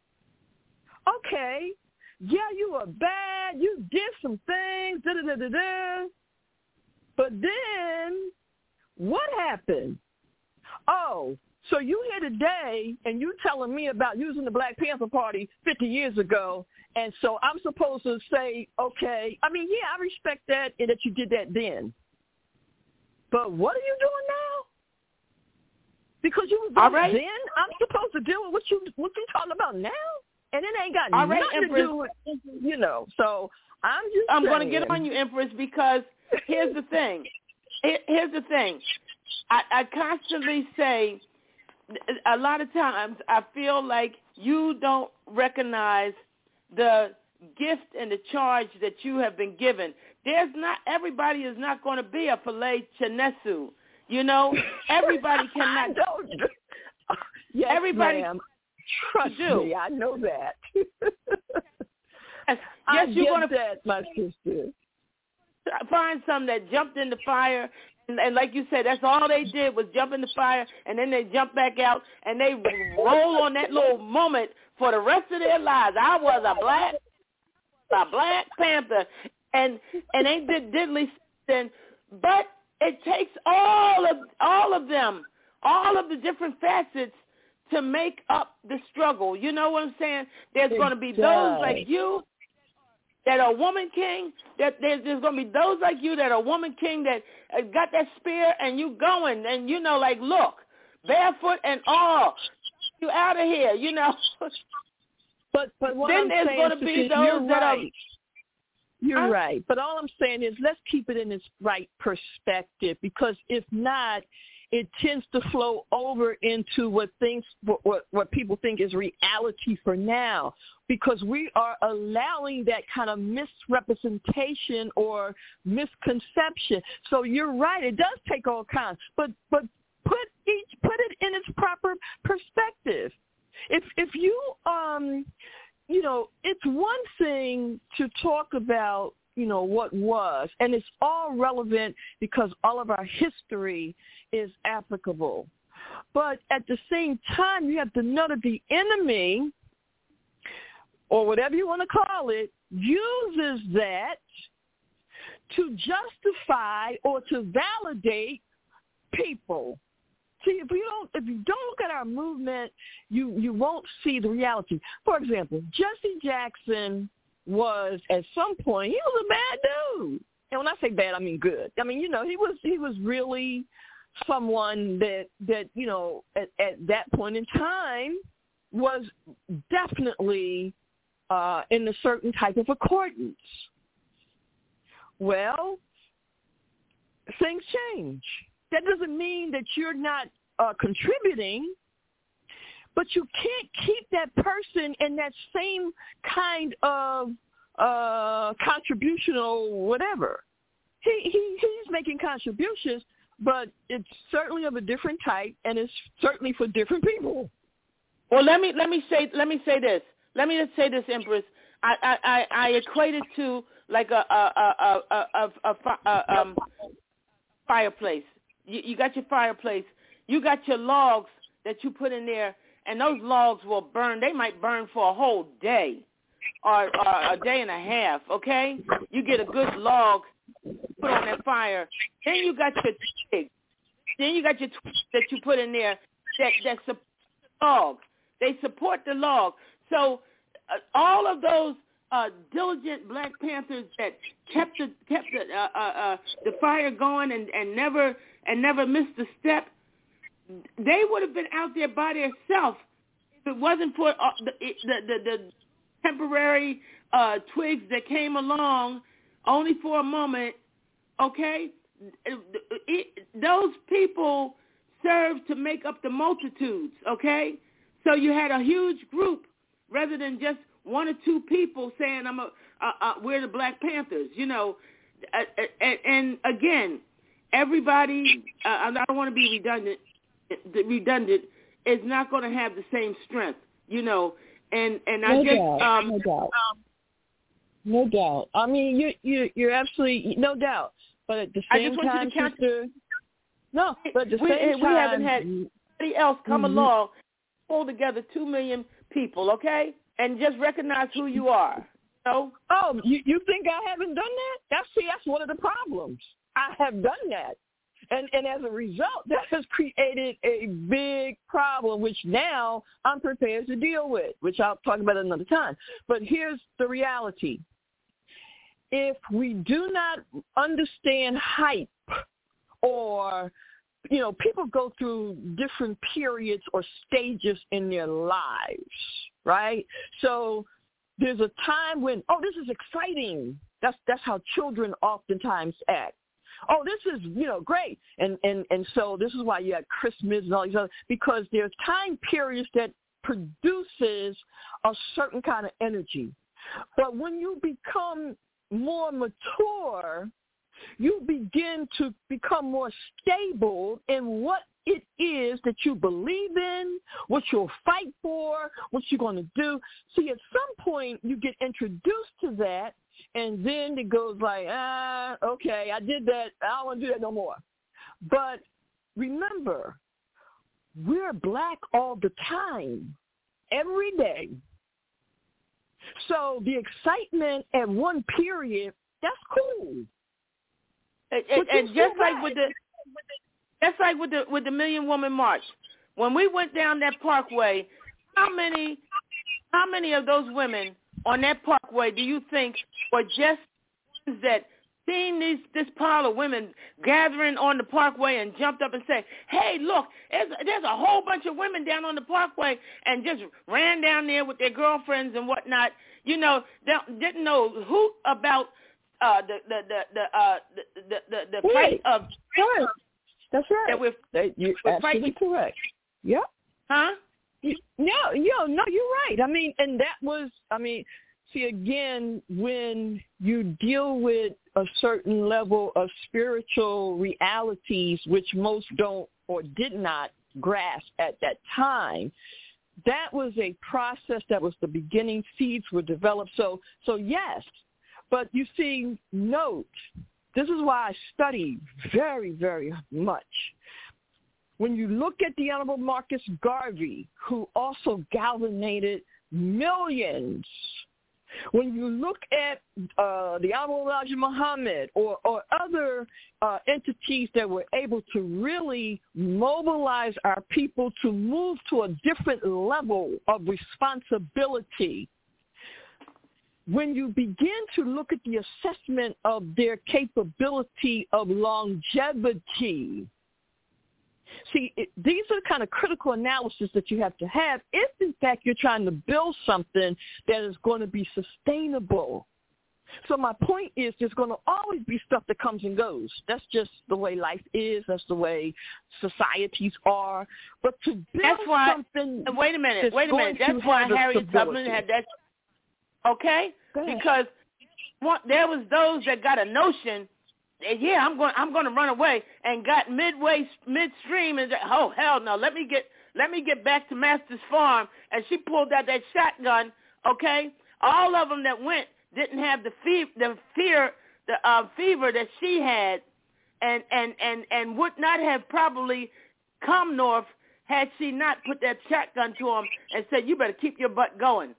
Okay, yeah, you were bad, you did some things, da-da-da-da-da. But then what happened? Oh, so you here today and you telling me about using the Black Panther Party fifty years ago, and so I'm supposed to say, okay, I mean, yeah, I respect that and that you did that then. But what are you doing now? Because you were doing right. it then, I'm supposed to deal with what you what you talking about now? And it ain't got All nothing right, to Empress. do with, you know, so I'm just I'm saying. going to get on you, Empress, because here's the thing. Here's the thing. I, I constantly say, a lot of times I feel like you don't recognize the gift and the charge that you have been given. There's not, everybody is not going to be a Pele Chinesu. You know, everybody cannot. don't. Yes, everybody ma'am. Trust do. me, I know that. yes, I yes you're get going to that, my sister. Find some that jumped in the fire, and, and like you said, that's all they did was jump in the fire, and then they jump back out, and they roll on that little moment for the rest of their lives. I was a black, a Black Panther, and and they did diddly something, but it takes all of all of them, all of the different facets to make up the struggle. You know what I'm saying? There's going to be those like you that are woman king, that there's, there's going to be those like you that are woman king that uh, got that spear and you going and, you know, like, look, barefoot and all, you out of here, you know. But but what then I'm there's saying, going to be sister, those you're that right. are... You're huh? right. But all I'm saying is let's keep it in its right perspective, because if not, it tends to flow over into what things what, what, what people think is reality for now, because we are allowing that kind of misrepresentation or misconception. So you're right, it does take all kinds, but but put each put it in its proper perspective. If if you um you know, it's one thing to talk about, you know, what was, and it's all relevant because all of our history is applicable. But at the same time, you have to know that the enemy, or whatever you want to call it, uses that to justify or to validate people. See, if you don't, if you don't look at our movement, you, you won't see the reality. For example, Jesse Jackson was, at some point, he was a bad dude. And when I say bad, I mean good. I mean, you know, he was he was really someone that, that you know, at, at that point in time was definitely uh, in a certain type of accordance. Well, things change. That doesn't mean that you're not uh, contributing, but you can't keep that person in that same kind of uh, contribution or whatever. He, he he's making contributions, but it's certainly of a different type, and it's certainly for different people. Well, let me let me say let me say this. Let me just say this, Empress. I I, I, I equate it to like a a a a, a, a, a um, fireplace. You, you got your fireplace. You got your logs that you put in there, and those logs will burn. They might burn for a whole day or, or a day and a half, okay? You get a good log, put on that fire. Then you got your twig. Then you got your twigs that you put in there that, that support the log. They support the log. So uh, all of those uh, diligent Black Panthers that kept the kept the uh, uh, uh, the fire going and, and never and never missed a step, they would have been out there by themselves if it wasn't for uh, the, the the the temporary uh, twigs that came along only for a moment, okay? It, it, those people served to make up the multitudes, okay? So you had a huge group rather than just one or two people saying, "I'm a, uh, uh, we're the Black Panthers," you know. Uh, and, and again, everybody, uh, I don't want to be redundant, redundant, is not going to have the same strength, you know. And and no I just doubt, um, no doubt, no doubt. I mean, you you you're absolutely no doubt. But at the same time, sister, no. But at the we, same we time, haven't had anybody else come mm-hmm. along, pull together two million people, okay, and just recognize who you are. So, oh, you you think I haven't done that? That's see, that's one of the problems. I have done that. And and as a result, that has created a big problem, which now I'm prepared to deal with, which I'll talk about another time. But here's the reality. If we do not understand hype, or, you know, people go through different periods or stages in their lives, right? So there's a time when, oh, this is exciting. That's that's how children oftentimes act. Oh, this is, you know, great. And, and, and so this is why you have Christmas and all these other, because there's time periods that produces a certain kind of energy. But when you become more mature, you begin to become more stable in what it is that you believe in, what you'll fight for, what you're going to do. See, at some point you get introduced to that, and then it goes like, ah, okay, I did that. I don't want to do that no more. But remember, we're Black all the time, every day. So the excitement at one period, that's cool. And, and, and just like with the, just like with the with the Million Woman March, when we went down that parkway, how many, how many of those women on that parkway do you think were just ones that seen these this pile of women gathering on the parkway and jumped up and said, "Hey, look, there's, there's a whole bunch of women down on the parkway," and just ran down there with their girlfriends and whatnot? You know, they didn't know who about uh, the the the the, uh, the the the the right. fight of. Right. That's right. That we're, that you're we're absolutely fighting. correct. Yep. Huh? You, no, yo, no, you're right. I mean, and that was, I mean, see, again, when you deal with a certain level of spiritual realities, which most don't or did not grasp at that time, that was a process that was the beginning. Seeds were developed. So, so yes, but you see, note, this is why I study very, very much. When you look at the Honorable Marcus Garvey, who also galvanized millions, when you look at uh, the Honorable Elijah Muhammad or, or other uh, entities that were able to really mobilize our people to move to a different level of responsibility, when you begin to look at the assessment of their capability of longevity, see, it, these are the kind of critical analysis that you have to have if, in fact, you're trying to build something that is going to be sustainable. So my point is there's going to always be stuff that comes and goes. That's just the way life is. That's the way societies are. But to build that's why, something wait a minute, wait a minute. That's why Harriet Tubman had that. Okay, because what, there was those that got a notion. Yeah, I'm going. I'm going to run away, and got midway, midstream, and said, oh hell no! Let me get, let me get back to Master's farm. And she pulled out that shotgun. Okay, all of them that went didn't have the fear, the fear, the uh, fever that she had, and and and and would not have probably come north had she not put that shotgun to him and said, "You better keep your butt going."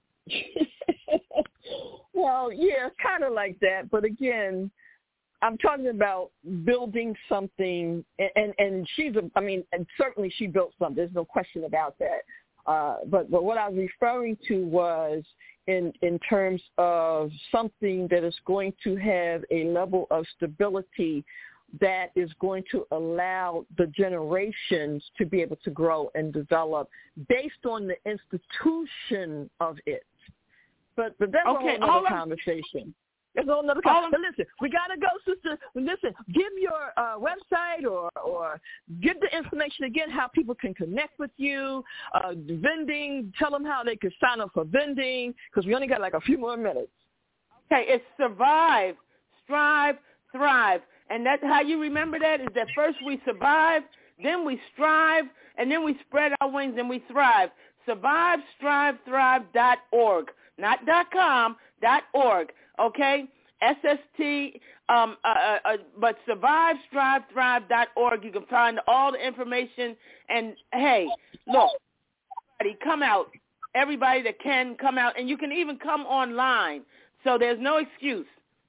Well, yeah, kind of like that, but again, I'm talking about building something, and, and, and she's, a, I mean, and certainly she built something. There's no question about that. Uh, but, but what I was referring to was in, in terms of something that is going to have a level of stability that is going to allow the generations to be able to grow and develop based on the institution of it. But but that's okay, a whole other conversation. That's a whole other conversation. But listen, we got to go, sister. Listen, give your uh, website or, or give the information again, how people can connect with you, uh, vending, tell them how they can sign up for vending, because we only got like a few more minutes. Okay, it's survive, strive, thrive. And that's how you remember that is that first we survive, then we strive, and then we spread our wings and we thrive. Survive, strive, thrive dot org. Not dot com, dot org. Okay? S S T, um, uh, uh, but survive, strive, thrive dot org. You can find all the information. And, hey, look, everybody come out. Everybody that can come out. And you can even come online. So there's no excuse.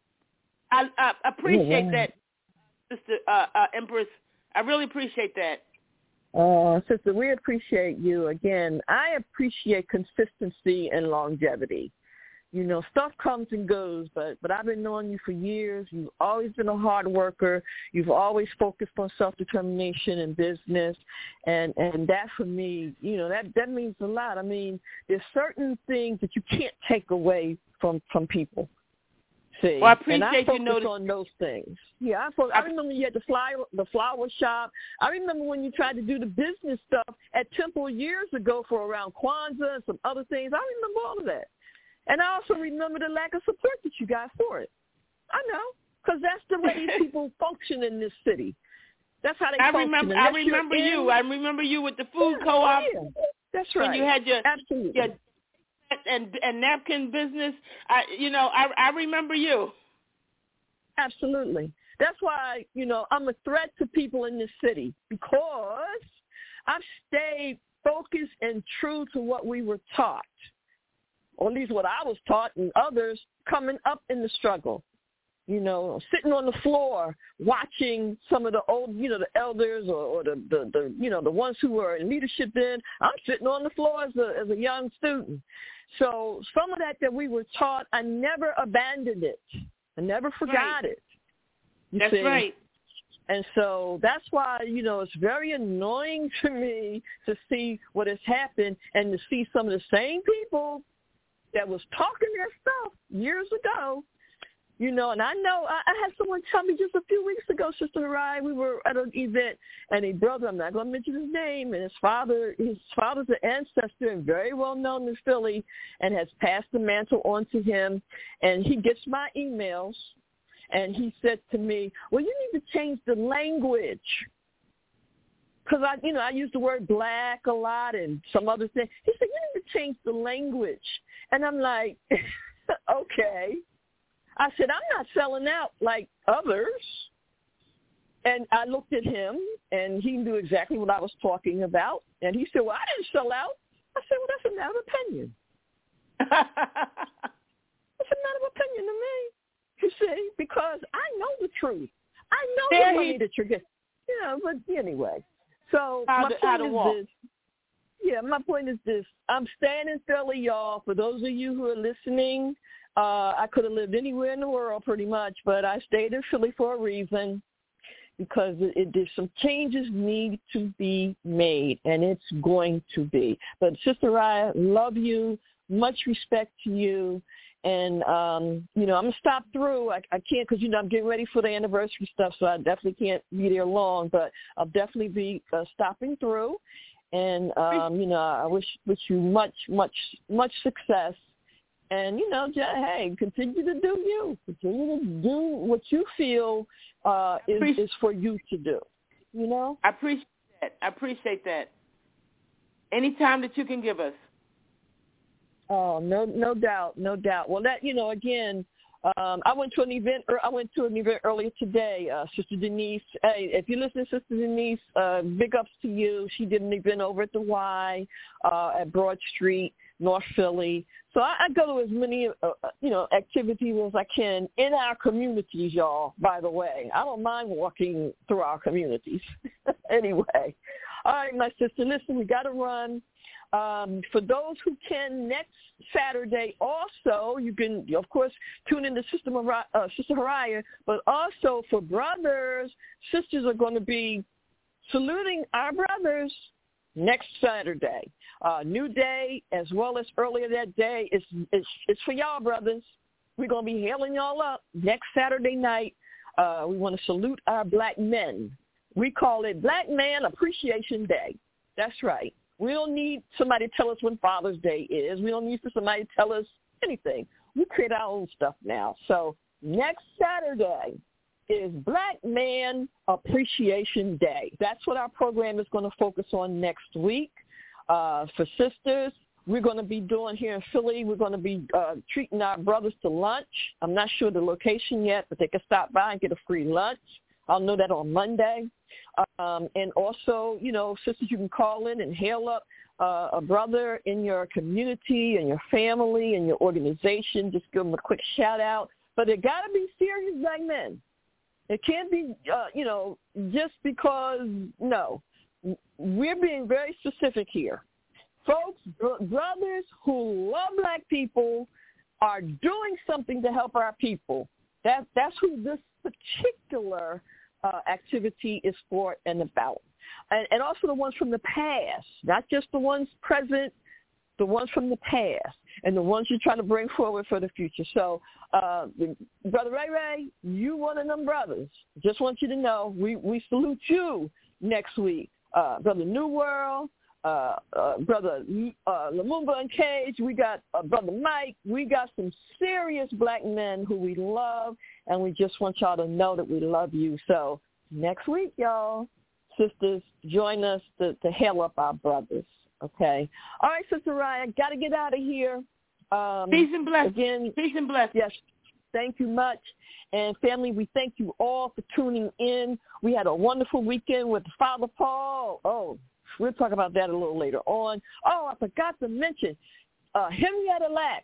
I, I appreciate oh, wow. that, Sister uh, uh, Empress. I really appreciate that. Oh, sister, we appreciate you. Again, I appreciate consistency and longevity. You know, stuff comes and goes, but, but I've been knowing you for years. You've always been a hard worker. You've always focused on self-determination and business. And, and that, for me, you know, that, that means a lot. I mean, there's certain things that you can't take away from, from people. See, well, I appreciate and I focus you noticing. on those things. Yeah, I, focus, I remember you had the flower, the flower shop. I remember when you tried to do the business stuff at Temple years ago for around Kwanzaa and some other things. I remember all of that. And I also remember the lack of support that you got for it. I know, because that's the way these people function in this city. That's how they I function. Remember, I remember you. I remember you with the food yeah, co-op. Yeah. That's right. When you had your, Absolutely. your and and napkin business. I, you know, I I remember you. Absolutely. That's why, you know, I'm a threat to people in this city because I've stayed focused and true to what we were taught, or at least what I was taught, and others coming up in the struggle. You know, sitting on the floor watching some of the old, you know, the elders or, or the, the, the, you know, the ones who were in leadership then. I'm sitting on the floor as a, as a young student. So some of that that we were taught, I never abandoned it. I never forgot right. it. You That's see? right. And so that's why, you know, it's very annoying to me to see what has happened and to see some of the same people that was talking their stuff years ago. You know, and I know, I, I had someone tell me just a few weeks ago, Sister Harai, we were at an event, and a brother, I'm not going to mention his name, and his father, his father's an ancestor and very well known in Philly and has passed the mantle on to him, and he gets my emails, and he said to me, well, you need to change the language. Because, I, you know, I use the word black a lot and some other things. He said, you need to change the language. And I'm like, okay. I said, I'm not selling out like others. And I looked at him, and he knew exactly what I was talking about. And he said, well, I didn't sell out. I said, well, that's a matter of opinion. That's a matter of opinion to me, you see, because I know the truth. I know there the money he... that you're getting. You know, but anyway. So how my to, point is walk. this. Yeah, my point is this. I'm staying in Philly, y'all. For those of you who are listening, Uh, I could have lived anywhere in the world pretty much, but I stayed in Philly for a reason because it, it, there's some changes need to be made, and it's going to be. But Sister Raya, love you, much respect to you, and, um, you know, I'm going to stop through. I, I can't because, you know, I'm getting ready for the anniversary stuff, so I definitely can't be there long, but I'll definitely be uh, stopping through. And, um, you know, I wish, wish you much, much, much success. And, you know, just, hey, continue to do you. Continue to do what you feel uh, is, is for you to do, you know? I appreciate that. I appreciate that. Any time that you can give us. Oh, no no doubt, no doubt. Well, that, you know, again, um, I went to an event I went to an event earlier today, uh, Sister Denise. Hey, if you listen to Sister Denise, uh, big ups to you. She did an event over at the Y uh, at Broad Street, North Philly. So I, I go to as many, uh, you know, activities as I can in our communities, y'all, by the way. I don't mind walking through our communities. Anyway. All right, my sister, listen, we got to run. Um, for those who can, next Saturday also, you can, of course, tune in to Sister, Mar- uh, Sister Haraya, but also for brothers, sisters are going to be saluting our brothers next Saturday. Uh, new day as well as earlier that day. It's, it's, it's for y'all, brothers. We're going to be hailing y'all up next Saturday night. Uh, we want to salute our black men. We call it Black Man Appreciation Day. That's right. We don't need somebody to tell us when Father's Day is. We don't need for somebody to tell us anything. We create our own stuff now. So next Saturday is Black Man Appreciation Day. That's what our program is going to focus on next week. Uh, for sisters, we're going to be doing here in Philly, we're going to be uh, treating our brothers to lunch. I'm not sure the location yet, but they can stop by and get a free lunch. I'll know that on Monday. Um, and also, you know, sisters, you can call in and hail up uh, a brother in your community and your family and your organization. Just give them a quick shout out. But it got to be serious black men. It can't be, uh, you know, just because, no. We're being very specific here. Folks, br- brothers who love black people are doing something to help our people. That, that's who this particular uh, activity is for and about. And, and also the ones from the past, not just the ones present, the ones from the past, and the ones you're trying to bring forward for the future. So, uh, Brother Ray Ray, you one of them brothers. Just want you to know we, we salute you next week. Uh, Brother New World, uh, uh, Brother uh, Lumumba and Cage, we got uh, Brother Mike. We got some serious black men who we love, and we just want y'all to know that we love you. So next week, y'all, sisters, join us to, to hail up our brothers, okay? All right, Sister Raya, got to get out of here. Um, Peace and blessings. Again, Peace and blessings. Yes. Thank you much. And family, we thank you all for tuning in. We had a wonderful weekend with Father Paul. Oh, we'll talk about that a little later on. Oh, I forgot to mention uh, Henrietta Lacks.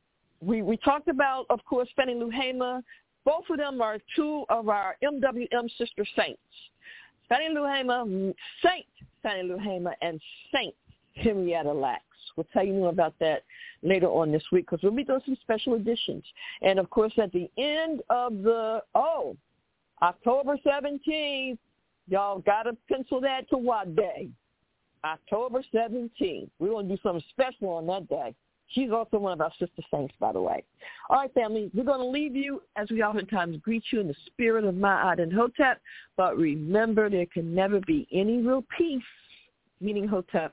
We we talked about, of course, Fannie Lou Hamer. Both of them are two of our M W M sister saints. Fannie Lou Hamer, Saint Fannie Lou Hamer, and Saint Henrietta Lacks. We'll tell you more about that later on this week because we'll be doing some special editions. And, of course, at the end of the, oh, October seventeenth, y'all got to pencil that to what day? October seventeenth. We're going to do something special on that day. She's also one of our sister saints, by the way. All right, family, we're going to leave you, as we oftentimes greet you, in the spirit of Ma'at and Hotep. But remember, there can never be any real peace, meaning Hotep,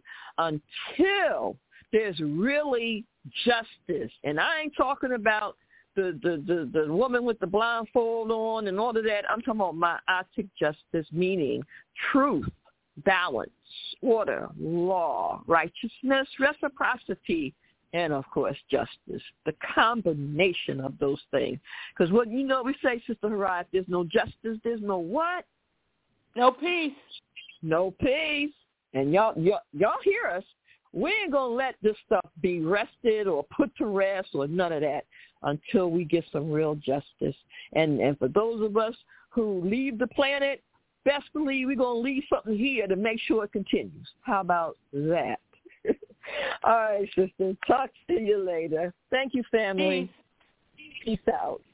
until there's really justice. And I ain't talking about the, the, the, the woman with the blindfold on and all of that. I'm talking about Ma'atic justice, meaning truth, balance, order, law, righteousness, reciprocity, and, of course, justice, the combination of those things. Because what you know we say, Sister Harai, if there's no justice, there's no what? No peace. No peace. And y'all, y'all, y'all hear us. We ain't going to let this stuff be rested or put to rest or none of that until we get some real justice. And, and for those of us who leave the planet, best believe we're going to leave something here to make sure it continues. How about that? All right, sister. Talk to you later. Thank you, family. Peace. Peace out.